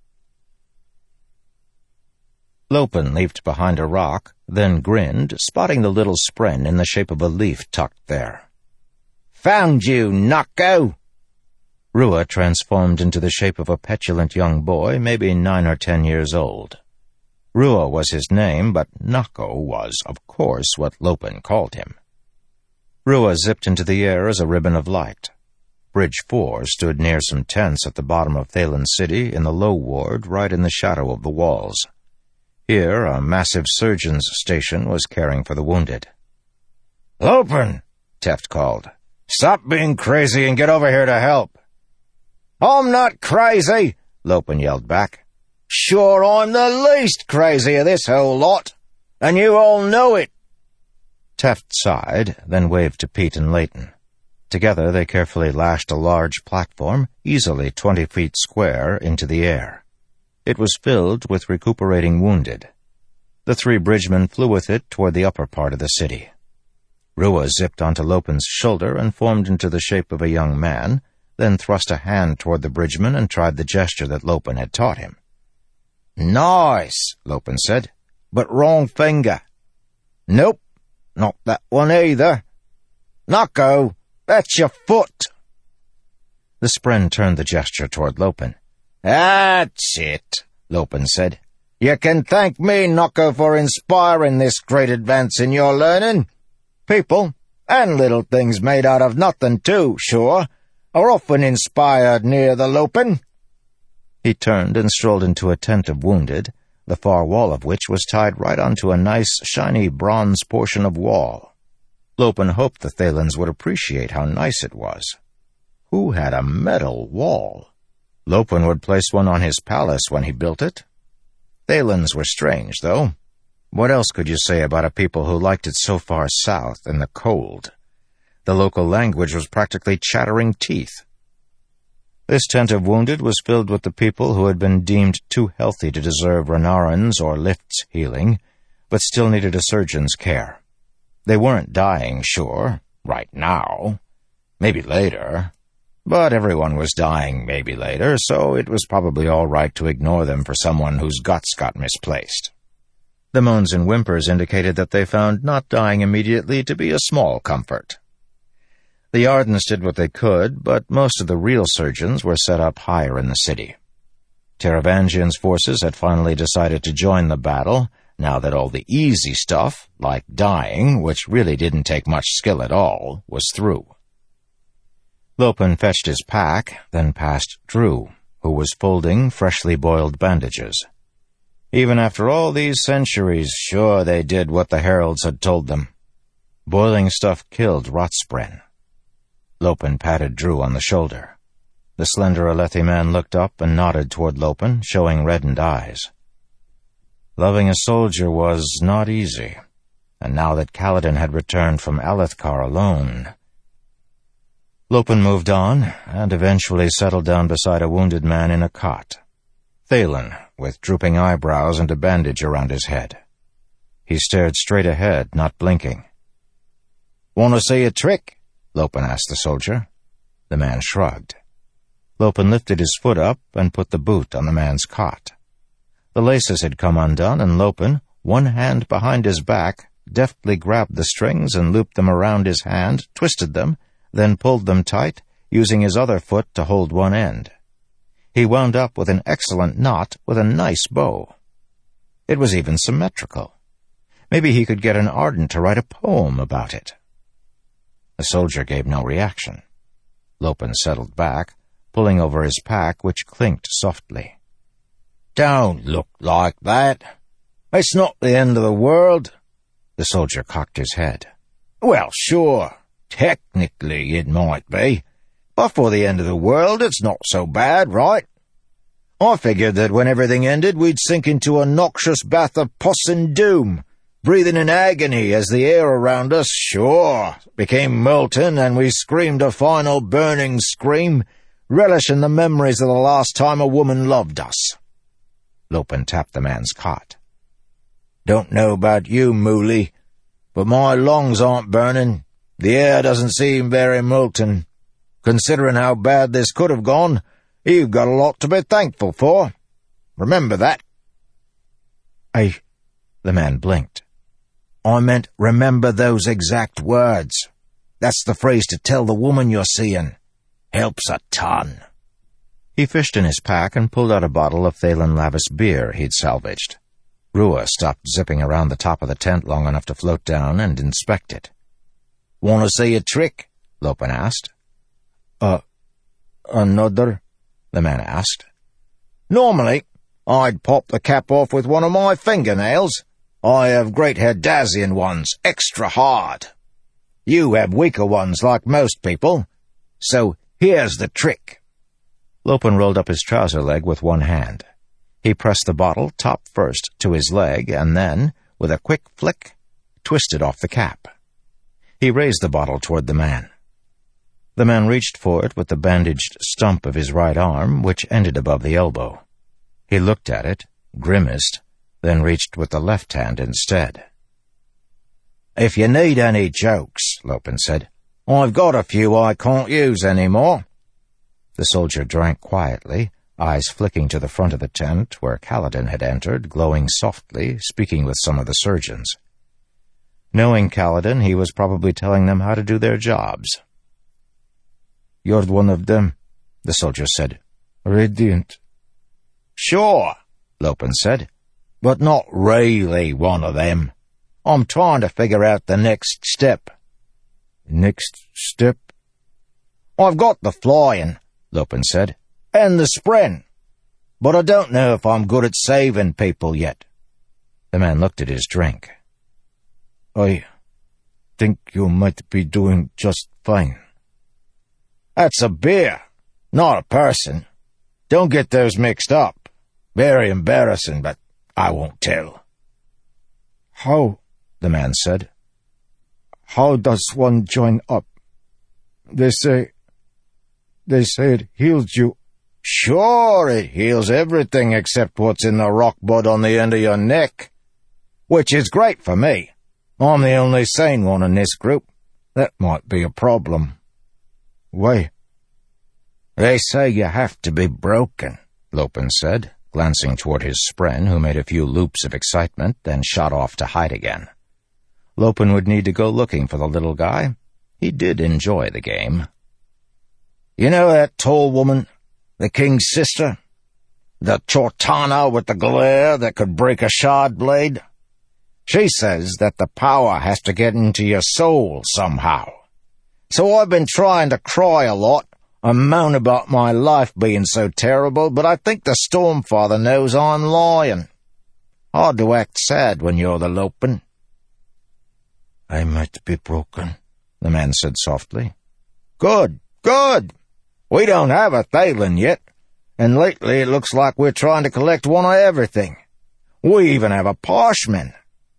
Lopen leaped behind a rock, then grinned, spotting the little spren in the shape of a leaf tucked there. "Found you, Nocco!" Rua transformed into the shape of a petulant young boy, maybe 9 or 10 years old. Rua was his name, but Nocco was, of course, what Lopen called him. Rua zipped into the air as a ribbon of light. Bridge 4 stood near some tents at the bottom of Thaylen City in the low ward right in the shadow of the walls. Here, a massive surgeon's station was caring for the wounded. "Lopen!" Teft called. "Stop being crazy and get over here to help." "I'm not crazy," Lopen yelled back. "Sure, I'm the least crazy of this whole lot, and you all know it." Teft sighed, then waved to Pete and Leighton. Together they carefully lashed a large platform, easily 20 feet square, into the air. It was filled with recuperating wounded. The 3 bridgemen flew with it toward the upper part of the city. Rua zipped onto Lopen's shoulder and formed into the shape of a young man, then thrust a hand toward the bridgeman and tried the gesture that Lopen had taught him. "Nice," Lopen said, "but wrong finger." "Nope, not that one either." "Nocco, that's your foot." The spren turned the gesture toward Lopen. "That's it," Lopen said. "You can thank me, Nocco, for inspiring this great advance in your learning. People, and little things made out of nothing too, sure, are often inspired near the Lopen." He turned and strolled into a tent of wounded, the far wall of which was tied right onto a nice, shiny bronze portion of wall. Lopen hoped the Thalens would appreciate how nice it was. Who had a metal wall? Lopen would place one on his palace when he built it. Thalens were strange, though. What else could you say about a people who liked it so far south in the cold? The local language was practically chattering teeth. This tent of wounded was filled with the people who had been deemed too healthy to deserve Renarin's or Lift's healing, but still needed a surgeon's care. They weren't dying, sure, right now. Maybe later. But everyone was dying maybe later, so it was probably all right to ignore them for someone whose guts got misplaced. The moans and whimpers indicated that they found not dying immediately to be a small comfort. The Ardens did what they could, but most of the real surgeons were set up higher in the city. Taravangian's forces had finally decided to join the battle, now that all the easy stuff, like dying, which really didn't take much skill at all, was through. Lopen fetched his pack, then passed Drew, who was folding freshly boiled bandages. Even after all these centuries, sure they did what the heralds had told them. Boiling stuff killed rotspren. Lopen patted Drew on the shoulder. The slender Alethi man looked up and nodded toward Lopen, showing reddened eyes. Loving a soldier was not easy, and now that Kaladin had returned from Alethkar alone... Lopen moved on, and eventually settled down beside a wounded man in a cot. Thalen, with drooping eyebrows and a bandage around his head. He stared straight ahead, not blinking. "Want to see a trick?" Lopen asked the soldier. The man shrugged. Lopen lifted his foot up and put the boot on the man's cot. The laces had come undone, and Lopen, one hand behind his back, deftly grabbed the strings and looped them around his hand, twisted them, then pulled them tight, using his other foot to hold one end. He wound up with an excellent knot with a nice bow. It was even symmetrical. Maybe he could get an Arden to write a poem about it. The soldier gave no reaction. Lopen settled back, pulling over his pack, which clinked softly. "Don't look like that. It's not the end of the world." The soldier cocked his head. "Well, sure. Technically, it might be. But for the end of the world, it's not so bad, right? I figured that when everything ended, we'd sink into a noxious bath of pus and doom, breathing in agony as the air around us, sure, became molten and we screamed a final burning scream, relishing the memories of the last time a woman loved us." Lopen tapped the man's cot. "Don't know about you, Mooley, but my lungs aren't burning. The air doesn't seem very molten. Considering how bad this could have gone, you've got a lot to be thankful for. Remember that." The man blinked. "I meant remember those exact words. That's the phrase to tell the woman you're seeing. Helps a ton." He fished in his pack and pulled out a bottle of Thalen Lavis beer he'd salvaged. Rua stopped zipping around the top of the tent long enough to float down and inspect it. "Want to see a trick?" Lopen asked. Another?" the man asked. "Normally, I'd pop the cap off with one of my fingernails. I have great Herdazian ones, extra hard. You have weaker ones like most people. So here's the trick." Lopen rolled up his trouser leg with one hand. He pressed the bottle top first to his leg and then, with a quick flick, twisted off the cap. He raised the bottle toward the man. The man reached for it with the bandaged stump of his right arm, which ended above the elbow. He looked at it, grimaced, then reached with the left hand instead. "If you need any jokes," Lopen said, "I've got a few I can't use anymore." The soldier drank quietly, eyes flicking to the front of the tent where Kaladin had entered, glowing softly, speaking with some of the surgeons. Knowing Kaladin, he was probably telling them how to do their jobs. "You're one of them," the soldier said. "Radiant." "Sure," Lopen said, "but not really one of them. I'm trying to figure out the next step." "Next step?" I've got the flying, Lopin said, and the sprint, but I don't know if I'm good at saving people yet. The man looked at his drink. I think you might be doing just fine. That's a beer, not a person. Don't get those mixed up. Very embarrassing, but I won't tell. How, the man said, how does one join up? They say it heals you. Sure, it heals everything except what's in the rock bud on the end of your neck. Which is great for me. I'm the only sane one in this group. That might be a problem. Why? They say you have to be broken, Lopin said, glancing toward his spren, who made a few loops of excitement, then shot off to hide again. Lopin would need to go looking for the little guy. He did enjoy the game. You know that tall woman, the king's sister? The Chortana with the glare that could break a shard blade? She says that the power has to get into your soul somehow. So I've been trying to cry a lot and moan about my life being so terrible, but I think the Stormfather knows I'm lying. Hard to act sad when you're the Lopin. I might be broken, the man said softly. Good, good. We don't have a Thaylen yet, and lately it looks like we're trying to collect one of everything. We even have a Parshman.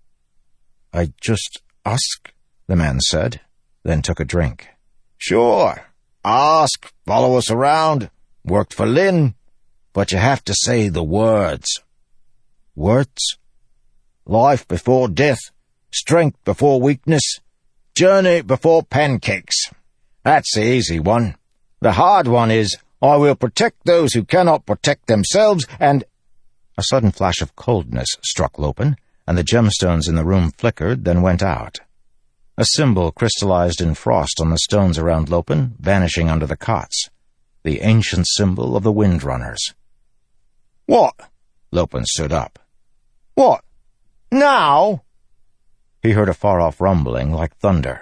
I just ask, the man said, then took a drink. Sure. Ask, follow us around, worked for Lynn, but you have to say the words. Words? Life before death, strength before weakness, journey before pancakes. That's the easy one. The hard one is, I will protect those who cannot protect themselves, and— A sudden flash of coldness struck Lopin, and the gemstones in the room flickered, then went out. A symbol crystallized in frost on the stones around Lopin, vanishing under the cots. The ancient symbol of the Windrunners. What? Lopin stood up. What? Now? He heard a far-off rumbling like thunder.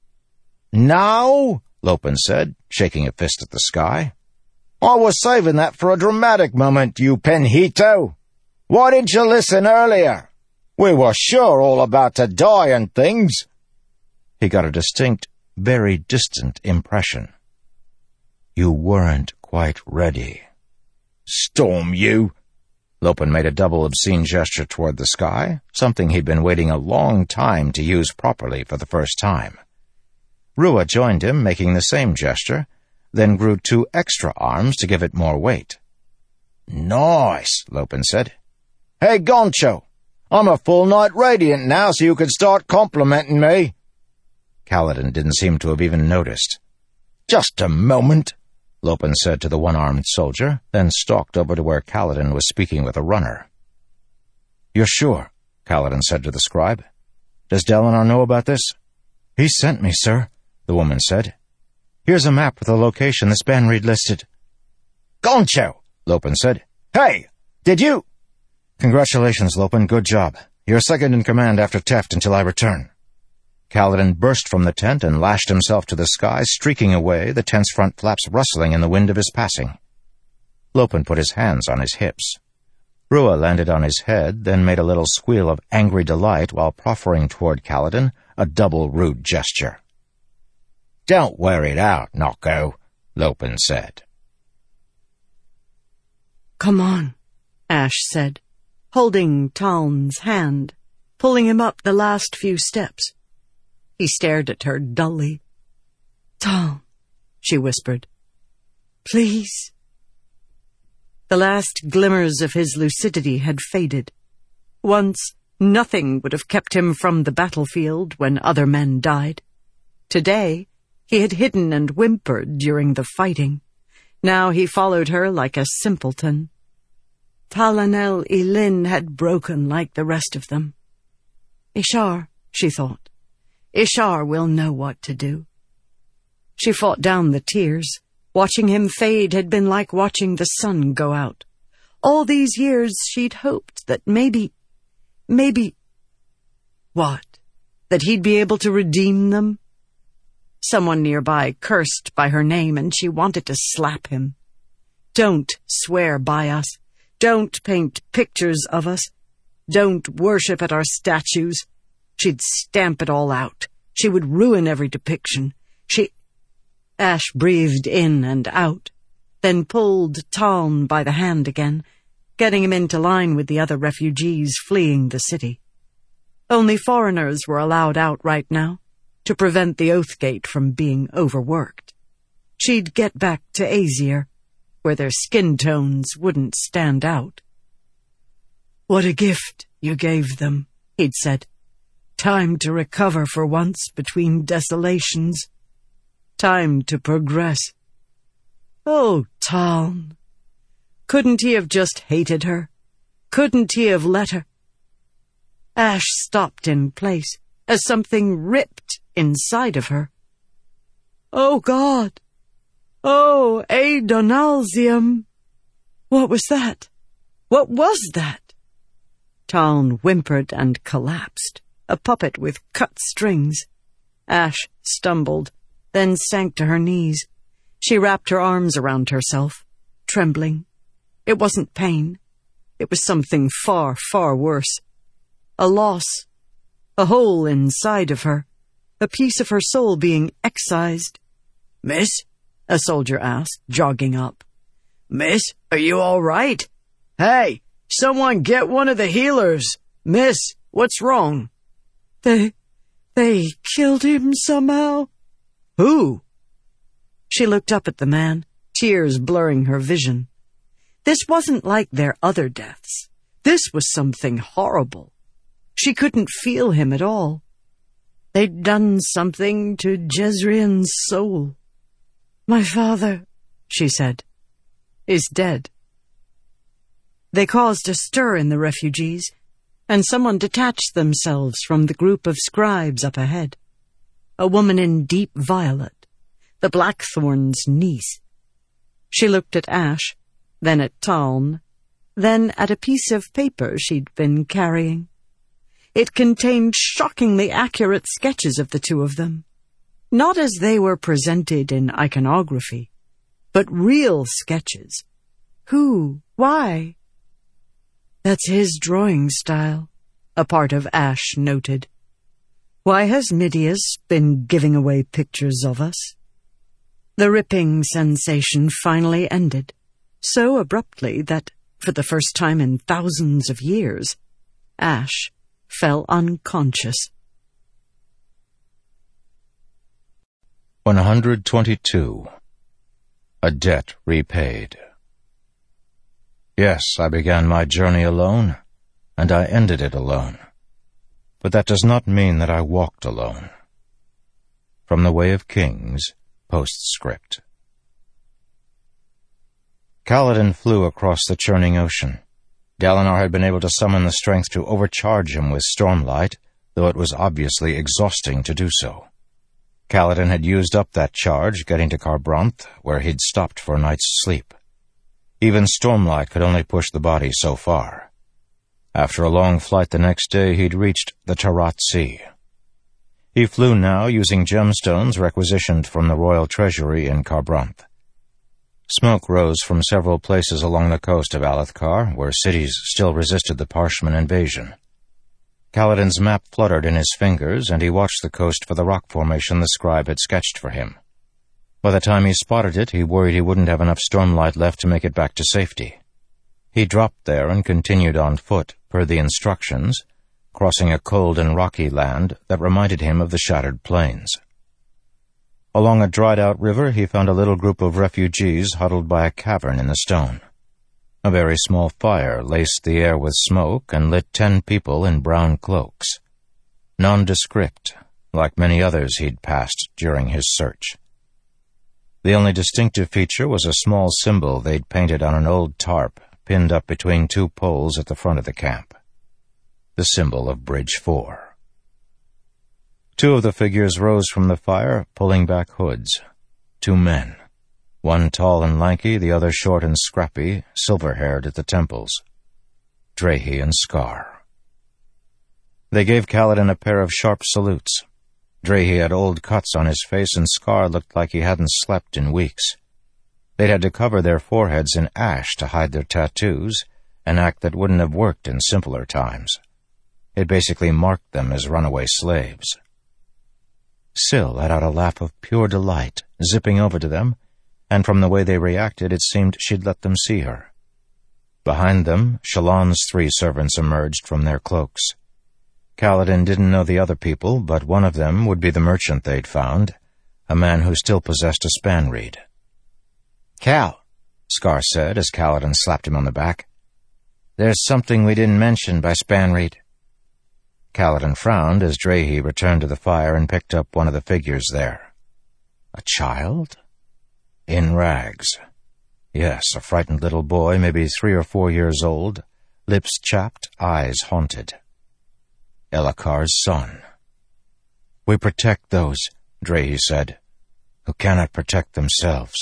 Now? Lopin said, shaking a fist at the sky. I was saving that for a dramatic moment, you Penhito. Why didn't you listen earlier? We were sure all about to die and things. He got a distinct, very distant impression. You weren't quite ready. Storm you! Lopin made a double obscene gesture toward the sky, something he'd been waiting a long time to use properly for the first time. Rua joined him, making the same gesture, then grew 2 extra arms to give it more weight. Nice, Lopin said. Hey, Goncho, I'm a full Knight Radiant now, so you can start complimenting me. Kaladin didn't seem to have even noticed. Just a moment, Lopin said to the one-armed soldier, then stalked over to where Kaladin was speaking with a runner. You're sure? Kaladin said to the scribe. Does Dalinar know about this? He sent me, sir, the woman said. Here's a map with the location this Banreed listed. Goncho, Lopin said. Hey, did you— Congratulations, Lopin, good job. You're second in command after Teft until I return. Kaladin burst from the tent and lashed himself to the sky, streaking away, the tent's front flaps rustling in the wind of his passing. Lopin put his hands on his hips. Rua landed on his head, then made a little squeal of angry delight while proffering toward Kaladin a double rude gesture. Don't wear it out, Nocco, Lopin said. Come on, Ash said, holding Taln's hand, pulling him up the last few steps. He stared at her dully. Taln, she whispered. Please. The last glimmers of his lucidity had faded. Once, nothing would have kept him from the battlefield when other men died. Today, he had hidden and whimpered during the fighting. Now he followed her like a simpleton. Talanel Ilin had broken like the rest of them. Ishar, she thought. Ishar will know what to do. She fought down the tears. Watching him fade had been like watching the sun go out. All these years she'd hoped that maybe... What? That he'd be able to redeem them? Someone nearby cursed by her name, and she wanted to slap him. Don't swear by us. Don't paint pictures of us. Don't worship at our statues. She'd stamp it all out. She would ruin every depiction. Ash breathed in and out, then pulled Taln by the hand again, getting him into line with the other refugees fleeing the city. Only foreigners were allowed out right now, to prevent the Oathgate from being overworked. She'd get back to Aesir, where their skin tones wouldn't stand out. "What a gift you gave them," he'd said. "Time to recover for once between desolations. Time to progress." Oh, Taln. Couldn't he have just hated her? Couldn't he have let her? Ash stopped in place as something ripped inside of her. "Oh, God! Oh, Adonalsium! What was that? What was that?" Taln whimpered and collapsed, a puppet with cut strings. Ash stumbled, then sank to her knees. She wrapped her arms around herself, trembling. It wasn't pain. It was something far, far worse. A loss. A hole inside of her. A piece of her soul being excised. "Miss?" a soldier asked, jogging up. "Miss, are you all right? Hey, someone get one of the healers. Miss, what's wrong?" They killed him somehow." "Who?" She looked up at the man, tears blurring her vision. This wasn't like their other deaths. This was something horrible. She couldn't feel him at all. They'd done something to Jezrien's soul. "My father," she said, "is dead." They caused a stir in the refugees, and someone detached themselves from the group of scribes up ahead. A woman in deep violet, the Blackthorn's niece. She looked at Ash, then at Taln, then at a piece of paper she'd been carrying. It contained shockingly accurate sketches of the two of them, not as they were presented in iconography, but real sketches. Who? Why? "That's his drawing style," a part of Ash noted. "Why has Midias been giving away pictures of us?" The ripping sensation finally ended, so abruptly that, for the first time in thousands of years, Ash fell unconscious. 122. A debt repaid. Yes, I began my journey alone, and I ended it alone. But that does not mean that I walked alone. From the Way of Kings, postscript. Kaladin flew across the churning ocean. Dalinar had been able to summon the strength to overcharge him with stormlight, though it was obviously exhausting to do so. Kaladin had used up that charge getting to Kharbranth, where he'd stopped for a night's sleep. Even stormlight could only push the body so far. After a long flight the next day, he'd reached the Tarat Sea. He flew now using gemstones requisitioned from the royal treasury in Kharbranth. Smoke rose from several places along the coast of Alethkar, where cities still resisted the Parshman invasion. Kaladin's map fluttered in his fingers, and he watched the coast for the rock formation the scribe had sketched for him. By the time he spotted it, he worried he wouldn't have enough stormlight left to make it back to safety. He dropped there and continued on foot, per the instructions, crossing a cold and rocky land that reminded him of the shattered plains. Along a dried-out river, he found a little group of refugees huddled by a cavern in the stone. A very small fire laced the air with smoke and lit 10 people in brown cloaks. Nondescript, like many others he'd passed during his search. The only distinctive feature was a small symbol they'd painted on an old tarp pinned up between 2 poles at the front of the camp. The symbol of Bridge 4. 2 of the figures rose from the fire, pulling back hoods. 2 men. One tall and lanky, the other short and scrappy, silver-haired at the temples. Drehy and Scar. They gave Kaladin a pair of sharp salutes. Drahe had old cuts on his face, and Scar looked like he hadn't slept in weeks. They'd had to cover their foreheads in ash to hide their tattoos, an act that wouldn't have worked in simpler times. It basically marked them as runaway slaves. Syl let out a laugh of pure delight, zipping over to them, and from the way they reacted, it seemed she'd let them see her. Behind them, Shallan's 3 servants emerged from their cloaks. Kaladin didn't know the other people, but one of them would be the merchant they'd found, a man who still possessed a spanreed. "Cal," Scar said as Kaladin slapped him on the back. "There's something we didn't mention by spanreed." Kaladin frowned as Drahe returned to the fire and picked up one of the figures there. A child? In rags. Yes, a frightened little boy, maybe 3 or 4 years old, lips chapped, eyes haunted. Elhokar's son. "We protect those," Drahe said, "who cannot protect themselves."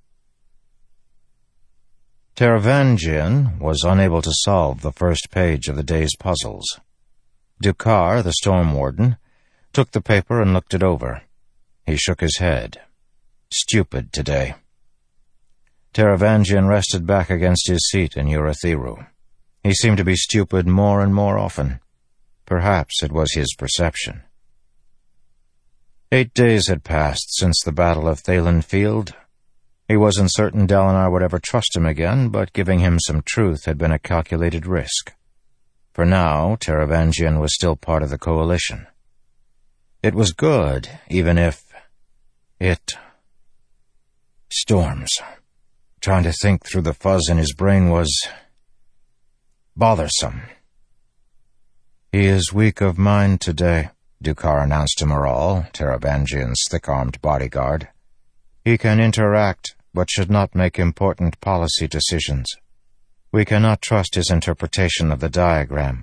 Taravangian was unable to solve the first page of the day's puzzles. Dukar, the storm warden, took the paper and looked it over. He shook his head. Stupid today. Taravangian rested back against his seat in Urithiru. He seemed to be stupid more and more often. Perhaps it was his perception. 8 days had passed since the Battle of Thaylen Field. He wasn't certain Dalinar would ever trust him again, but giving him some truth had been a calculated risk. For now, Taravangian was still part of the coalition. It was good, even if Storms. Trying to think through the fuzz in his brain was bothersome. "He is weak of mind today," Dukar announced to Maral, Taravangian's thick-armed bodyguard. "He can interact, but should not make important policy decisions. We cannot trust his interpretation of the diagram."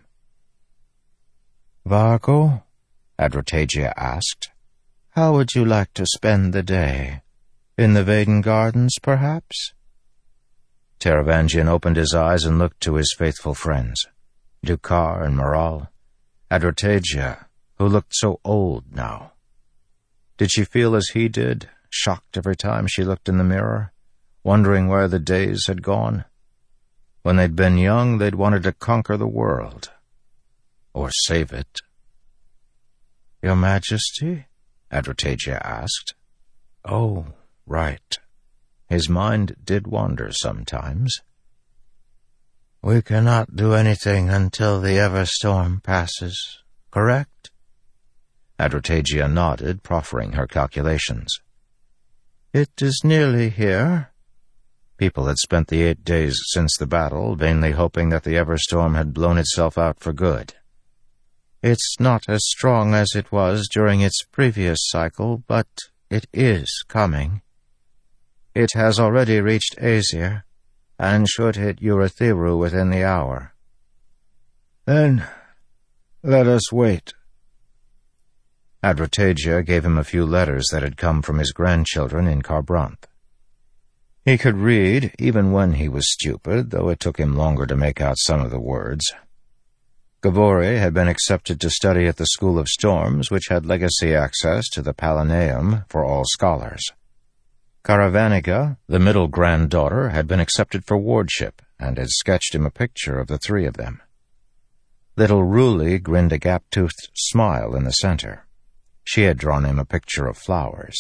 "Vargo," Adrotagia asked, "how would you like to spend the day? In the Vaden Gardens, perhaps?" Taravangian opened his eyes and looked to his faithful friends, Dukar and Maral, Adrotagia, who looked so old now. Did she feel as he did, shocked every time she looked in the mirror, wondering where the days had gone? When they'd been young, they'd wanted to conquer the world. Or save it. "Your Majesty?" Adrotagia asked. Oh, right. His mind did wander sometimes. "We cannot do anything until the Everstorm passes, correct?" Adrotagia nodded, proffering her calculations. "It is nearly here." People had spent the 8 days since the battle vainly hoping that the Everstorm had blown itself out for good. "It's not as strong as it was during its previous cycle, but it is coming. It has already reached Aesir, and should hit Urithiru within the hour." "Then let us wait." Adrotagia gave him a few letters that had come from his grandchildren in Kharbranth. He could read, even when he was stupid, though it took him longer to make out some of the words. Gabori had been accepted to study at the School of Storms, which had legacy access to the Palanaeum for all scholars. Caravaniga, the middle granddaughter, had been accepted for wardship, and had sketched him a picture of the 3 of them. Little Ruli grinned a gap-toothed smile in the center. She had drawn him a picture of flowers.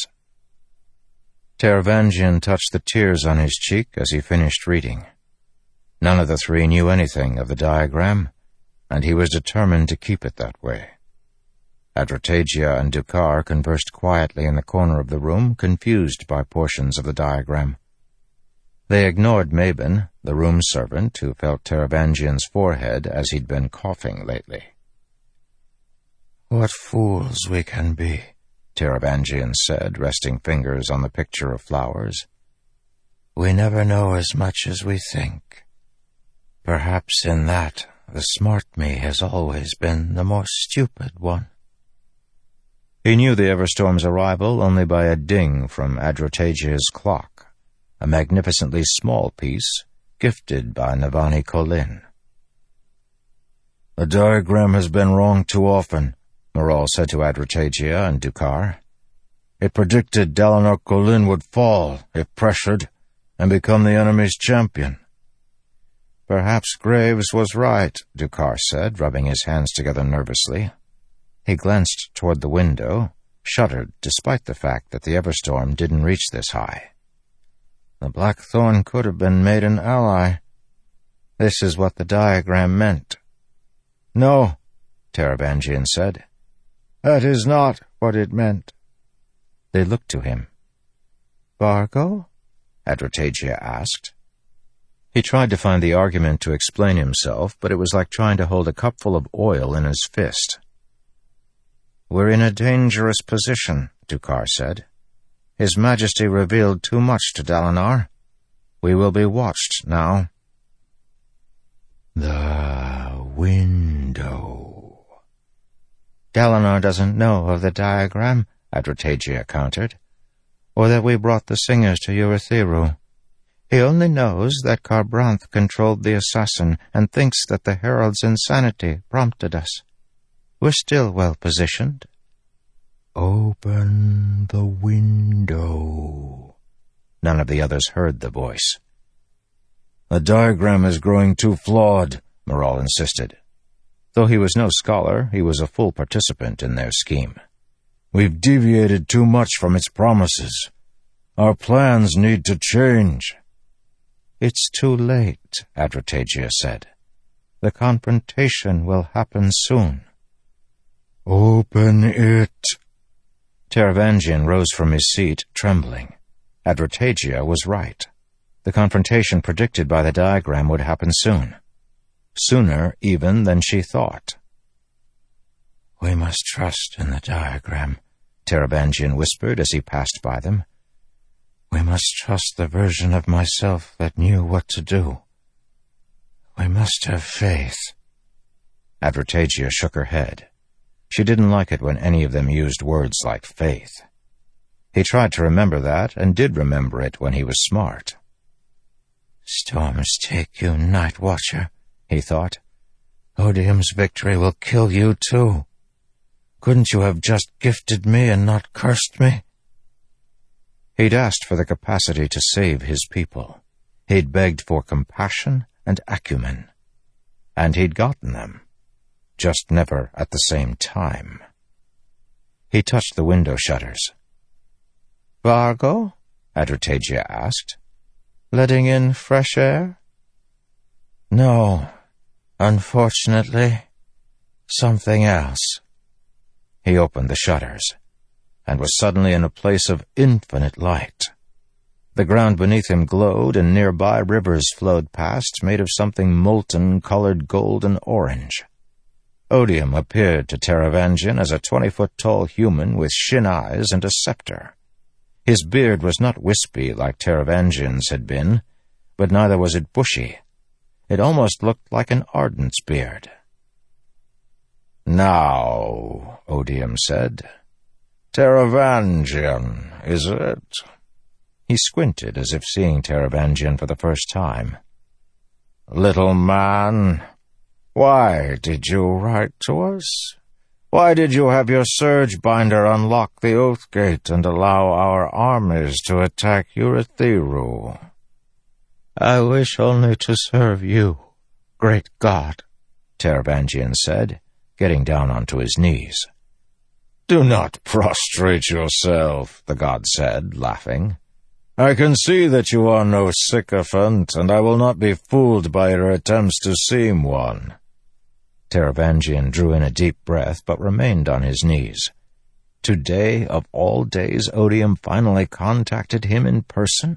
Taravangian touched the tears on his cheek as he finished reading. None of the 3 knew anything of the diagram, and he was determined to keep it that way. Adrotagia and Dukar conversed quietly in the corner of the room, confused by portions of the diagram. They ignored Mabon, the room servant, who felt Taravangian's forehead as he'd been coughing lately. "What fools we can be," Taravangian said, resting fingers on the picture of flowers. "We never know as much as we think. Perhaps in that, the smart me has always been the more stupid one." He knew the Everstorm's arrival only by a ding from Adrotagia's clock, a magnificently small piece gifted by Navani Kholin. "The diagram has been wrong too often," Morral said to Adrotagia and Dukar. "It predicted Dalinar Kholin would fall, if pressured, and become the enemy's champion." "Perhaps Graves was right," Dukar said, rubbing his hands together nervously. He glanced toward the window, shuddered despite the fact that the Everstorm didn't reach this high. The Blackthorn could have been made an ally. This is what the diagram meant. "No," Taravangian said. "that is not what it meant." They looked to him. "Vargo?" Adrotagia asked. He tried to find the argument to explain himself, but it was like trying to hold a cupful of oil in his fist. "We're in a dangerous position," Dukar said. "His Majesty revealed too much to Dalinar. We will be watched now." The window. "Dalinar doesn't know of the diagram," Adrotagia countered, "or that we brought the singers to Urithiru. He only knows that Kharbranth controlled the assassin and thinks that the Herald's insanity prompted us. We're still well positioned." "Open the window." None of the others heard the voice. "The diagram is growing too flawed," Morral insisted. Though he was no scholar, he was a full participant in their scheme. "We've deviated too much from its promises. Our plans need to change." "It's too late," Adrotagia said. "The confrontation will happen soon." "Open it." Taravangian rose from his seat, trembling. Adrotagia was right. The confrontation predicted by the diagram would happen soon. Sooner even than she thought. "We must trust in the diagram," Taravangian whispered as he passed by them. "We must trust the version of myself that knew what to do. We must have faith." Adrotagia shook her head. She didn't like it when any of them used words like faith. He tried to remember that, and did remember it when he was smart. "Storms take you, Night Watcher," he thought. "Odium's victory will kill you too. Couldn't you have just gifted me and not cursed me?" He'd asked for the capacity to save his people. He'd begged for compassion and acumen. And he'd gotten them. Just never at the same time. He touched the window shutters. "Vargo?" Adrotagia asked. "Letting in fresh air?" "No, unfortunately, something else." He opened the shutters, and was suddenly in a place of infinite light. The ground beneath him glowed, and nearby rivers flowed past, made of something molten, colored gold and orange. Odium appeared to Taravangian as a 20-foot-tall human with shin eyes and a scepter. His beard was not wispy like Taravangian's had been, but neither was it bushy. It almost looked like an Ardent's beard. "Now," Odium said, "Taravangian, is it?" He squinted as if seeing Taravangian for the first time. "Little man, why did you write to us? Why did you have your Surgebinder unlock the Oathgate and allow our armies to attack Urithiru?" "I wish only to serve you, great God," Taravangian said, getting down onto his knees. "Do not prostrate yourself," the god said, laughing. "I can see that you are no sycophant, and I will not be fooled by your attempts to seem one." Taravangian drew in a deep breath, but remained on his knees. Today, of all days, Odium finally contacted him in person?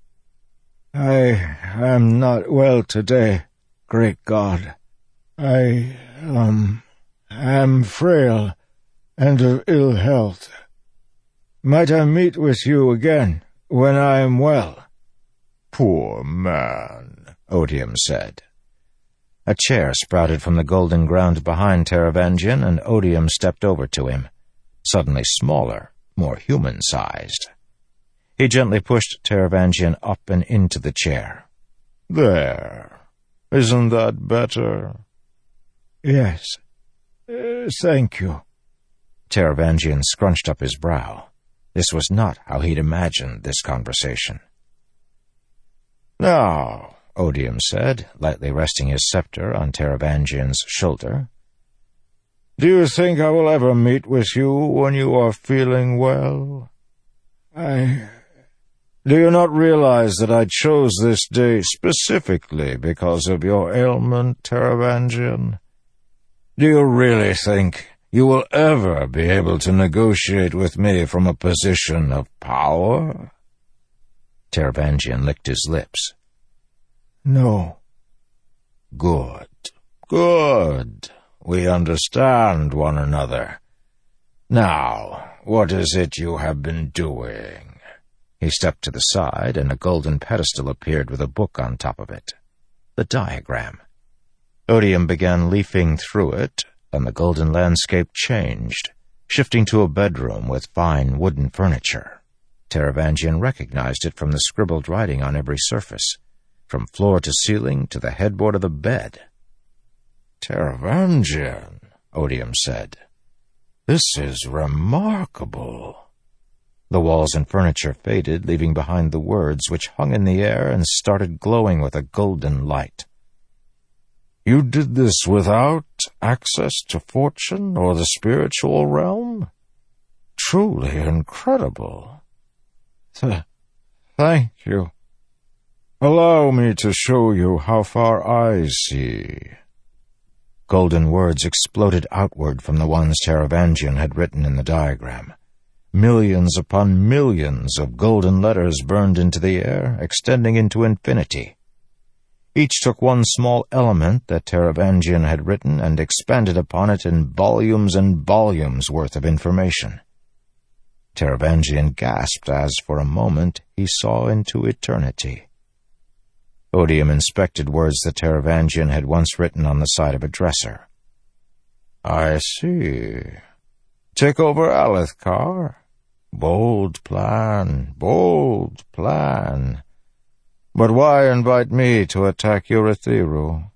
"I am not well today, great God. I am frail and of ill health. Might I meet with you again when I am well?" "Poor man," Odium said. A chair sprouted from the golden ground behind Taravangian, and Odium stepped over to him, suddenly smaller, more human-sized. He gently pushed Taravangian up and into the chair. "There. Isn't that better?" "Yes. Thank you." Taravangian scrunched up his brow. This was not how he'd imagined this conversation. "Now," Odium said, lightly resting his scepter on Taravangian's shoulder, "do you think I will ever meet with you when you are feeling well? Do you not realize that I chose this day specifically because of your ailment, Taravangian? Do you really think you will ever be able to negotiate with me from a position of power?" Taravangian licked his lips. "No." "Good. Good. We understand one another. Now, what is it you have been doing?" He stepped to the side, and a golden pedestal appeared with a book on top of it. The diagram. Odium began leafing through it, and the golden landscape changed, shifting to a bedroom with fine wooden furniture. Taravangian recognized it from the scribbled writing on every surface, from floor to ceiling to the headboard of the bed. "Taravangian," Odium said, "this is remarkable." The walls and furniture faded, leaving behind the words, which hung in the air and started glowing with a golden light. "You did this without access to fortune or the spiritual realm? Truly incredible. Thank you. Allow me to show you how far I see." Golden words exploded outward from the ones Taravangian had written in the diagram. Millions upon millions of golden letters burned into the air, extending into infinity. Each took one small element that Taravangian had written and expanded upon it in volumes and volumes worth of information. Taravangian gasped as, for a moment, he saw into eternity. Odium inspected words that Taravangian had once written on the side of a dresser. "I see. Take over Alethkar? Bold plan, bold plan. But why invite me to attack Urithiru?"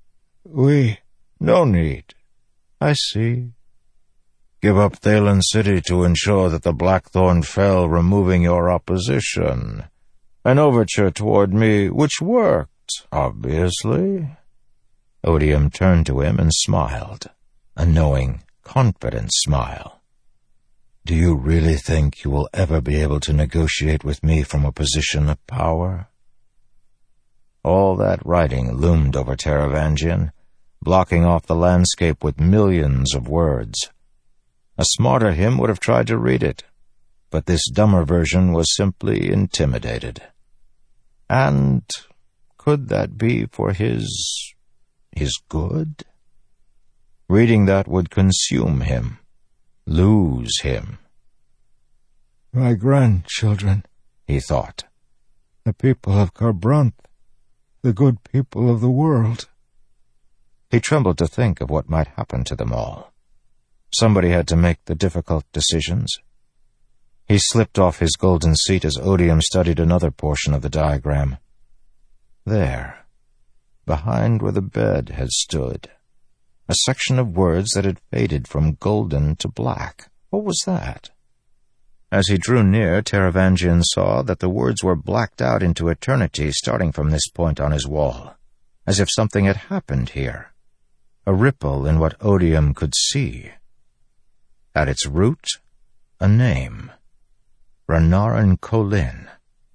"No need. I see. Give up Thaylen City to ensure that the Blackthorn fell, removing your opposition. An overture toward me, which worked, obviously." Odium turned to him and smiled, a knowing, confident smile. "Do you really think you will ever be able to negotiate with me from a position of power?" All that writing loomed over Taravangian, blocking off the landscape with millions of words. A smarter him would have tried to read it, but this dumber version was simply intimidated. And could that be for his good? Reading that would consume him, lose him. "My grandchildren," he thought. "The people of Kharbranth, the good people of the world." He trembled to think of what might happen to them all. Somebody had to make the difficult decisions. He slipped off his golden seat as Odium studied another portion of the diagram. There, behind where the bed had stood, a section of words that had faded from golden to black. What was that? As he drew near, Taravangian saw that the words were blacked out into eternity starting from this point on his wall, as if something had happened here. A ripple in what Odium could see. At its root, a name. Renarin Kholin.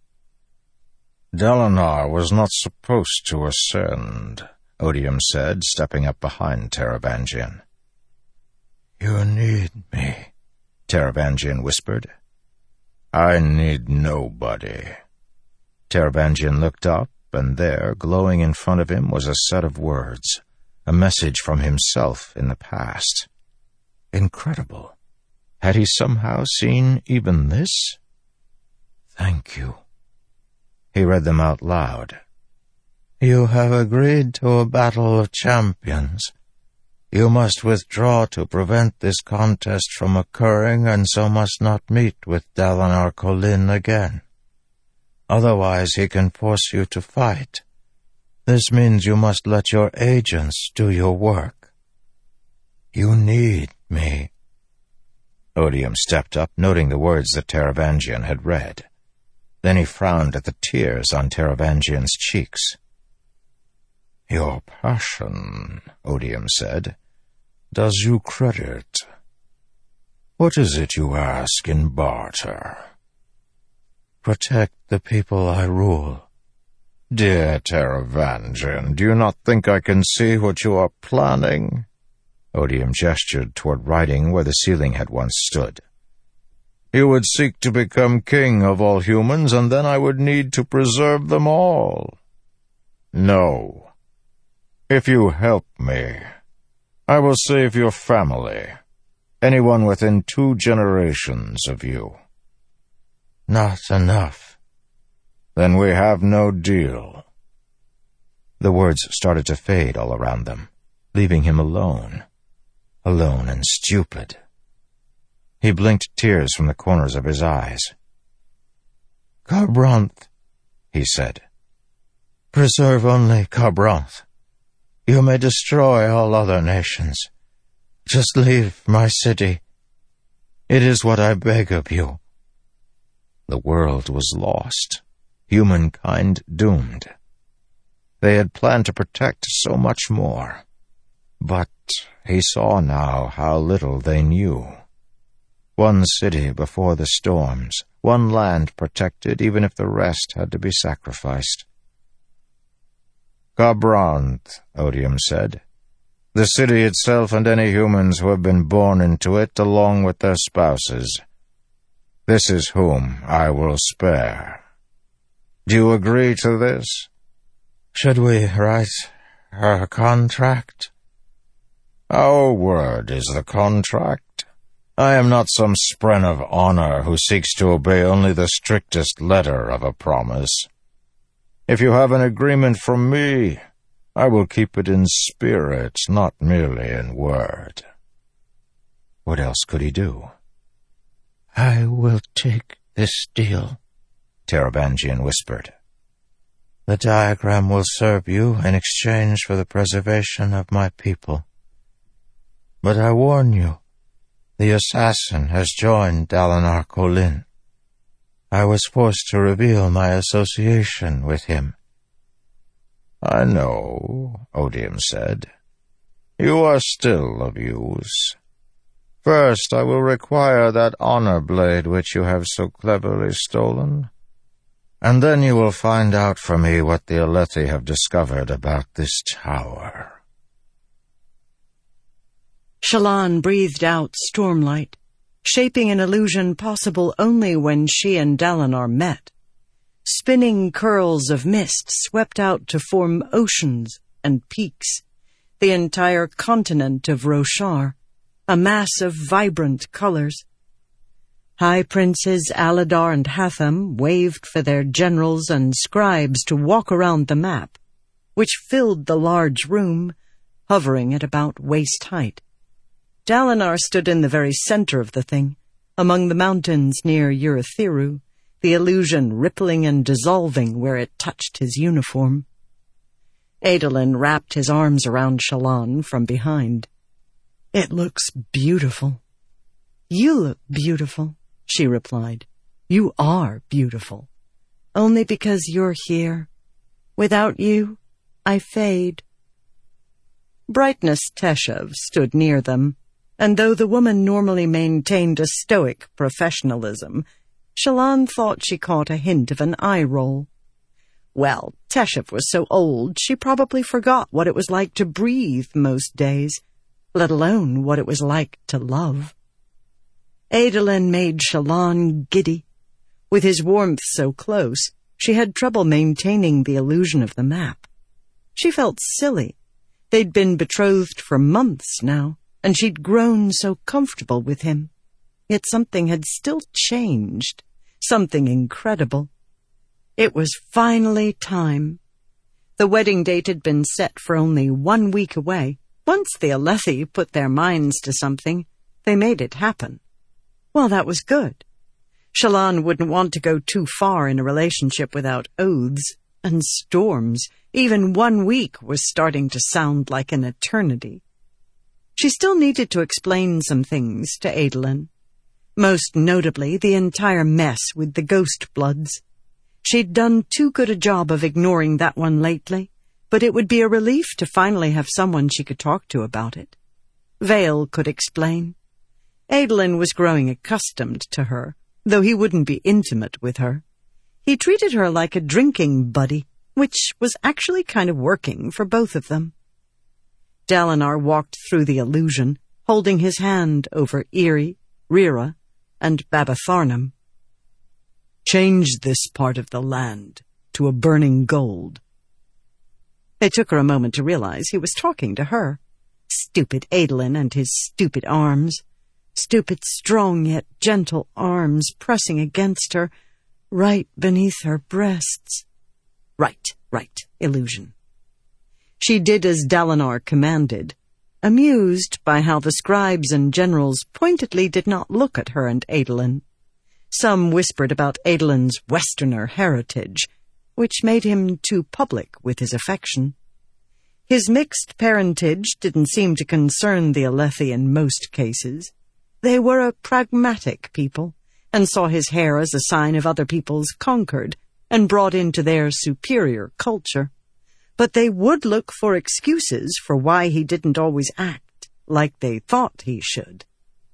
"Dalinar was not supposed to ascend," Odium said, stepping up behind Taravangian. "You need me," Taravangian whispered. "I need nobody." Taravangian looked up, and there, glowing in front of him, was a set of words, a message from himself in the past. Incredible. Had he somehow seen even this? "Thank you." He read them out loud. "You have agreed to a battle of champions. You must withdraw to prevent this contest from occurring, and so must not meet with Dalinar Kholin again. Otherwise he can force you to fight. This means you must let your agents do your work. You need me." Odium stepped up, noting the words that Taravangian had read. Then he frowned at the tears on Taravangian's cheeks. "Your passion," Odium said, "does you credit. What is it you ask in barter?" "Protect the people I rule." "Dear Taravangian, do you not think I can see what you are planning?" Odium gestured toward writing where the ceiling had once stood. "You would seek to become king of all humans, and then I would need to preserve them all. No. If you help me, I will save your family, anyone within 2 generations of you." "Not enough." "Then we have no deal." The words started to fade all around them, leaving him alone and stupid. He blinked tears from the corners of his eyes. "Kharbranth," he said. "Preserve only Kharbranth. You may destroy all other nations. Just leave my city. It is what I beg of you." The world was lost, humankind doomed. They had planned to protect so much more, but he saw now how little they knew. 1 city before the storms, 1 land protected even if the rest had to be sacrificed. "Kharbranth," Odium said. "The city itself and any humans who have been born into it, along with their spouses. This is whom I will spare. Do you agree to this?" "Should we write a contract?" "Our word is the contract. I am not some spren of honor who seeks to obey only the strictest letter of a promise. If you have an agreement from me, I will keep it in spirit, not merely in word." What else could he do? "I will take this deal," Taravangian whispered. "The diagram will serve you in exchange for the preservation of my people. But I warn you, the assassin has joined Dalinar Kholin. I was forced to reveal my association with him." "I know," Odium said. "You are still of use. First, I will require that honor blade which you have so cleverly stolen, and then you will find out for me what the Alethi have discovered about this tower." Shallan breathed out Stormlight, shaping an illusion possible only when she and Dalinar met. Spinning curls of mist swept out to form oceans and peaks, the entire continent of Roshar, a mass of vibrant colors. High Princes Aladar and Hatham waved for their generals and scribes to walk around the map, which filled the large room, hovering at about waist height. Dalinar stood in the very center of the thing, among the mountains near Urithiru, the illusion rippling and dissolving where it touched his uniform. Adolin wrapped his arms around Shallan from behind. "It looks beautiful." "You look beautiful," she replied. "You are beautiful. Only because you're here. Without you, I fade." Brightness Teshav stood near them, and though the woman normally maintained a stoic professionalism, Shallan thought she caught a hint of an eye roll. Well, Teshav was so old she probably forgot what it was like to breathe most days, let alone what it was like to love. Adolin made Shallan giddy. With his warmth so close, she had trouble maintaining the illusion of the map. She felt silly. They'd been betrothed for months now, and she'd grown so comfortable with him. Yet something had still changed, something incredible. It was finally time. The wedding date had been set for only 1 week away. Once the Alethi put their minds to something, they made it happen. Well, that was good. Shallan wouldn't want to go too far in a relationship without oaths and storms. Even 1 week was starting to sound like an eternity. She still needed to explain some things to Adolin. Most notably, the entire mess with the ghost bloods. She'd done too good a job of ignoring that one lately, but it would be a relief to finally have someone she could talk to about it. Vale could explain. Adolin was growing accustomed to her, though he wouldn't be intimate with her. He treated her like a drinking buddy, which was actually kind of working for both of them. Dalinar walked through the illusion, holding his hand over Iri, Rira, and Babatharnum. "Change this part of the land to a burning gold." It took her a moment to realize he was talking to her. Stupid Adolin and his stupid arms. Stupid, strong yet gentle arms pressing against her, right beneath her breasts. Right, illusion. She did as Dalinar commanded, amused by how the scribes and generals pointedly did not look at her and Adolin. Some whispered about Adolin's Westerner heritage, which made him too public with his affection. His mixed parentage didn't seem to concern the Alethi in most cases. They were a pragmatic people, and saw his hair as a sign of other people's conquered and brought into their superior culture. But they would look for excuses for why he didn't always act like they thought he should.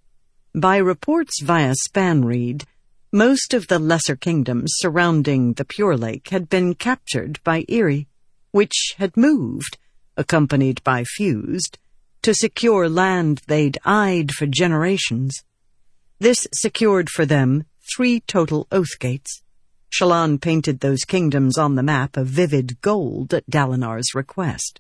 By reports via Spanreed, most of the lesser kingdoms surrounding the Pure Lake had been captured by Iri, which had moved, accompanied by Fused, to secure land they'd eyed for generations. This secured for them 3 total Oathgates. Shallan painted those kingdoms on the map a vivid gold at Dalinar's request.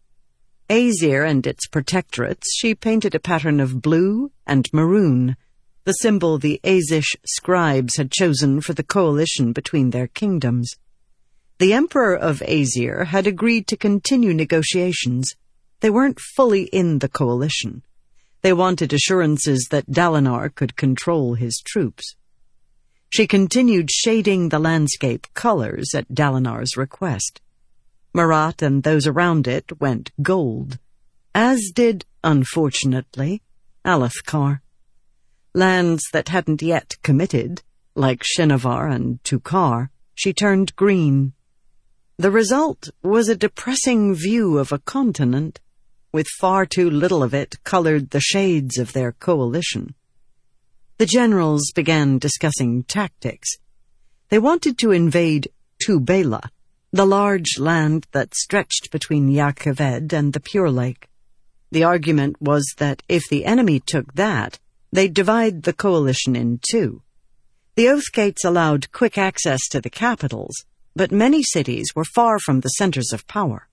Aesir and its protectorates she painted a pattern of blue and maroon, the symbol the Aesish scribes had chosen for the coalition between their kingdoms. The Emperor of Aesir had agreed to continue negotiations. They weren't fully in the coalition. They wanted assurances that Dalinar could control his troops. She continued shading the landscape colors at Dalinar's request. Marat and those around it went gold, as did, unfortunately, Alethkar. Lands that hadn't yet committed, like Shinovar and Tukar, she turned green. The result was a depressing view of a continent, with far too little of it colored the shades of their coalition. The generals began discussing tactics. They wanted to invade Tubela, the large land that stretched between Jah Keved and the Pure Lake. The argument was that if the enemy took that, they'd divide the coalition in 2. The Oathgates allowed quick access to the capitals, but many cities were far from the centers of power.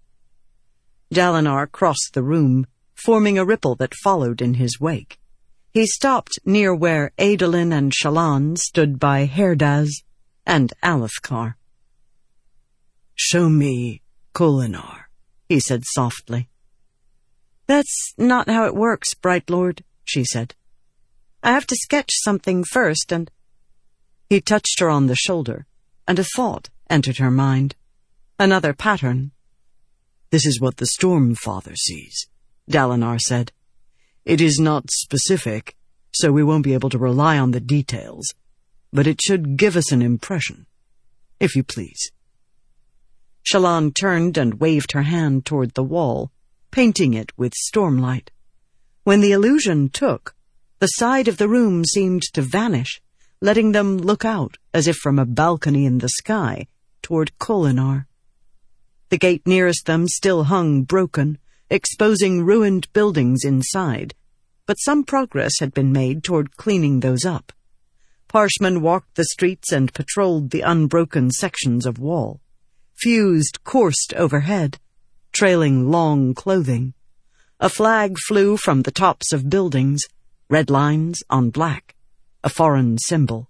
Dalinar crossed the room, forming a ripple that followed in his wake. He stopped near where Adolin and Shallan stood by Herdaz and Alethkar. "Show me Kholinar," he said softly. "That's not how it works, Bright Lord," she said. "I have to sketch something first, and—" He touched her on the shoulder, and a thought entered her mind. Another pattern. "This is what the Stormfather sees," Dalinar said. "It is not specific, so we won't be able to rely on the details, but it should give us an impression, if you please." Shallan turned and waved her hand toward the wall, painting it with stormlight. When the illusion took, the side of the room seemed to vanish, letting them look out, as if from a balcony in the sky, toward Kholinar. The gate nearest them still hung broken, exposing ruined buildings inside, but some progress had been made toward cleaning those up. Parshman walked the streets and patrolled the unbroken sections of wall. Fused coursed overhead, trailing long clothing. A flag flew from the tops of buildings, red lines on black, a foreign symbol.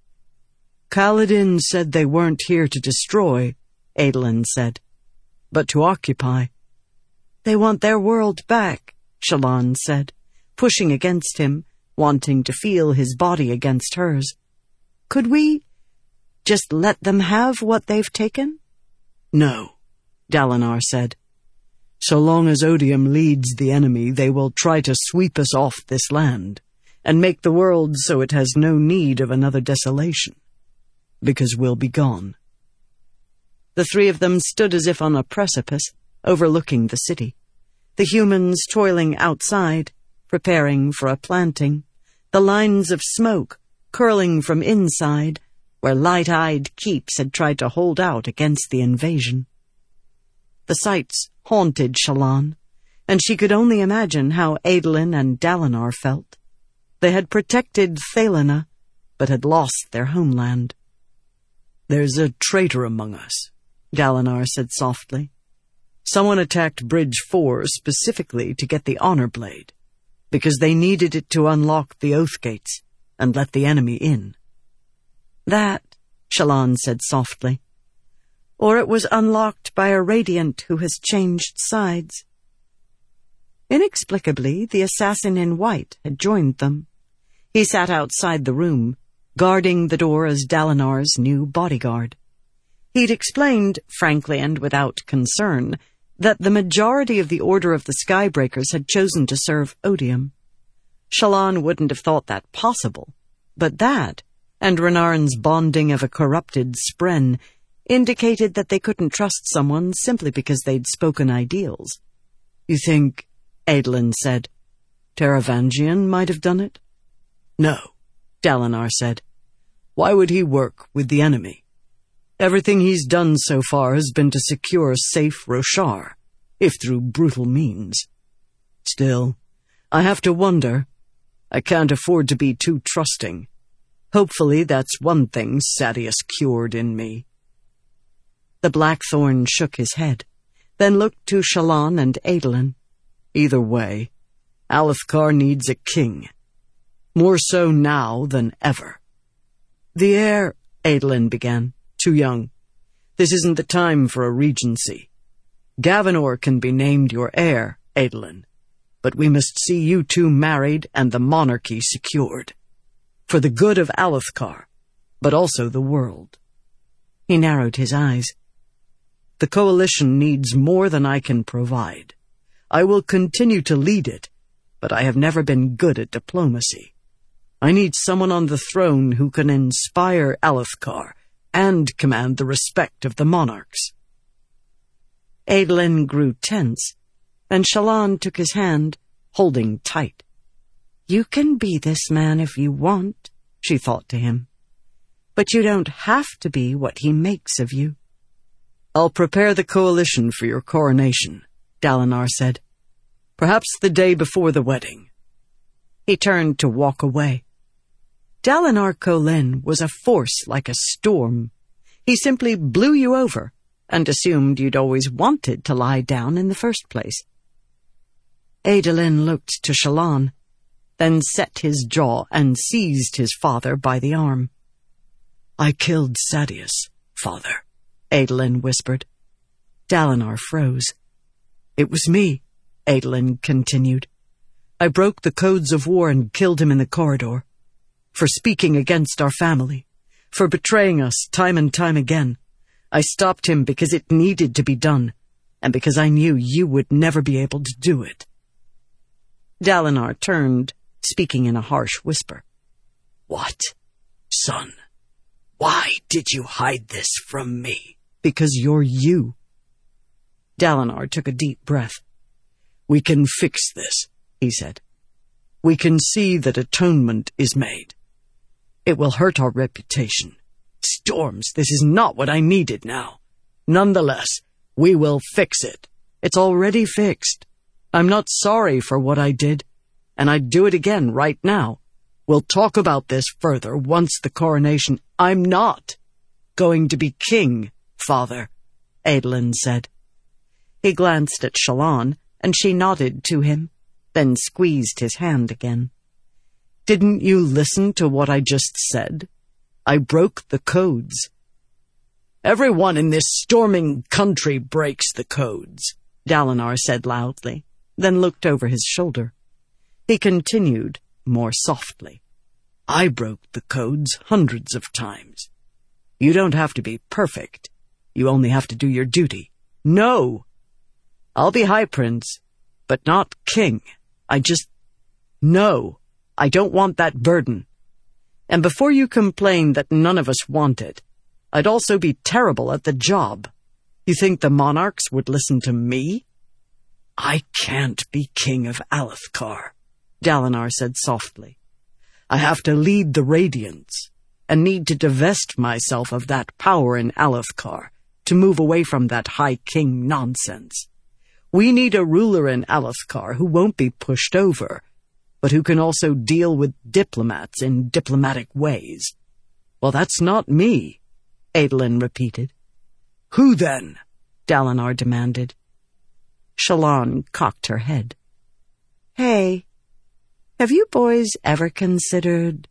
"Kaladin said they weren't here to destroy," Adolin said, "but to occupy." "They want their world back," Shallan said, pushing against him, wanting to feel his body against hers. "Could we just let them have what they've taken?" "No," Dalinar said. "So long as Odium leads the enemy, they will try to sweep us off this land, and make the world so it has no need of another desolation, because we'll be gone." The three of them stood as if on a precipice, overlooking the city. The humans toiling outside, preparing for a planting, the lines of smoke curling from inside, where light-eyed keeps had tried to hold out against the invasion. The sights haunted Shallan, and she could only imagine how Adolin and Dalinar felt. They had protected Thelina, but had lost their homeland. "There's a traitor among us," Dalinar said softly. "Someone attacked Bridge 4 specifically to get the Honor Blade, because they needed it to unlock the Oath Gates and let the enemy in." "That," Shallan said softly. "Or it was unlocked by a Radiant who has changed sides." Inexplicably, the assassin in white had joined them. He sat outside the room, guarding the door as Dalinar's new bodyguard. He'd explained, frankly and without concern, that the majority of the Order of the Skybreakers had chosen to serve Odium. Shallan wouldn't have thought that possible, but that, and Renarn's bonding of a corrupted spren, indicated that they couldn't trust someone simply because they'd spoken ideals. "You think," Adolin said, "Taravangian might have done it?" "No," Dalinar said. "Why would he work with the enemy? Everything he's done so far has been to secure safe Roshar, if through brutal means. Still, I have to wonder. I can't afford to be too trusting. Hopefully that's one thing Sadeas cured in me." The Blackthorn shook his head, then looked to Shallan and Adolin. "Either way, Alethkar needs a king. More so now than ever." "The heir," Adolin began. "Too young. This isn't the time for a regency. Gavinor can be named your heir, Adolin, but we must see you two married and the monarchy secured. For the good of Alethkar, but also the world." He narrowed his eyes. "The coalition needs more than I can provide. I will continue to lead it, but I have never been good at diplomacy. I need someone on the throne who can inspire Alethkar and command the respect of the monarchs." Adolin grew tense, and Shallan took his hand, holding tight. "You can be this man if you want," she thought to him. "But you don't have to be what he makes of you." "I'll prepare the coalition for your coronation," Dalinar said. "Perhaps the day before the wedding." He turned to walk away. Dalinar Kholin was a force like a storm. He simply blew you over and assumed you'd always wanted to lie down in the first place. Adolin looked to Shallan, then set his jaw and seized his father by the arm. "I killed Sadeas, father," Adolin whispered. Dalinar froze. "It was me," Adolin continued. "I broke the codes of war and killed him in the corridor. For speaking against our family, for betraying us time and time again. I stopped him because it needed to be done, and because I knew you would never be able to do it." Dalinar turned, speaking in a harsh whisper. "What, son? Why did you hide this from me?" "Because you're you." Dalinar took a deep breath. "We can fix this," he said. "We can see that atonement is made. It will hurt our reputation. Storms, this is not what I needed now. Nonetheless, we will fix it. It's already fixed. I'm not sorry for what I did, and I'd do it again right now. We'll talk about this further once the coronation. I'm not going to be king, father," Adolin said. He glanced at Shallan, and she nodded to him, then squeezed his hand again. "Didn't you listen to what I just said? I broke the codes." "Everyone in this storming country breaks the codes," Dalinar said loudly, then looked over his shoulder. He continued, more softly. "I broke the codes hundreds of times. You don't have to be perfect. You only have to do your duty. No! I'll be High Prince, but not King. No. I don't want that burden. And before you complain that none of us want it, I'd also be terrible at the job. You think the monarchs would listen to me? I can't be king of Alethkar, Dalinar said softly. I have to lead the Radiants, and need to divest myself of that power in Alethkar to move away from that High King nonsense. We need a ruler in Alethkar who won't be pushed over, but who can also deal with diplomats in diplomatic ways. Well, that's not me, Adolin repeated. Who then? Dalinar demanded. Shallan cocked her head. Hey, have you boys ever considered...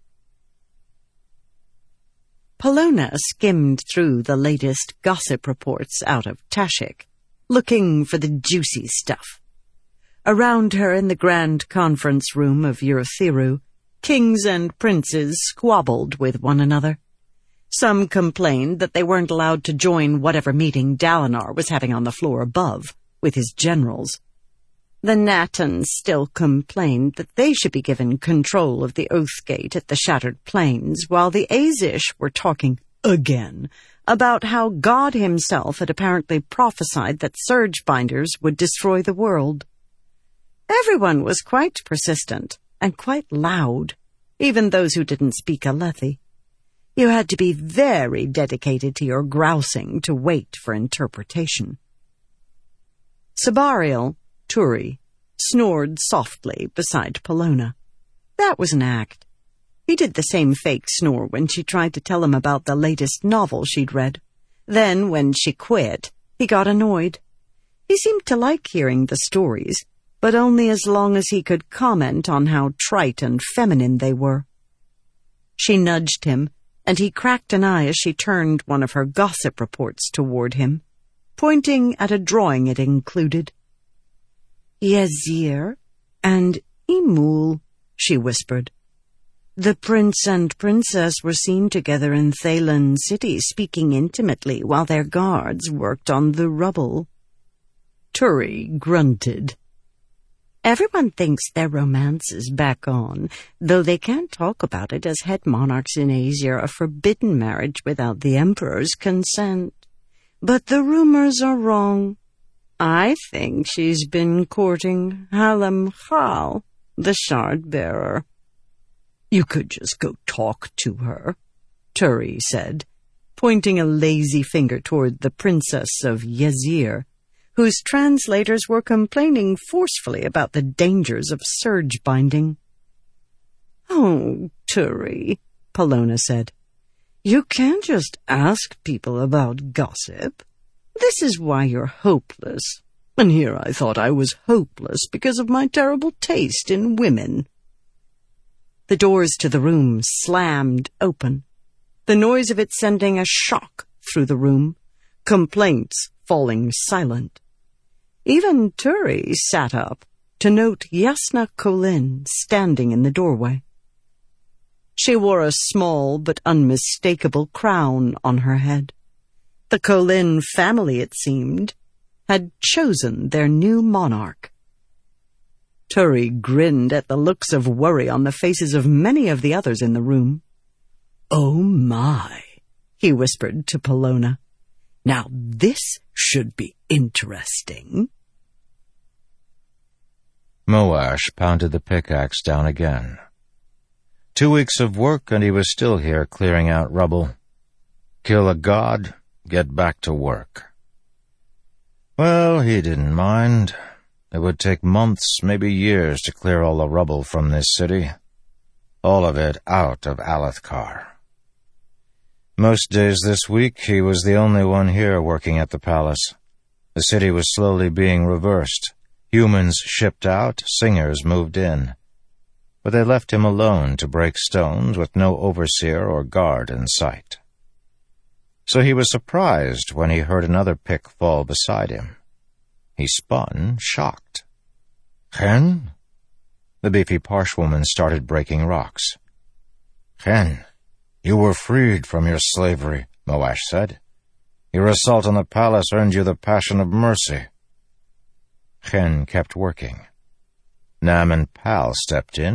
Pelona skimmed through the latest gossip reports out of Tashikk, looking for the juicy stuff. Around her in the grand conference room of Urithiru, kings and princes squabbled with one another. Some complained that they weren't allowed to join whatever meeting Dalinar was having on the floor above with his generals. The Natans still complained that they should be given control of the Oathgate at the Shattered Plains, while the Azish were talking again about how God himself had apparently prophesied that Surgebinders would destroy the world. Everyone was quite persistent and quite loud, even those who didn't speak Alethi. You had to be very dedicated to your grousing to wait for interpretation. Sebarial, Turi, snored softly beside Pelona. That was an act. He did the same fake snore when she tried to tell him about the latest novel she'd read. Then, when she quit, he got annoyed. He seemed to like hearing the stories, but only as long as he could comment on how trite and feminine they were. She nudged him, and he cracked an eye as she turned one of her gossip reports toward him, pointing at a drawing it included. Yazir and Emul, she whispered. The prince and princess were seen together in Thaylen City, speaking intimately while their guards worked on the rubble. Turi grunted. Everyone thinks their romance is back on, though they can't talk about it as head monarchs in Azir are forbidden marriage without the Emperor's consent. But the rumors are wrong. I think she's been courting Halem Khal, the Shard-bearer. You could just go talk to her, Turi said, pointing a lazy finger toward the princess of Yazir, whose translators were complaining forcefully about the dangers of surge binding. Oh, Turi, Pelona said, you can't just ask people about gossip. This is why you're hopeless. And here I thought I was hopeless because of my terrible taste in women. The doors to the room slammed open, the noise of it sending a shock through the room, complaints falling silent. Even Turi sat up to note Jasnah Kholin standing in the doorway. She wore a small but unmistakable crown on her head. The Kholin family, it seemed, had chosen their new monarch. Turi grinned at the looks of worry on the faces of many of the others in the room. Oh my, he whispered to Pelona. Now this should be interesting. Moash pounded the pickaxe down again. 2 weeks of work and he was still here clearing out rubble. Kill a god, get back to work. Well, he didn't mind. It would take months, maybe years, to clear all the rubble from this city. All of it out of Alethkar. Most days this week, he was the only one here working at the palace. The city was slowly being reversed. Humans shipped out, singers moved in. But they left him alone to break stones with no overseer or guard in sight. So he was surprised when he heard another pick fall beside him. He spun, shocked. Khen? The beefy parshwoman started breaking rocks. Khen, you were freed from your slavery, Moash said. Your assault on the palace earned you the passion of mercy. Khen kept working. Nam and Pal stepped in,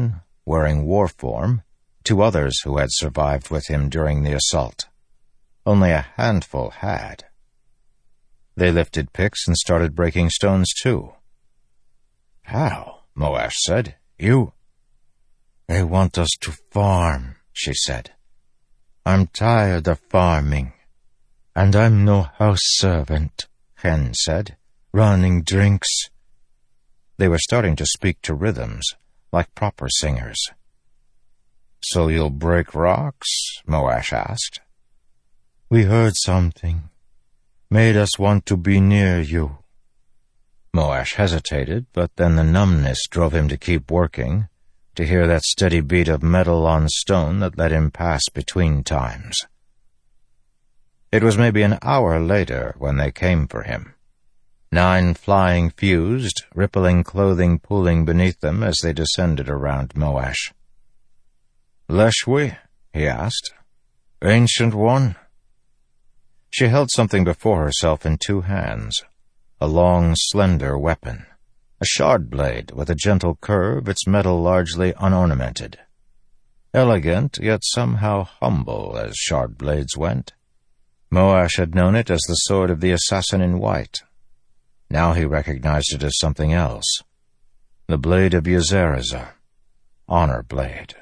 wearing war form, 2 others who had survived with him during the assault. Only a handful had. They lifted picks and started breaking stones too. "How?" Moash said. "You—" "They want us to farm," she said. "I'm tired of farming. And I'm no house servant," Hen said, "running drinks." They were starting to speak to rhythms, like proper singers. "So you'll break rocks?" Moash asked. "We heard something. Made us want to be near you." Moash hesitated, but then the numbness drove him to keep working, to hear that steady beat of metal on stone that let him pass between times. It was maybe an hour later when they came for him. 9 flying fused, rippling clothing pooling beneath them as they descended around Moash. "Leshwi?" he asked. "Ancient One?" She held something before herself in 2 hands, a long, slender weapon, a shard blade with a gentle curve, its metal largely unornamented. Elegant, yet somehow humble as shard blades went. Moash had known it as the sword of the assassin in white. Now he recognized it as something else. The blade of Yezerazah, honor blade.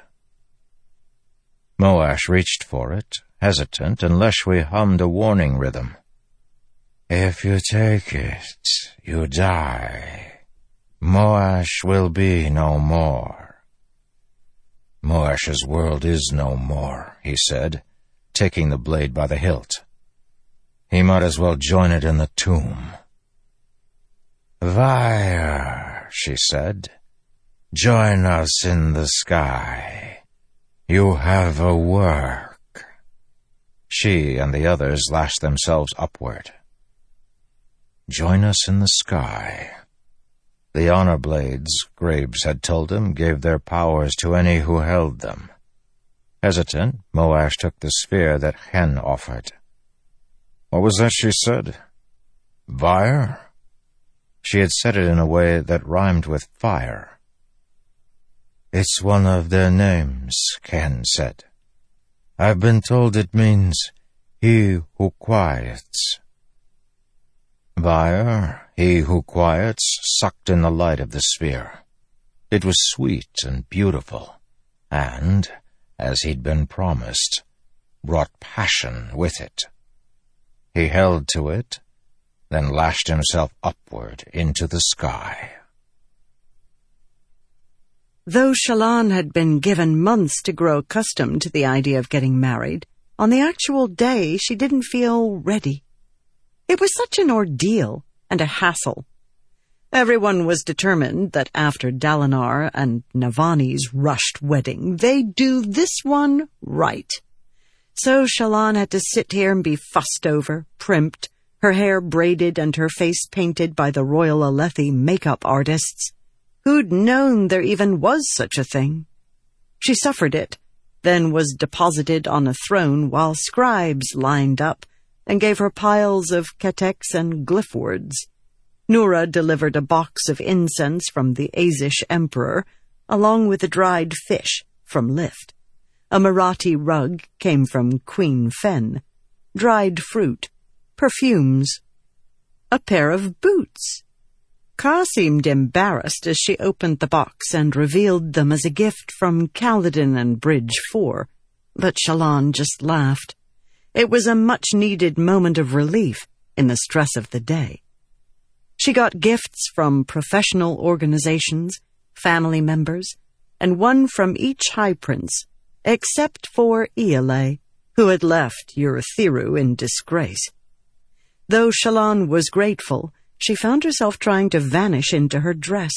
Moash reached for it, hesitant, and Leshwi hummed a warning rhythm. "If you take it, you die. Moash will be no more." "Moash's world is no more," he said, taking the blade by the hilt. "He might as well join it in the tomb." "Vyre," she said, "join us in the sky. You have a work." She and the others lashed themselves upward. Join us in the sky. The honor blades, Graves had told him, gave their powers to any who held them. Hesitant, Moash took the sphere that Hen offered. What was that she said? Vyre? She had said it in a way that rhymed with fire. "It's one of their names," Hen said. "I've been told it means he who quiets." Vyre, he who quiets, sucked in the light of the sphere. It was sweet and beautiful, and, as he'd been promised, brought passion with it. He held to it, then lashed himself upward into the sky. Though Shallan had been given months to grow accustomed to the idea of getting married, on the actual day she didn't feel ready. It was such an ordeal and a hassle. Everyone was determined that after Dalinar and Navani's rushed wedding, they'd do this one right. So Shallan had to sit here and be fussed over, primped, her hair braided and her face painted by the Royal Alethi makeup artists. Who'd known there even was such a thing? She suffered it, then was deposited on a throne while scribes lined up and gave her piles of keteks and glyph words. Nura delivered a box of incense from the Azish emperor, along with a dried fish from Lift. A Marathi rug came from Queen Fen, dried fruit, perfumes, a pair of boots. Ka seemed embarrassed as she opened the box and revealed them as a gift from Kaladin and Bridge 4, but Shallan just laughed. It was a much-needed moment of relief in the stress of the day. She got gifts from professional organizations, family members, and one from each High Prince, except for Ialai, who had left Urithiru in disgrace. Though Shallan was grateful, she found herself trying to vanish into her dress.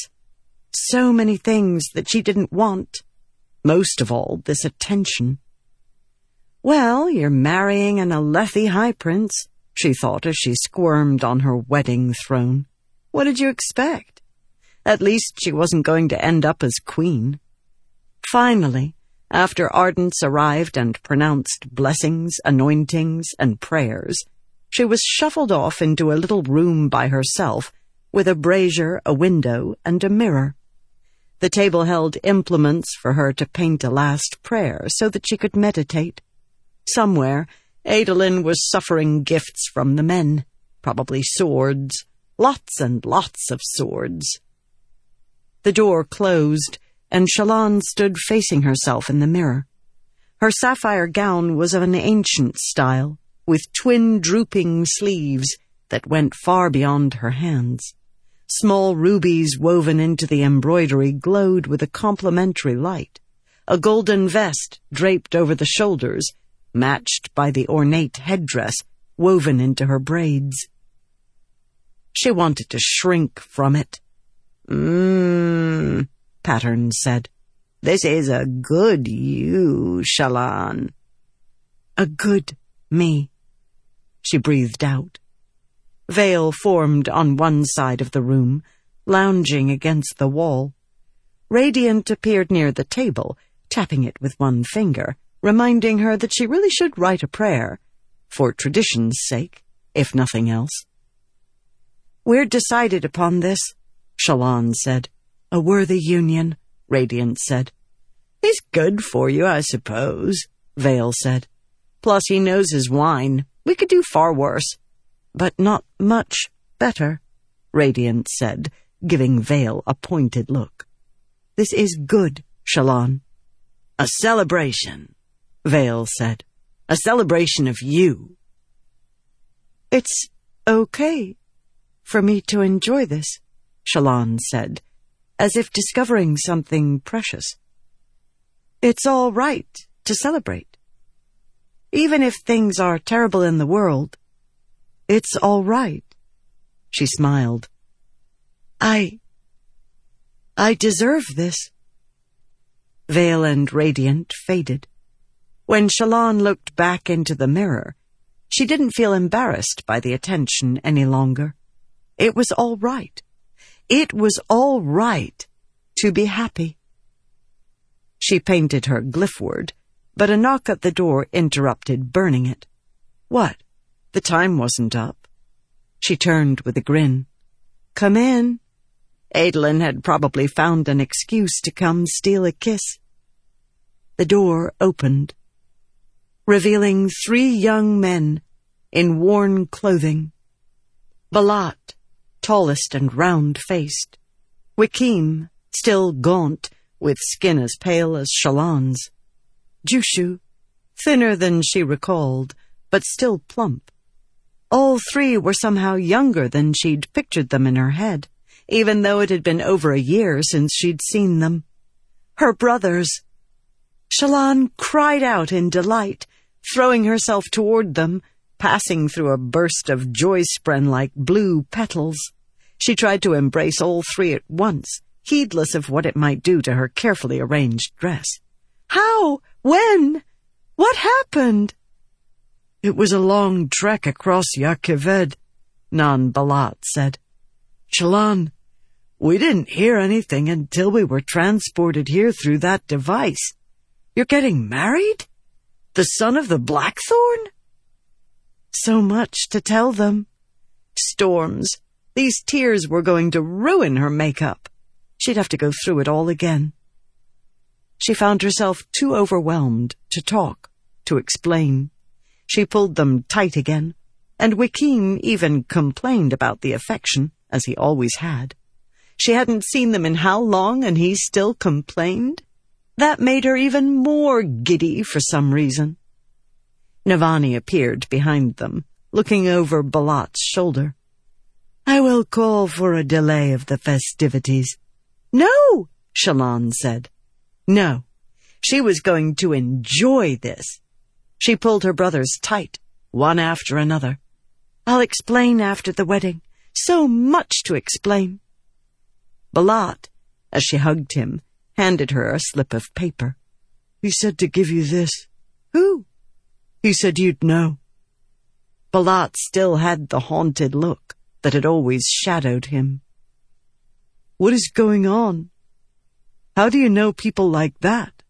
So many things that she didn't want. Most of all, this attention. Well, you're marrying an Alethi High Prince, she thought as she squirmed on her wedding throne. What did you expect? At least she wasn't going to end up as queen. Finally, after Ardents arrived and pronounced blessings, anointings, and prayers, she was shuffled off into a little room by herself with a brazier, a window, and a mirror. The table held implements for her to paint a last prayer so that she could meditate. Somewhere, Adolin was suffering gifts from the men, probably swords, lots and lots of swords. The door closed, and Shallan stood facing herself in the mirror. Her sapphire gown was of an ancient style, with twin drooping sleeves that went far beyond her hands. Small rubies woven into the embroidery glowed with a complementary light. A golden vest draped over the shoulders, matched by the ornate headdress woven into her braids. She wanted to shrink from it. Pattern said. This is a good you, Shallan. A good me, she breathed out. Veil formed on one side of the room, lounging against the wall. Radiant appeared near the table, tapping it with one finger, reminding her that she really should write a prayer, for tradition's sake, if nothing else. We're decided upon this, Shallan said. A worthy union, Radiant said. He's good for you, I suppose, Veil said. Plus he knows his wine. We could do far worse. But not much better, Radiant said, giving Veil a pointed look. This is good, Shallan. A celebration, Veil said. A celebration of you. It's okay for me to enjoy this, Shallan said, as if discovering something precious. It's all right to celebrate. Even if things are terrible in the world, it's all right. She smiled. I deserve this. Veil and Radiant faded. When Shallan looked back into the mirror, she didn't feel embarrassed by the attention any longer. It was all right. It was all right to be happy. She painted her glyphword, but a knock at the door interrupted burning it. What? The time wasn't up. She turned with a grin. Come in. Adolin had probably found an excuse to come steal a kiss. The door opened, revealing 3 young men in worn clothing. Balat, tallest and round-faced. Wikim, still gaunt, with skin as pale as Shallan's. Jushu, thinner than she recalled, but still plump. All 3 were somehow younger than she'd pictured them in her head, even though it had been over a year since she'd seen them. Her brothers. Shallan cried out in delight, throwing herself toward them, passing through a burst of joy-spren like blue petals. She tried to embrace all 3 at once, heedless of what it might do to her carefully arranged dress. How? When? What happened? It was a long trek across Yakeved, Nan Balat said. Shallan, we didn't hear anything until we were transported here through that device. You're getting married? The son of the Blackthorn? So much to tell them. Storms. These tears were going to ruin her makeup. She'd have to go through it all again. She found herself too overwhelmed to talk, to explain. She pulled them tight again, and Wikim even complained about the affection, as he always had. She hadn't seen them in how long, and he still complained? That made her even more giddy for some reason. Navani appeared behind them, looking over Balat's shoulder. I will call for a delay of the festivities. No, Shallan said. No, she was going to enjoy this. She pulled her brothers tight, one after another. I'll explain after the wedding. So much to explain. Balat, as she hugged him, handed her a slip of paper. He said to give you this. Who? He said you'd know. Balat still had the haunted look that had always shadowed him. What is going on? How do you know people like that?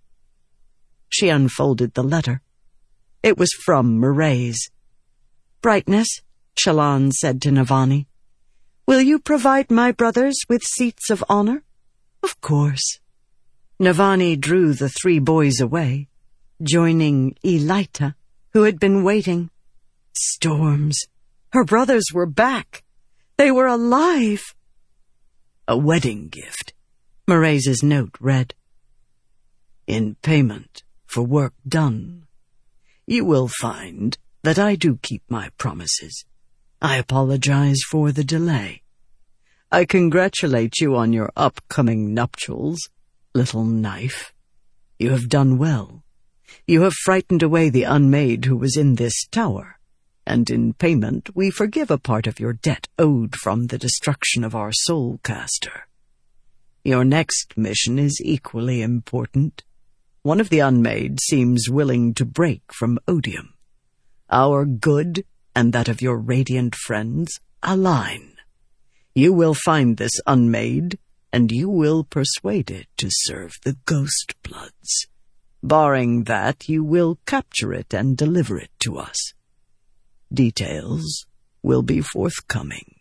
She unfolded the letter. It was from Merays. Brightness, Shallan said to Navani, will you provide my brothers with seats of honor? Of course. Navani drew the 3 boys away, joining Elita, who had been waiting. Storms. Her brothers were back. They were alive. A wedding gift, Marais's note read. In payment for work done, you will find that I do keep my promises. I apologize for the delay. I congratulate you on your upcoming nuptials, little knife. You have done well. You have frightened away the unmaid who was in this tower, and in payment we forgive a part of your debt owed from the destruction of our soulcaster. Your next mission is equally important. One of the unmade seems willing to break from odium. Our good and that of your radiant friends align. You will find this unmade, and you will persuade it to serve the Ghost Bloods. Barring that, you will capture it and deliver it to us. Details will be forthcoming.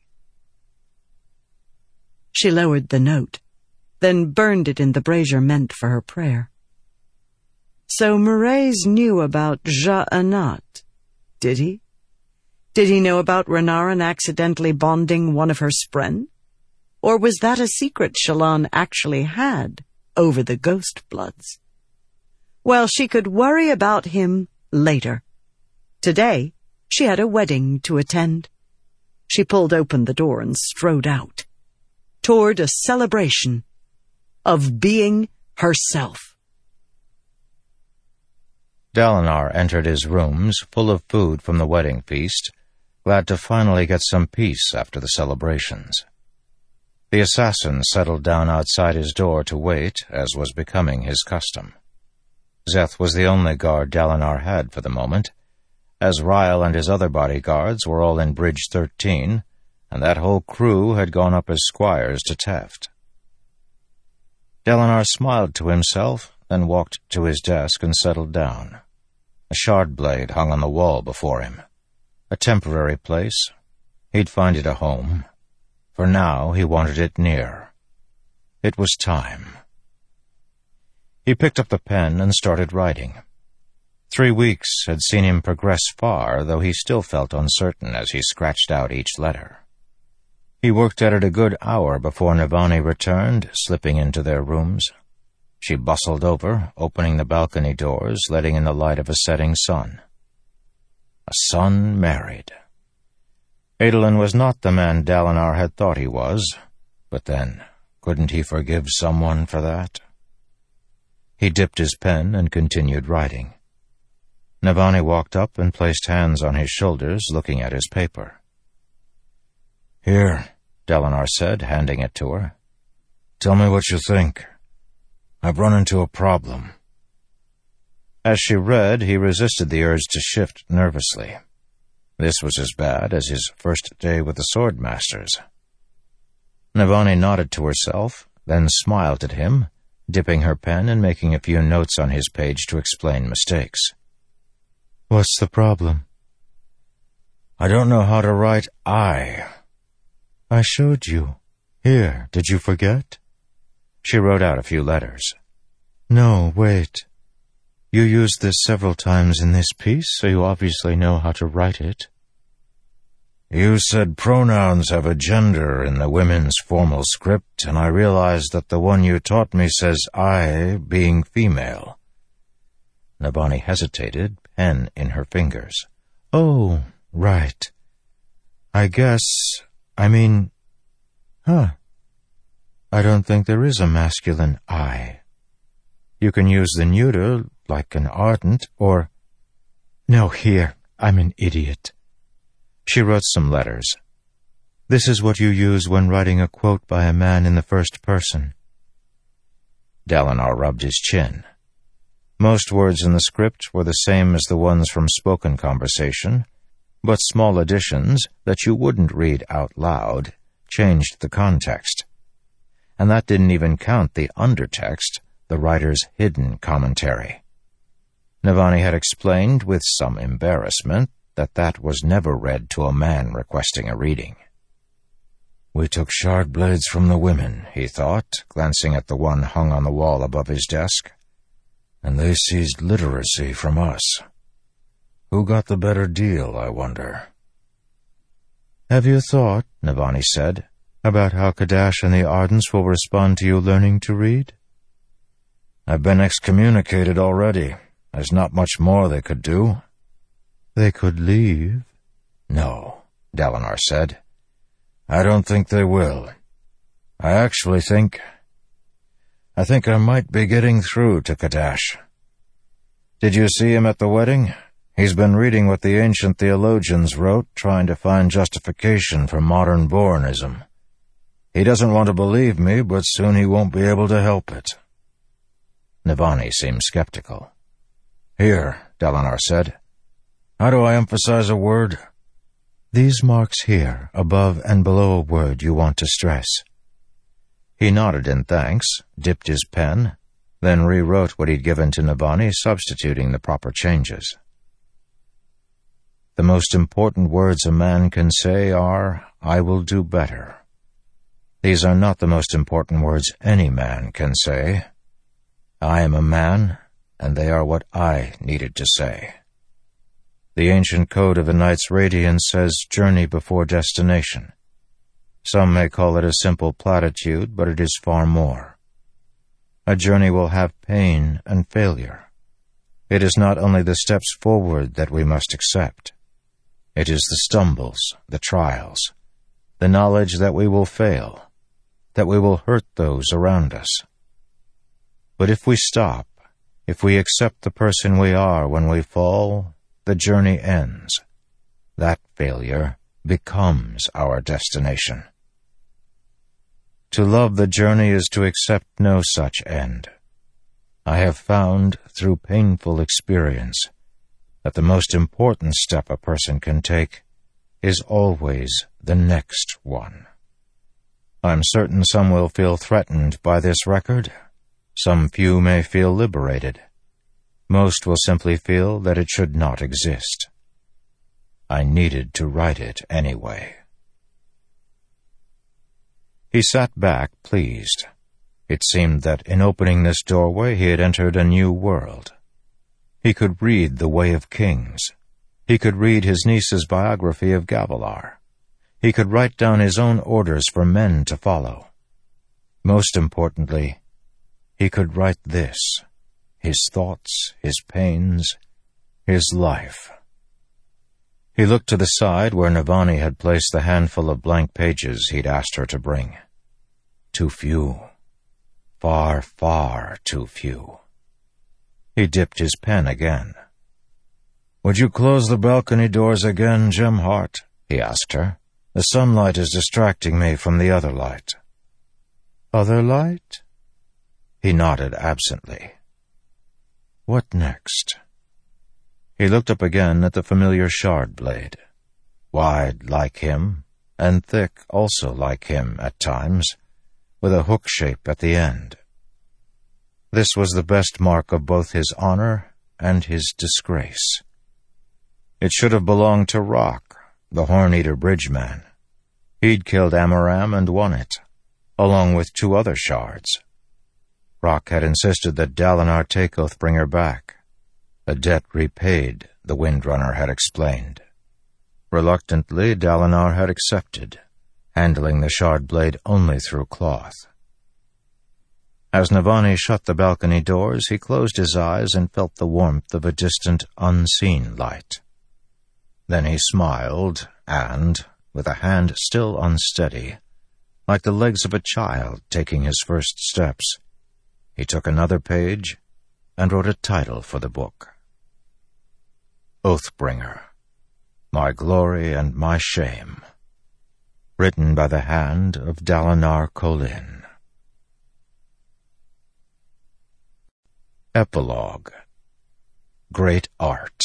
She lowered the note, then burned it in the brazier meant for her prayer. So Marais knew about Ja-Anat, did he? Did he know about Renarin accidentally bonding one of her spren? Or was that a secret Shallan actually had over the Ghost Bloods? Well, she could worry about him later. Today, she had a wedding to attend. She pulled open the door and strode out, toward a celebration of being herself. Dalinar entered his rooms full of food from the wedding feast, glad to finally get some peace after the celebrations. The assassin settled down outside his door to wait, as was becoming his custom. Szeth was the only guard Dalinar had for the moment, as Ryle and his other bodyguards were all in Bridge 13, and that whole crew had gone up as squires to Teft. Dalinar smiled to himself, then walked to his desk and settled down. A shard blade hung on the wall before him. A temporary place. He'd find it a home. For now, he wanted it near. It was time. He picked up the pen and started writing. 3 weeks had seen him progress far, though he still felt uncertain as he scratched out each letter. He worked at it a good hour before Navani returned, slipping into their rooms. She bustled over, opening the balcony doors, letting in the light of a setting sun. A son married. Adolin was not the man Dalinar had thought he was, but then, couldn't he forgive someone for that? He dipped his pen and continued writing. Navani walked up and placed hands on his shoulders, looking at his paper. "Here," Dalinar said, handing it to her. "Tell me what you think. I've run into a problem." As she read, he resisted the urge to shift nervously. This was as bad as his first day with the Swordmasters. Navani nodded to herself, then smiled at him, dipping her pen and making a few notes on his page to explain mistakes. "What's the problem?" "I don't know how to write I." "I showed you. Here, did you forget?" She wrote out a few letters. "No, wait. You used this several times in this piece, so you obviously know how to write it." "You said pronouns have a gender in the women's formal script, and I realized that the one you taught me says I, being female." Navani hesitated, pen in her fingers. "Oh, right. I mean, I don't think there is a masculine I. You can use the neuter, like an ardent, or... No, here, I'm an idiot." She wrote some letters. "This is what you use when writing a quote by a man in the first person." Dalinar rubbed his chin. Most words in the script were the same as the ones from spoken conversation, but small additions that you wouldn't read out loud changed the context. And that didn't even count the undertext, the writer's hidden commentary. Navani had explained with some embarrassment that was never read to a man requesting a reading. We took shard blades from the women, he thought, glancing at the one hung on the wall above his desk. And they seized literacy from us. Who got the better deal, I wonder? Have you thought, Navani said, about how Kadash and the Ardents will respond to you learning to read? I've been excommunicated already. There's not much more they could do. They could leave. No, Dalinar said. I don't think they will. I actually think I might be getting through to Kadash. Did you see him at the wedding? He's been reading what the ancient theologians wrote, trying to find justification for modern Bourneism. He doesn't want to believe me, but soon he won't be able to help it. Navani seemed skeptical. Here, Dalinar said. How do I emphasize a word? These marks here, above and below a word you want to stress. He nodded in thanks, dipped his pen, then rewrote what he'd given to Navani, substituting the proper changes. The most important words a man can say are, I will do better. These are not the most important words any man can say. I am a man, and they are what I needed to say. The ancient code of the Knights Radiant says journey before destination. Some may call it a simple platitude, but it is far more. A journey will have pain and failure. It is not only the steps forward that we must accept. It is the stumbles, the trials, the knowledge that we will fail, that we will hurt those around us. But if we stop, if we accept the person we are when we fall, the journey ends. That failure becomes our destination. To love the journey is to accept no such end. I have found, through painful experience, that the most important step a person can take is always the next one. I'm certain some will feel threatened by this record. Some few may feel liberated. Most will simply feel that it should not exist. I needed to write it anyway. He sat back, pleased. It seemed that in opening this doorway he had entered a new world. He could read The Way of Kings. He could read his niece's biography of Gavilar. He could write down his own orders for men to follow. Most importantly, he could write this, his thoughts, his pains, his life. He looked to the side where Navani had placed the handful of blank pages he'd asked her to bring. Too few. Far, far too few. He dipped his pen again. "Would you close the balcony doors again, Gemheart?" he asked her. "The sunlight is distracting me from the other light." "Other light?" He nodded absently. What next? He looked up again at the familiar shard blade. Wide like him, and thick also like him at times, with a hook shape at the end. This was the best mark of both his honor and his disgrace. It should have belonged to Rock, the Horn-Eater bridgeman. He'd killed Amaram and won it, along with 2 other shards. Rock had insisted that Dalinar take Oathbringer back. A debt repaid, the Windrunner had explained. Reluctantly, Dalinar had accepted, handling the shard blade only through cloth. As Navani shut the balcony doors, he closed his eyes and felt the warmth of a distant, unseen light. Then he smiled and, with a hand still unsteady, like the legs of a child taking his first steps, he took another page and wrote a title for the book. Oathbringer, My Glory and My Shame, written by the hand of Dalinar Kholin. Epilogue. Great Art.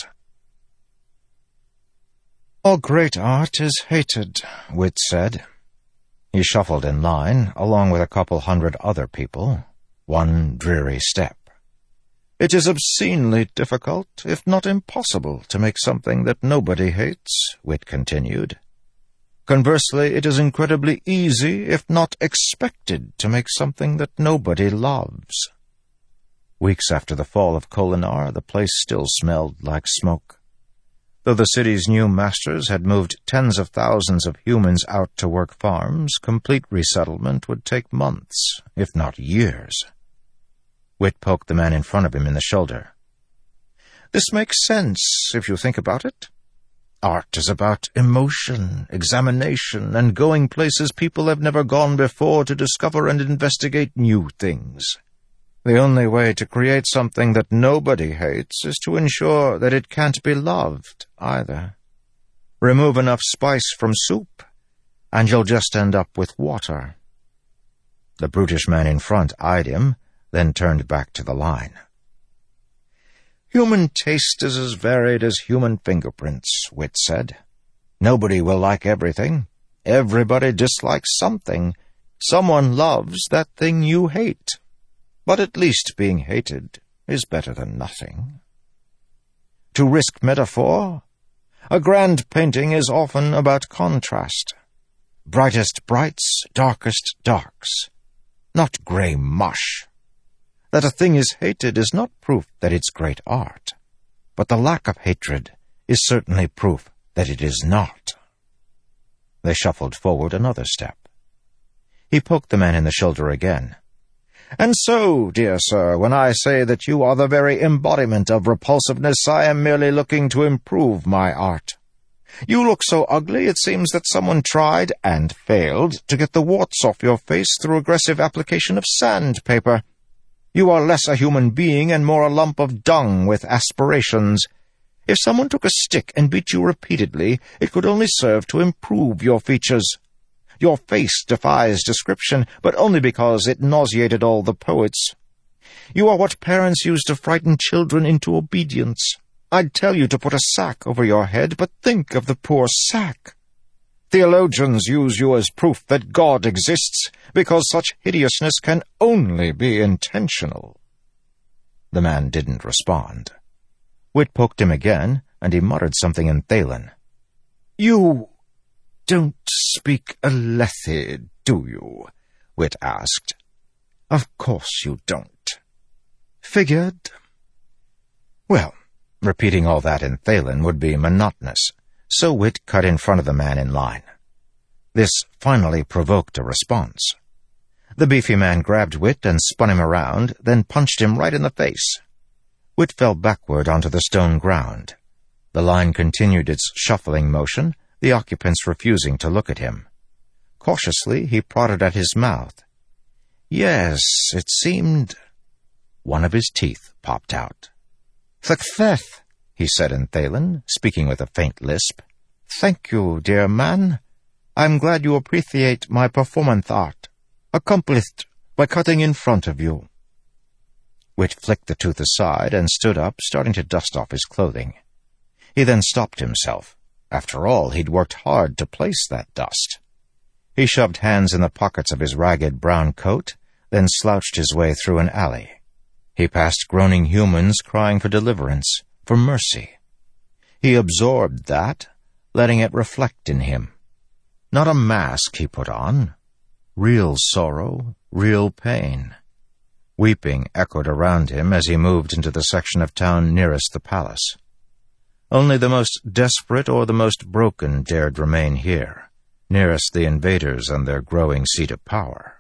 All great art is hated, Wit said. He shuffled in line, along with a couple hundred other people, one dreary step. It is obscenely difficult, if not impossible, to make something that nobody hates, Wit continued. Conversely, it is incredibly easy, if not expected, to make something that nobody loves. Weeks after the fall of Kholinar, the place still smelled like smoke. Though the city's new masters had moved tens of thousands of humans out to work farms, complete resettlement would take months, if not years. Whit poked the man in front of him in the shoulder. This makes sense, if you think about it. Art is about emotion, examination, and going places people have never gone before to discover and investigate new things. The only way to create something that nobody hates is to ensure that it can't be loved, either. Remove enough spice from soup, and you'll just end up with water. The brutish man in front eyed him, then turned back to the line. Human taste is as varied as human fingerprints, Whit said. Nobody will like everything. Everybody dislikes something. Someone loves that thing you hate. But at least being hated is better than nothing. To risk metaphor, a grand painting is often about contrast. Brightest brights, darkest darks. Not grey mush. That a thing is hated is not proof that it's great art, but the lack of hatred is certainly proof that it is not. They shuffled forward another step. He poked the man in the shoulder again. And so, dear sir, when I say that you are the very embodiment of repulsiveness, I am merely looking to improve my art. You look so ugly, it seems that someone tried, and failed, to get the warts off your face through aggressive application of sandpaper. You are less a human being and more a lump of dung with aspirations. If someone took a stick and beat you repeatedly, it could only serve to improve your features. Your face defies description, but only because it nauseated all the poets. You are what parents use to frighten children into obedience. I'd tell you to put a sack over your head, but think of the poor sack. Theologians use you as proof that God exists, because such hideousness can only be intentional. The man didn't respond. Whit poked him again, and he muttered something in Thaylen. You don't speak Alethi, do you? Whit asked. Of course you don't. Figured. Well, repeating all that in Thaylen would be monotonous, so Whit cut in front of the man in line. This finally provoked a response. The beefy man grabbed Whit and spun him around, then punched him right in the face. Whit fell backward onto the stone ground. The line continued its shuffling motion, the occupants refusing to look at him. Cautiously, he prodded at his mouth. Yes, it seemed... One of his teeth popped out. "Thaktheth," he said in Thaylen, speaking with a faint lisp. "Thank you, dear man. I'm glad you appreciate my performance art, accomplished by cutting in front of you." Whit flicked the tooth aside and stood up, starting to dust off his clothing. He then stopped himself. After all, he'd worked hard to place that dust. He shoved hands in the pockets of his ragged brown coat, then slouched his way through an alley. He passed groaning humans crying for deliverance, for mercy. He absorbed that, letting it reflect in him. Not a mask he put on. Real sorrow, real pain. Weeping echoed around him as he moved into the section of town nearest the palace. Only the most desperate or the most broken dared remain here, nearest the invaders and their growing seat of power.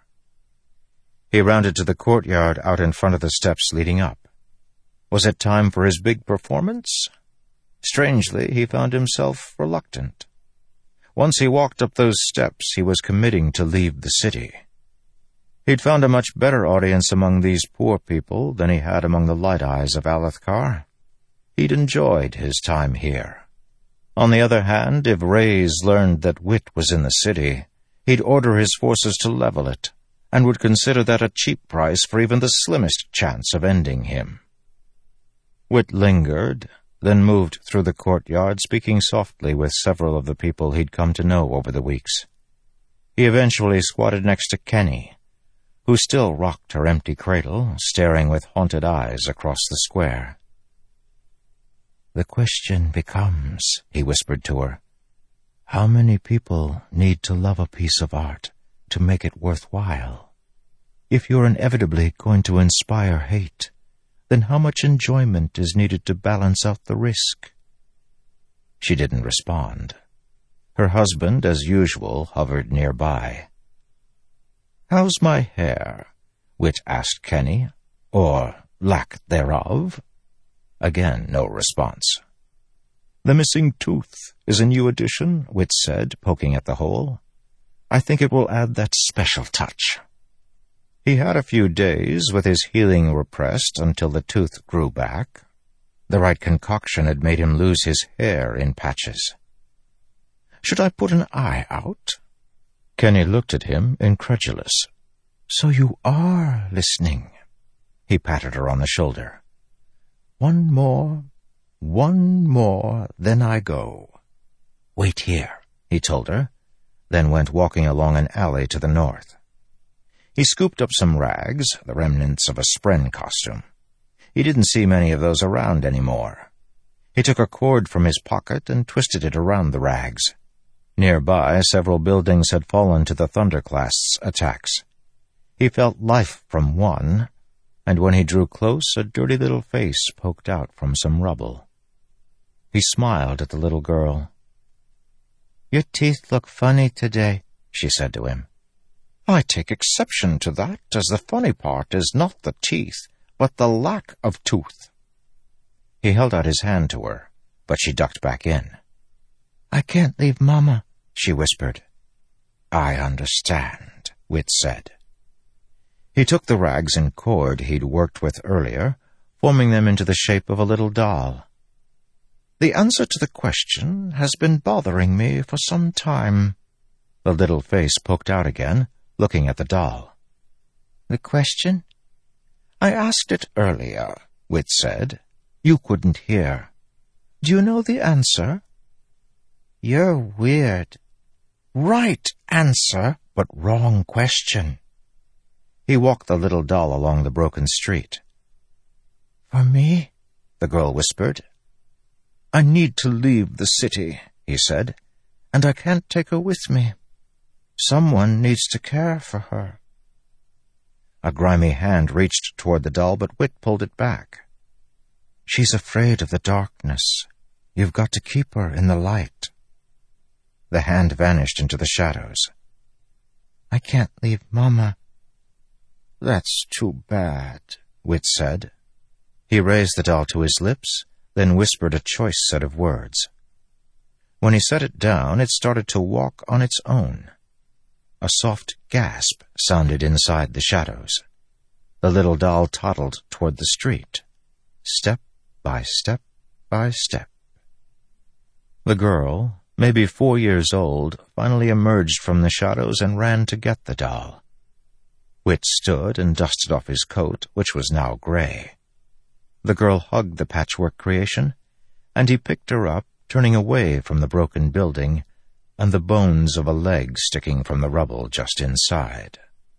He rounded to the courtyard out in front of the steps leading up. Was it time for his big performance? Strangely, he found himself reluctant. Once he walked up those steps, he was committing to leave the city. He'd found a much better audience among these poor people than he had among the light eyes of Alethkar. He'd enjoyed his time here. On the other hand, if Reyes learned that Whit was in the city, he'd order his forces to level it, and would consider that a cheap price for even the slimmest chance of ending him. Whit lingered, then moved through the courtyard, speaking softly with several of the people he'd come to know over the weeks. He eventually squatted next to Kenny, who still rocked her empty cradle, staring with haunted eyes across the square. "The question becomes," he whispered to her, How many people need to love a piece of art to make it worthwhile? If you're inevitably going to inspire hate, then how much enjoyment is needed to balance out the risk? She didn't respond. Her husband, as usual, hovered nearby. "How's my hair?" Whit asked Kenny, or lack thereof. Again, no response. "The missing tooth is a new addition," Whit said, poking at the hole. "I think it will add that special touch." He had a few days with his healing repressed until the tooth grew back. The right concoction had made him lose his hair in patches. "Should I put an eye out?" Kenny looked at him, incredulous. "So you are listening." He patted her on the shoulder. One more, then I go." "Wait here," he told her, then went walking along an alley to the north. He scooped up some rags, the remnants of a spren costume. He didn't see many of those around anymore. He took a cord from his pocket and twisted it around the rags. Nearby, several buildings had fallen to the Thunderclast's attacks. He felt life from one, and when he drew close, a dirty little face poked out from some rubble. He smiled at the little girl. "Your teeth look funny today," she said to him. "I take exception to that, as the funny part is not the teeth, but the lack of tooth." He held out his hand to her, but she ducked back in. "I can't leave Mama," she whispered. "I understand," Whit said. He took the rags and cord he'd worked with earlier, forming them into the shape of a little doll. "The answer to the question has been bothering me for some time." The little face poked out again, looking at the doll. "The question?" "I asked it earlier," Whit said. "You couldn't hear. Do you know the answer?" "You're weird." "Right answer, but wrong question." He walked the little doll along the broken street. "For me?" the girl whispered. "I need to leave the city," he said, "and I can't take her with me. Someone needs to care for her." A grimy hand reached toward the doll, but Whit pulled it back. "She's afraid of the darkness. You've got to keep her in the light." The hand vanished into the shadows. "I can't leave Mama." "That's too bad," Whit said. He raised the doll to his lips, then whispered a choice set of words. When he set it down, it started to walk on its own. A soft gasp sounded inside the shadows. The little doll toddled toward the street, step by step by step. The girl, maybe 4 years old, finally emerged from the shadows and ran to get the doll. Whit stood and dusted off his coat, which was now gray. The girl hugged the patchwork creation, and he picked her up, turning away from the broken building and the bones of a leg sticking from the rubble just inside.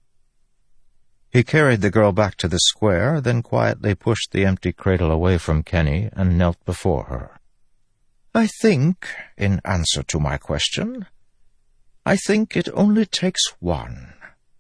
He carried the girl back to the square, then quietly pushed the empty cradle away from Kenny and knelt before her. "I think, in answer to my question, I think it only takes one."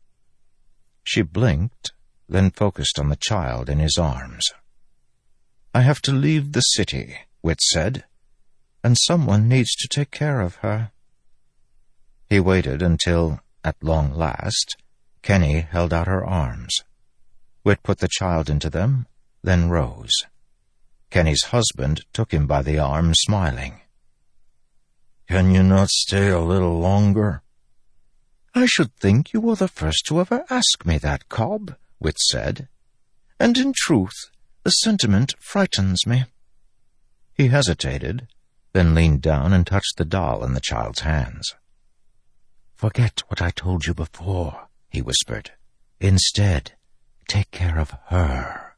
She blinked, then focused on the child in his arms. "I have to leave the city," Whit said, "and someone needs to take care of her." He waited until, at long last, Kenny held out her arms. Whit put the child into them, then rose. Kenny's husband took him by the arm, smiling. "Can you not stay a little longer?" "I should think you were the first to ever ask me that, Cobb," Whit said. "And in truth, the sentiment frightens me." He hesitated, then leaned down and touched the doll in the child's hands. "Forget what I told you before," he whispered. "Instead, take care of her."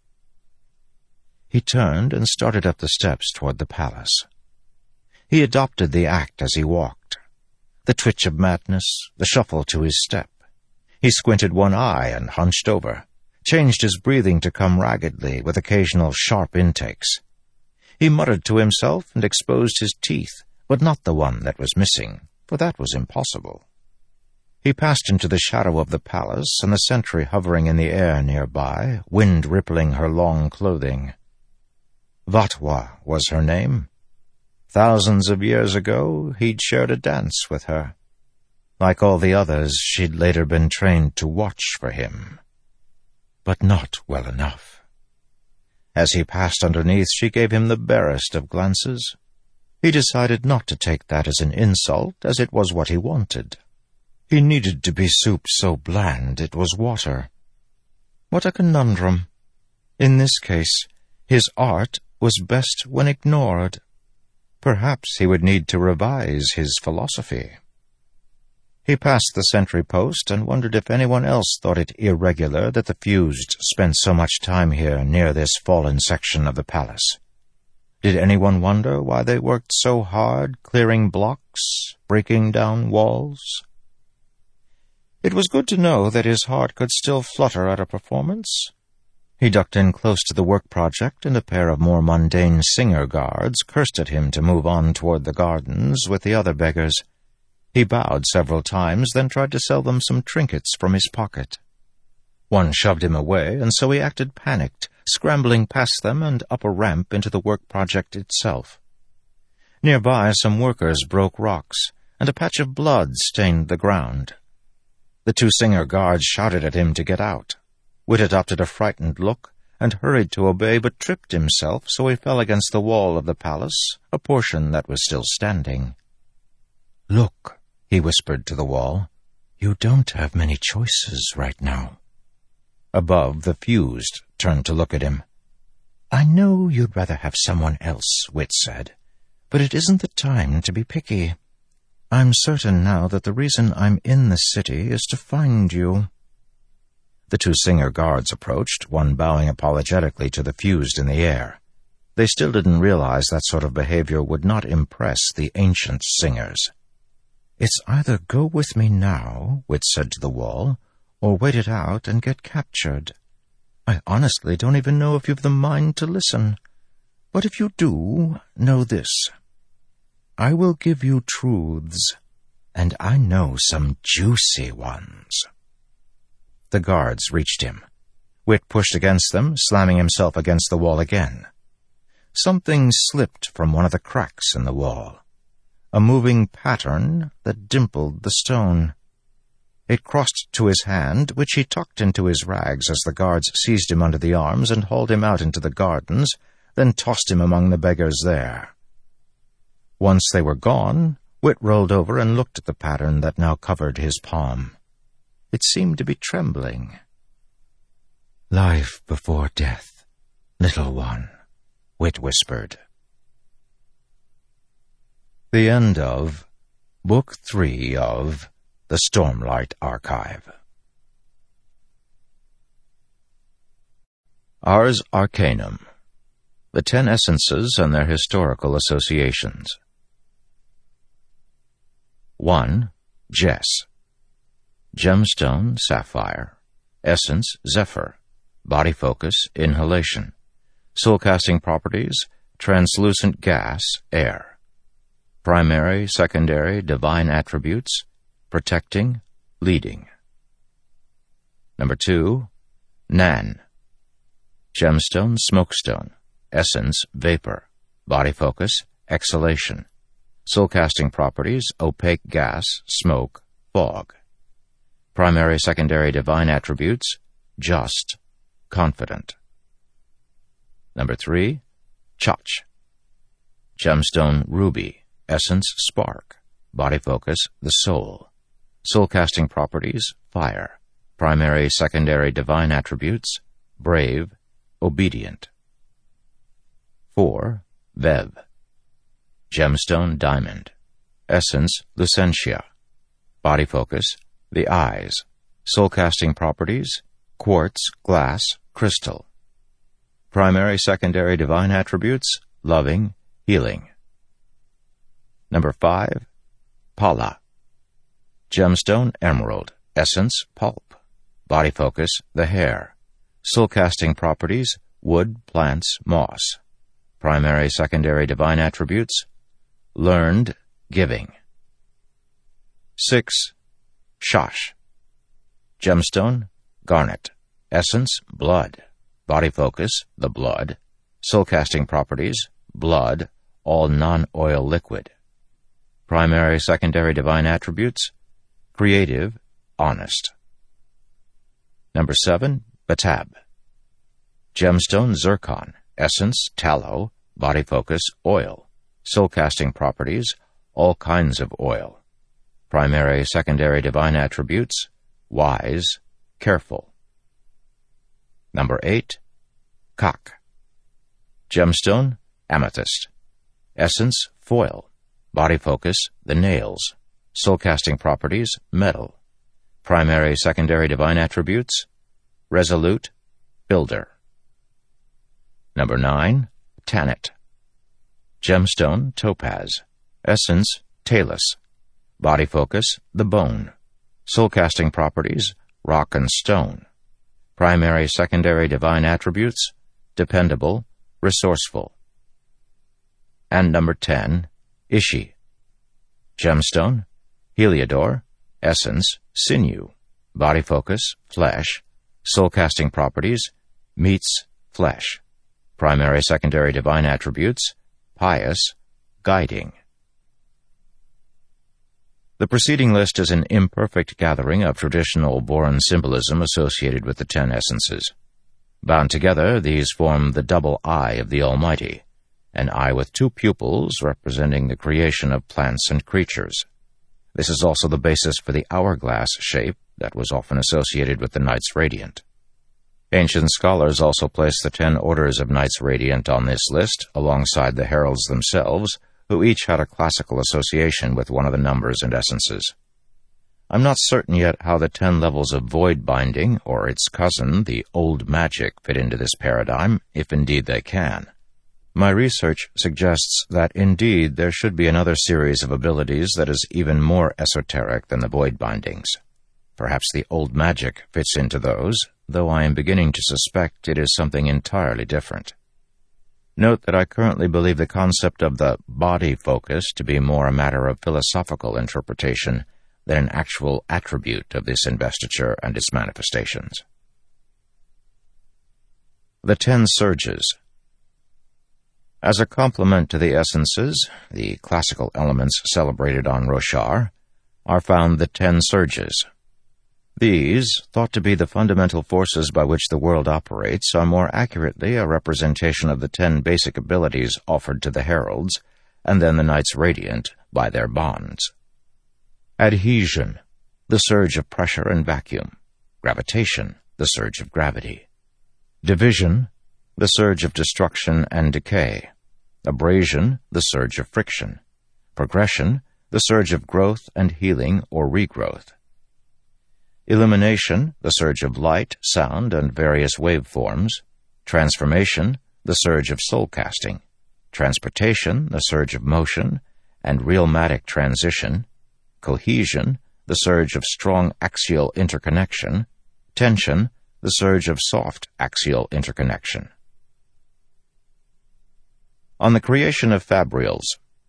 He turned and started up the steps toward the palace. He adopted the act as he walked. The twitch of madness, the shuffle to his step. He squinted one eye and hunched over, changed his breathing to come raggedly with occasional sharp intakes. He muttered to himself and exposed his teeth, but not the one that was missing, but that was impossible. He passed into the shadow of the palace, and the sentry hovering in the air nearby, wind rippling her long clothing. Vatwa was her name. Thousands of years ago, he'd shared a dance with her. Like all the others, she'd later been trained to watch for him. But not well enough. As he passed underneath, she gave him the barest of glances. He decided not to take that as an insult, as it was what he wanted. He needed to be soup so bland it was water. What a conundrum. In this case, his art was best when ignored. Perhaps he would need to revise his philosophy. He passed the sentry post and wondered if anyone else thought it irregular that the fused spent so much time here near this fallen section of the palace. Did anyone wonder why they worked so hard, clearing blocks, breaking down walls? It was good to know that his heart could still flutter at a performance. He ducked in close to the work project, and a pair of more mundane singer guards cursed at him to move on toward the gardens with the other beggars. He bowed several times, then tried to sell them some trinkets from his pocket. One shoved him away, and so he acted panicked, scrambling past them and up a ramp into the work project itself. Nearby, some workers broke rocks, and a patch of blood stained the ground. The two singer guards shouted at him to get out. Whit adopted a frightened look and hurried to obey, but tripped himself, so he fell against the wall of the palace, a portion that was still standing. "Look," he whispered to the wall. "You don't have many choices right now." Above, the fused turned to look at him. "I know you'd rather have someone else," Whit said, "but it isn't the time to be picky. I'm certain now that the reason I'm in the city is to find you." The two singer guards approached, one bowing apologetically to the fused in the air. They still didn't realize that sort of behavior would not impress the ancient singers. "It's either go with me now," Whit said to the wall, "or wait it out and get captured. I honestly don't even know if you've the mind to listen. But if you do, know this. I will give you truths, and I know some juicy ones." The guards reached him. Whit pushed against them, slamming himself against the wall again. Something slipped from one of the cracks in the wall. A moving pattern that dimpled the stone. It crossed to his hand, which he tucked into his rags as the guards seized him under the arms and hauled him out into the gardens, then tossed him among the beggars there. Once they were gone, Whit rolled over and looked at the pattern that now covered his palm. It seemed to be trembling. "Life before death, little one," Whit whispered. The end of Book 3 of The Stormlight Archive. Ars Arcanum. The 10 Essences and Their Historical Associations. 1. Jess. Gemstone, sapphire. Essence, zephyr. Body focus, inhalation. Soul-casting properties, translucent gas, air. Primary, secondary, divine attributes, protecting, leading. 2. Nan. Gemstone, smokestone. Essence, vapor. Body focus, exhalation. Soul-casting properties, opaque gas, smoke, fog. Primary, secondary, divine attributes, just, confident. 3. Chach. Gemstone, ruby. Essence, spark. Body focus, the soul. Soul-casting properties, fire. Primary, secondary, divine attributes, brave, obedient. 4. Vev. Gemstone, diamond. Essence, Lucentia. Body focus, the eyes. Soul-casting properties, quartz, glass, crystal. Primary, secondary, divine attributes, loving, healing. 5. Pala. Gemstone, emerald. Essence, pulp. Body focus, the hair. Soul-casting properties, wood, plants, moss. Primary, secondary, divine attributes, learned, giving. 6. Shash. Gemstone, garnet. Essence, blood. Body focus, the blood. Soul casting properties, blood, all non-oil liquid. Primary, secondary divine attributes, creative, honest. Number 7, Batab. Gemstone, zircon. Essence, tallow. Body focus, oil. Soul casting properties, all kinds of oil. Primary, secondary divine attributes, wise, careful. Number 8, Kak. Gemstone, amethyst. Essence, foil. Body focus, the nails. Soul casting properties, metal. Primary, secondary divine attributes, resolute, builder. Number 9, Tanit. Gemstone, topaz. Essence, talus. Body focus, the bone. Soul casting properties, rock and stone. Primary, secondary divine attributes, dependable, resourceful. And number 10, Ishi. Gemstone, heliodor. Essence, sinew. Body focus, flesh. Soul casting properties, meats, flesh. Primary, secondary divine attributes, pious, guiding. The preceding list is an imperfect gathering of traditional Boran symbolism associated with the 10 essences. Bound together, these form the double eye of the Almighty, an eye with 2 pupils representing the creation of plants and creatures. This is also the basis for the hourglass shape that was often associated with the Knights Radiant. Ancient scholars also place the 10 orders of Knights Radiant on this list, alongside the heralds themselves, who each had a classical association with one of the numbers and essences. I'm not certain yet how the 10 levels of void binding, or its cousin, the old magic, fit into this paradigm, if indeed they can. My research suggests that indeed there should be another series of abilities that is even more esoteric than the void bindings. Perhaps the old magic fits into those, though I am beginning to suspect it is something entirely different. Note that I currently believe the concept of the body focus to be more a matter of philosophical interpretation than an actual attribute of this investiture and its manifestations. The 10 surges. As a complement to the essences, the classical elements celebrated on Roshar, are found the 10 surges. These, thought to be the fundamental forces by which the world operates, are more accurately a representation of the 10 basic abilities offered to the heralds, and then the Knights Radiant, by their bonds. Adhesion, the surge of pressure and vacuum. Gravitation, the surge of gravity. Division, the surge of destruction and decay. Abrasion, the surge of friction. Progression, the surge of growth and healing or regrowth. Illumination, the surge of light, sound, and various waveforms. Transformation, the surge of soul casting. Transportation, the surge of motion and realmatic transition. Cohesion, the surge of strong axial interconnection. Tension, the surge of soft axial interconnection. On the creation of fabrials.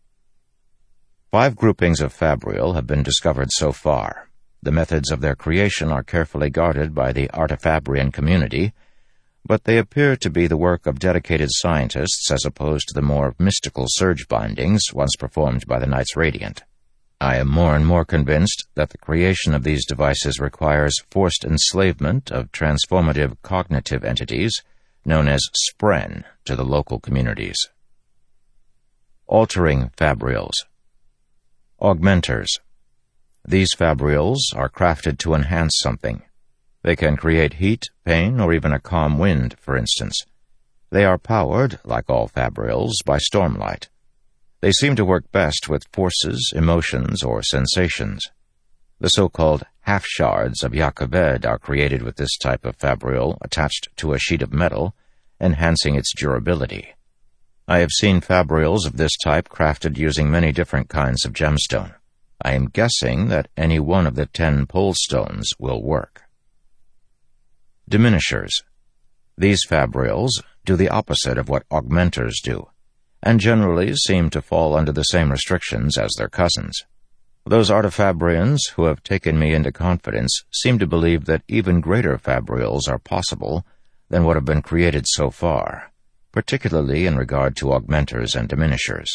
5 groupings of fabrial have been discovered so far. The methods of their creation are carefully guarded by the Artifabrian community, but they appear to be the work of dedicated scientists as opposed to the more mystical surge bindings once performed by the Knights Radiant. I am more and more convinced that the creation of these devices requires forced enslavement of transformative cognitive entities known as spren to the local communities. Altering fabrials. Augmenters. These fabrials are crafted to enhance something. They can create heat, pain, or even a calm wind, for instance. They are powered, like all fabrials, by stormlight. They seem to work best with forces, emotions, or sensations. The so-called half-shards of Yakaved are created with this type of fabrial attached to a sheet of metal, enhancing its durability. I have seen fabrials of this type crafted using many different kinds of gemstone. I am guessing that any one of the 10 pole stones will work. Diminishers. These fabrials do the opposite of what augmenters do, and generally seem to fall under the same restrictions as their cousins. Those artifabrians who have taken me into confidence seem to believe that even greater fabrials are possible than what have been created so far, particularly in regard to augmenters and diminishers.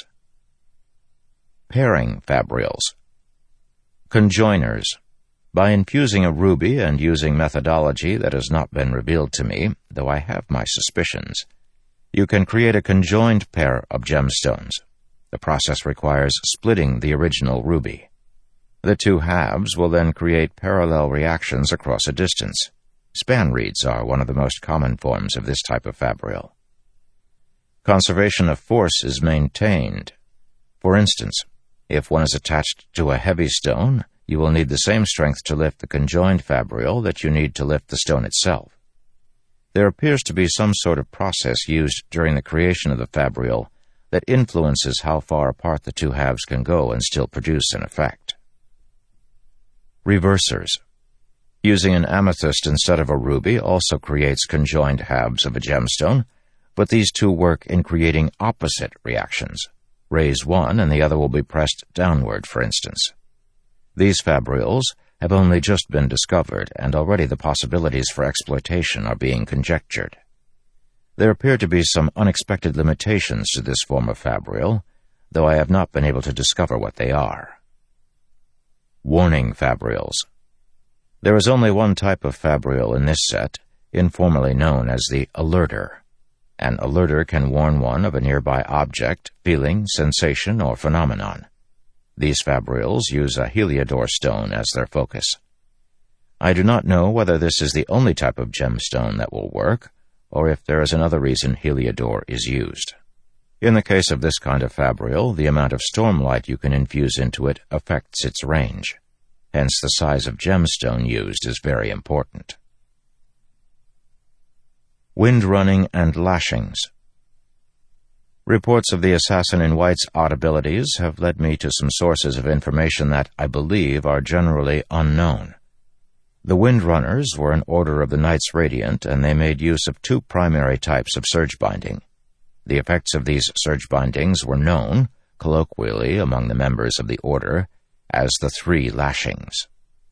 Pairing fabrials. Conjoiners. By infusing a ruby and using methodology that has not been revealed to me, though I have my suspicions, you can create a conjoined pair of gemstones. The process requires splitting the original ruby. The two halves will then create parallel reactions across a distance. Span reeds are one of the most common forms of this type of fabrial. Conservation of force is maintained. For instance, if one is attached to a heavy stone, you will need the same strength to lift the conjoined fabrial that you need to lift the stone itself. There appears to be some sort of process used during the creation of the fabrial that influences how far apart the two halves can go and still produce an effect. Reversers. Using an amethyst instead of a ruby also creates conjoined halves of a gemstone, but these two work in creating opposite reactions. Raise one and the other will be pressed downward, for instance. These fabrials have only just been discovered, and already the possibilities for exploitation are being conjectured. There appear to be some unexpected limitations to this form of fabrial, though I have not been able to discover what they are. Warning fabrials. There is only one type of fabrial in this set, informally known as the alerter. An alerter can warn one of a nearby object, feeling, sensation, or phenomenon. These fabrials use a heliodor stone as their focus. I do not know whether this is the only type of gemstone that will work, or if there is another reason heliodor is used. In the case of this kind of fabrial, the amount of stormlight you can infuse into it affects its range. Hence, the size of gemstone used is very important. Wind running and lashings. Reports of the Assassin in White's odd abilities have led me to some sources of information that I believe are generally unknown. The Windrunners were an order of the Knights Radiant, and they made use of two primary types of surge binding. The effects of these surge bindings were known, colloquially among the members of the order, as the 3 lashings.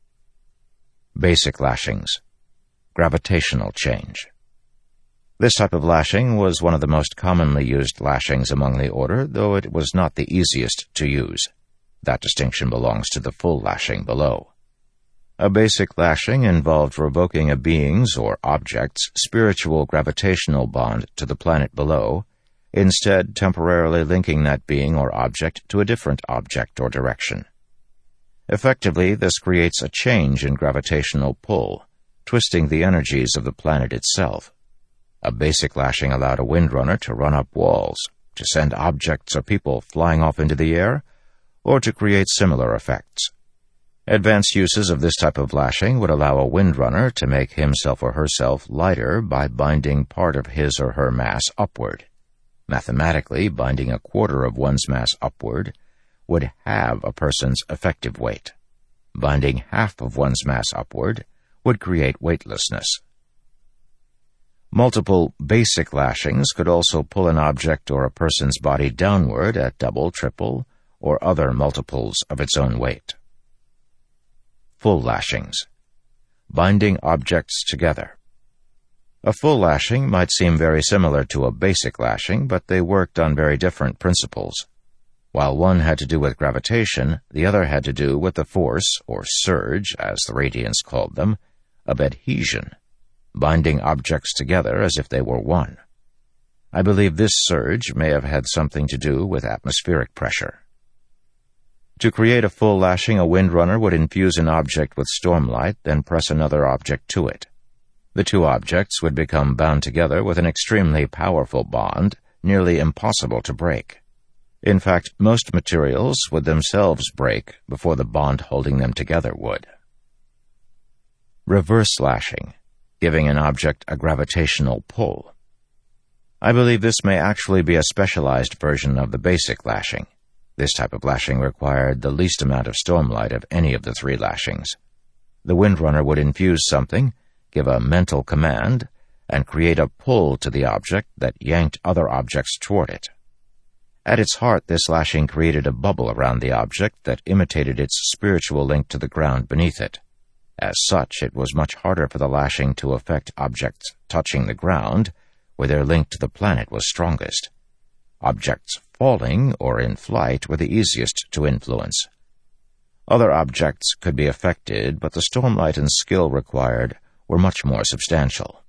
Basic lashings. Gravitational change. This type of lashing was one of the most commonly used lashings among the order, though it was not the easiest to use. That distinction belongs to the full lashing below. A basic lashing involved revoking a being's or object's spiritual gravitational bond to the planet below, instead temporarily linking that being or object to a different object or direction. Effectively, this creates a change in gravitational pull, twisting the energies of the planet itself. A basic lashing allowed a windrunner to run up walls, to send objects or people flying off into the air, or to create similar effects. Advanced uses of this type of lashing would allow a windrunner to make himself or herself lighter by binding part of his or her mass upward. Mathematically, binding a quarter of one's mass upward would halve a person's effective weight. Binding half of one's mass upward would create weightlessness. Multiple basic lashings could also pull an object or a person's body downward at double, triple, or other multiples of its own weight. Full lashings. Binding objects together. A full lashing might seem very similar to a basic lashing, but they worked on very different principles. While one had to do with gravitation, the other had to do with the force, or surge, as the Radiants called them, of adhesion, binding objects together as if they were one. I believe this surge may have had something to do with atmospheric pressure. To create a full lashing, a windrunner would infuse an object with stormlight, then press another object to it. The two objects would become bound together with an extremely powerful bond, nearly impossible to break. In fact, most materials would themselves break before the bond holding them together would. Reverse lashing, giving an object a gravitational pull. I believe this may actually be a specialized version of the basic lashing. This type of lashing required the least amount of stormlight of any of the 3 lashings. The windrunner would infuse something, give a mental command, and create a pull to the object that yanked other objects toward it. At its heart, this lashing created a bubble around the object that imitated its spiritual link to the ground beneath it. As such, it was much harder for the lashing to affect objects touching the ground, where their link to the planet was strongest. Objects falling or in flight were the easiest to influence. Other objects could be affected, but the stormlight and skill required were much more substantial.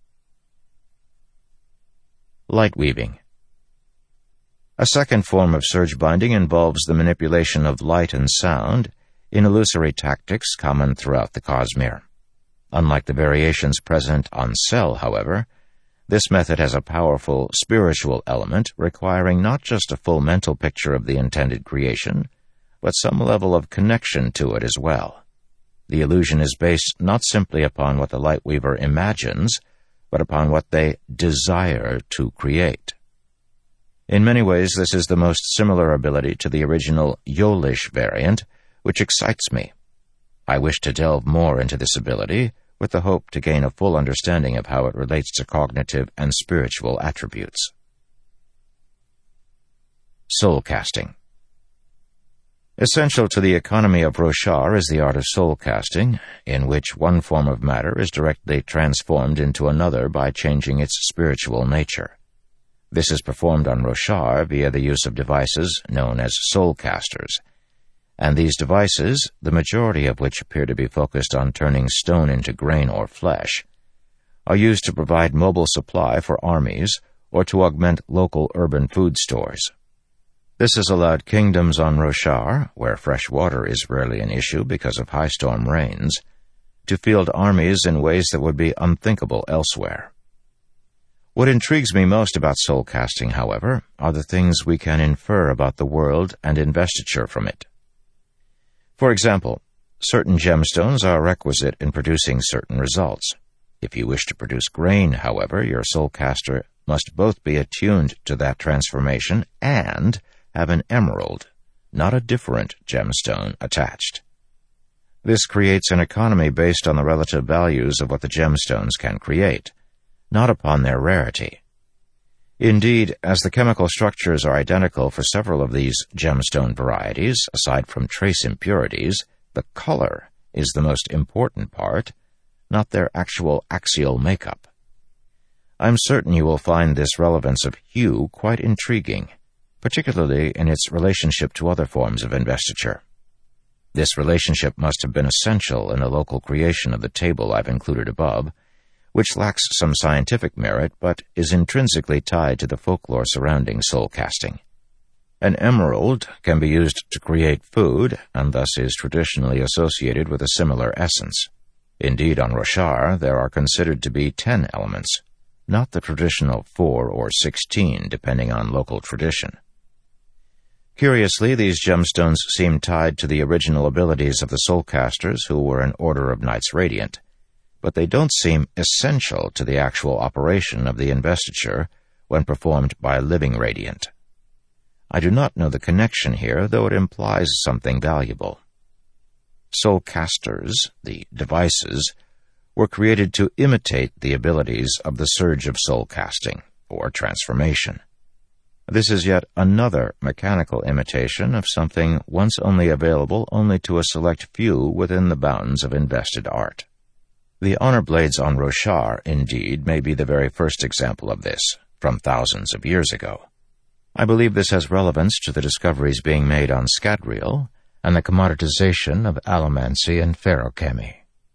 Light weaving. A second form of surge binding involves the manipulation of light and sound in illusory tactics common throughout the Cosmere. Unlike the variations present on Cell, however, this method has a powerful spiritual element requiring not just a full mental picture of the intended creation, but some level of connection to it as well. The illusion is based not simply upon what the Lightweaver imagines, but upon what they desire to create. In many ways, this is the most similar ability to the original Yolish variant, which excites me. I wish to delve more into this ability, with the hope to gain a full understanding of how it relates to cognitive and spiritual attributes. Soul casting. Essential to the economy of Roshar is the art of soul casting, in which one form of matter is directly transformed into another by changing its spiritual nature. This is performed on Roshar via the use of devices known as soul casters, and these devices, the majority of which appear to be focused on turning stone into grain or flesh, are used to provide mobile supply for armies or to augment local urban food stores. This has allowed kingdoms on Roshar, where fresh water is rarely an issue because of high storm rains, to field armies in ways that would be unthinkable elsewhere. What intrigues me most about soul casting, however, are the things we can infer about the world and investiture from it. For example, certain gemstones are requisite in producing certain results. If you wish to produce grain, however, your soul caster must both be attuned to that transformation and have an emerald, not a different gemstone, attached. This creates an economy based on the relative values of what the gemstones can create, not upon their rarity. Indeed, as the chemical structures are identical for several of these gemstone varieties, aside from trace impurities, the color is the most important part, not their actual axial makeup. I'm certain you will find this relevance of hue quite intriguing, particularly in its relationship to other forms of investiture. This relationship must have been essential in the local creation of the table I've included above, which lacks some scientific merit but is intrinsically tied to the folklore surrounding soul casting. An emerald can be used to create food, and thus is traditionally associated with a similar essence. Indeed, on Roshar, there are considered to be 10 elements, not the traditional 4 or 16, depending on local tradition. Curiously, these gemstones seem tied to the original abilities of the soul casters who were an order of Knights Radiant, but they don't seem essential to the actual operation of the investiture when performed by a living Radiant. I do not know the connection here, though it implies something valuable. Soul casters, the devices, were created to imitate the abilities of the surge of soul casting, or transformation. This is yet another mechanical imitation of something once only available only to a select few within the bounds of invested art. The honor blades on Roshar, indeed, may be the very first example of this, from thousands of years ago. I believe this has relevance to the discoveries being made on Scadrial and the commoditization of allomancy and feruchemy.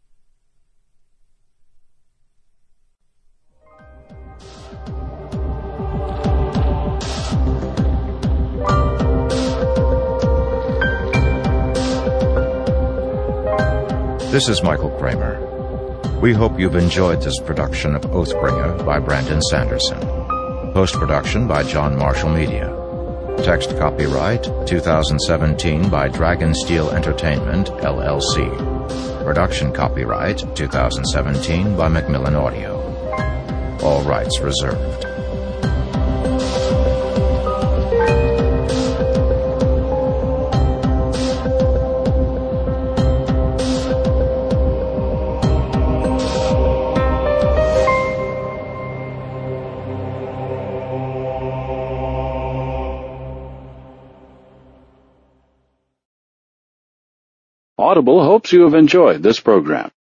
This is Michael Kramer. We hope you've enjoyed this production of Oathbringer by Brandon Sanderson. Post-production by John Marshall Media. Text copyright 2017 by Dragonsteel Entertainment, LLC. Production copyright 2017 by Macmillan Audio. All rights reserved. Audible hopes you have enjoyed this program.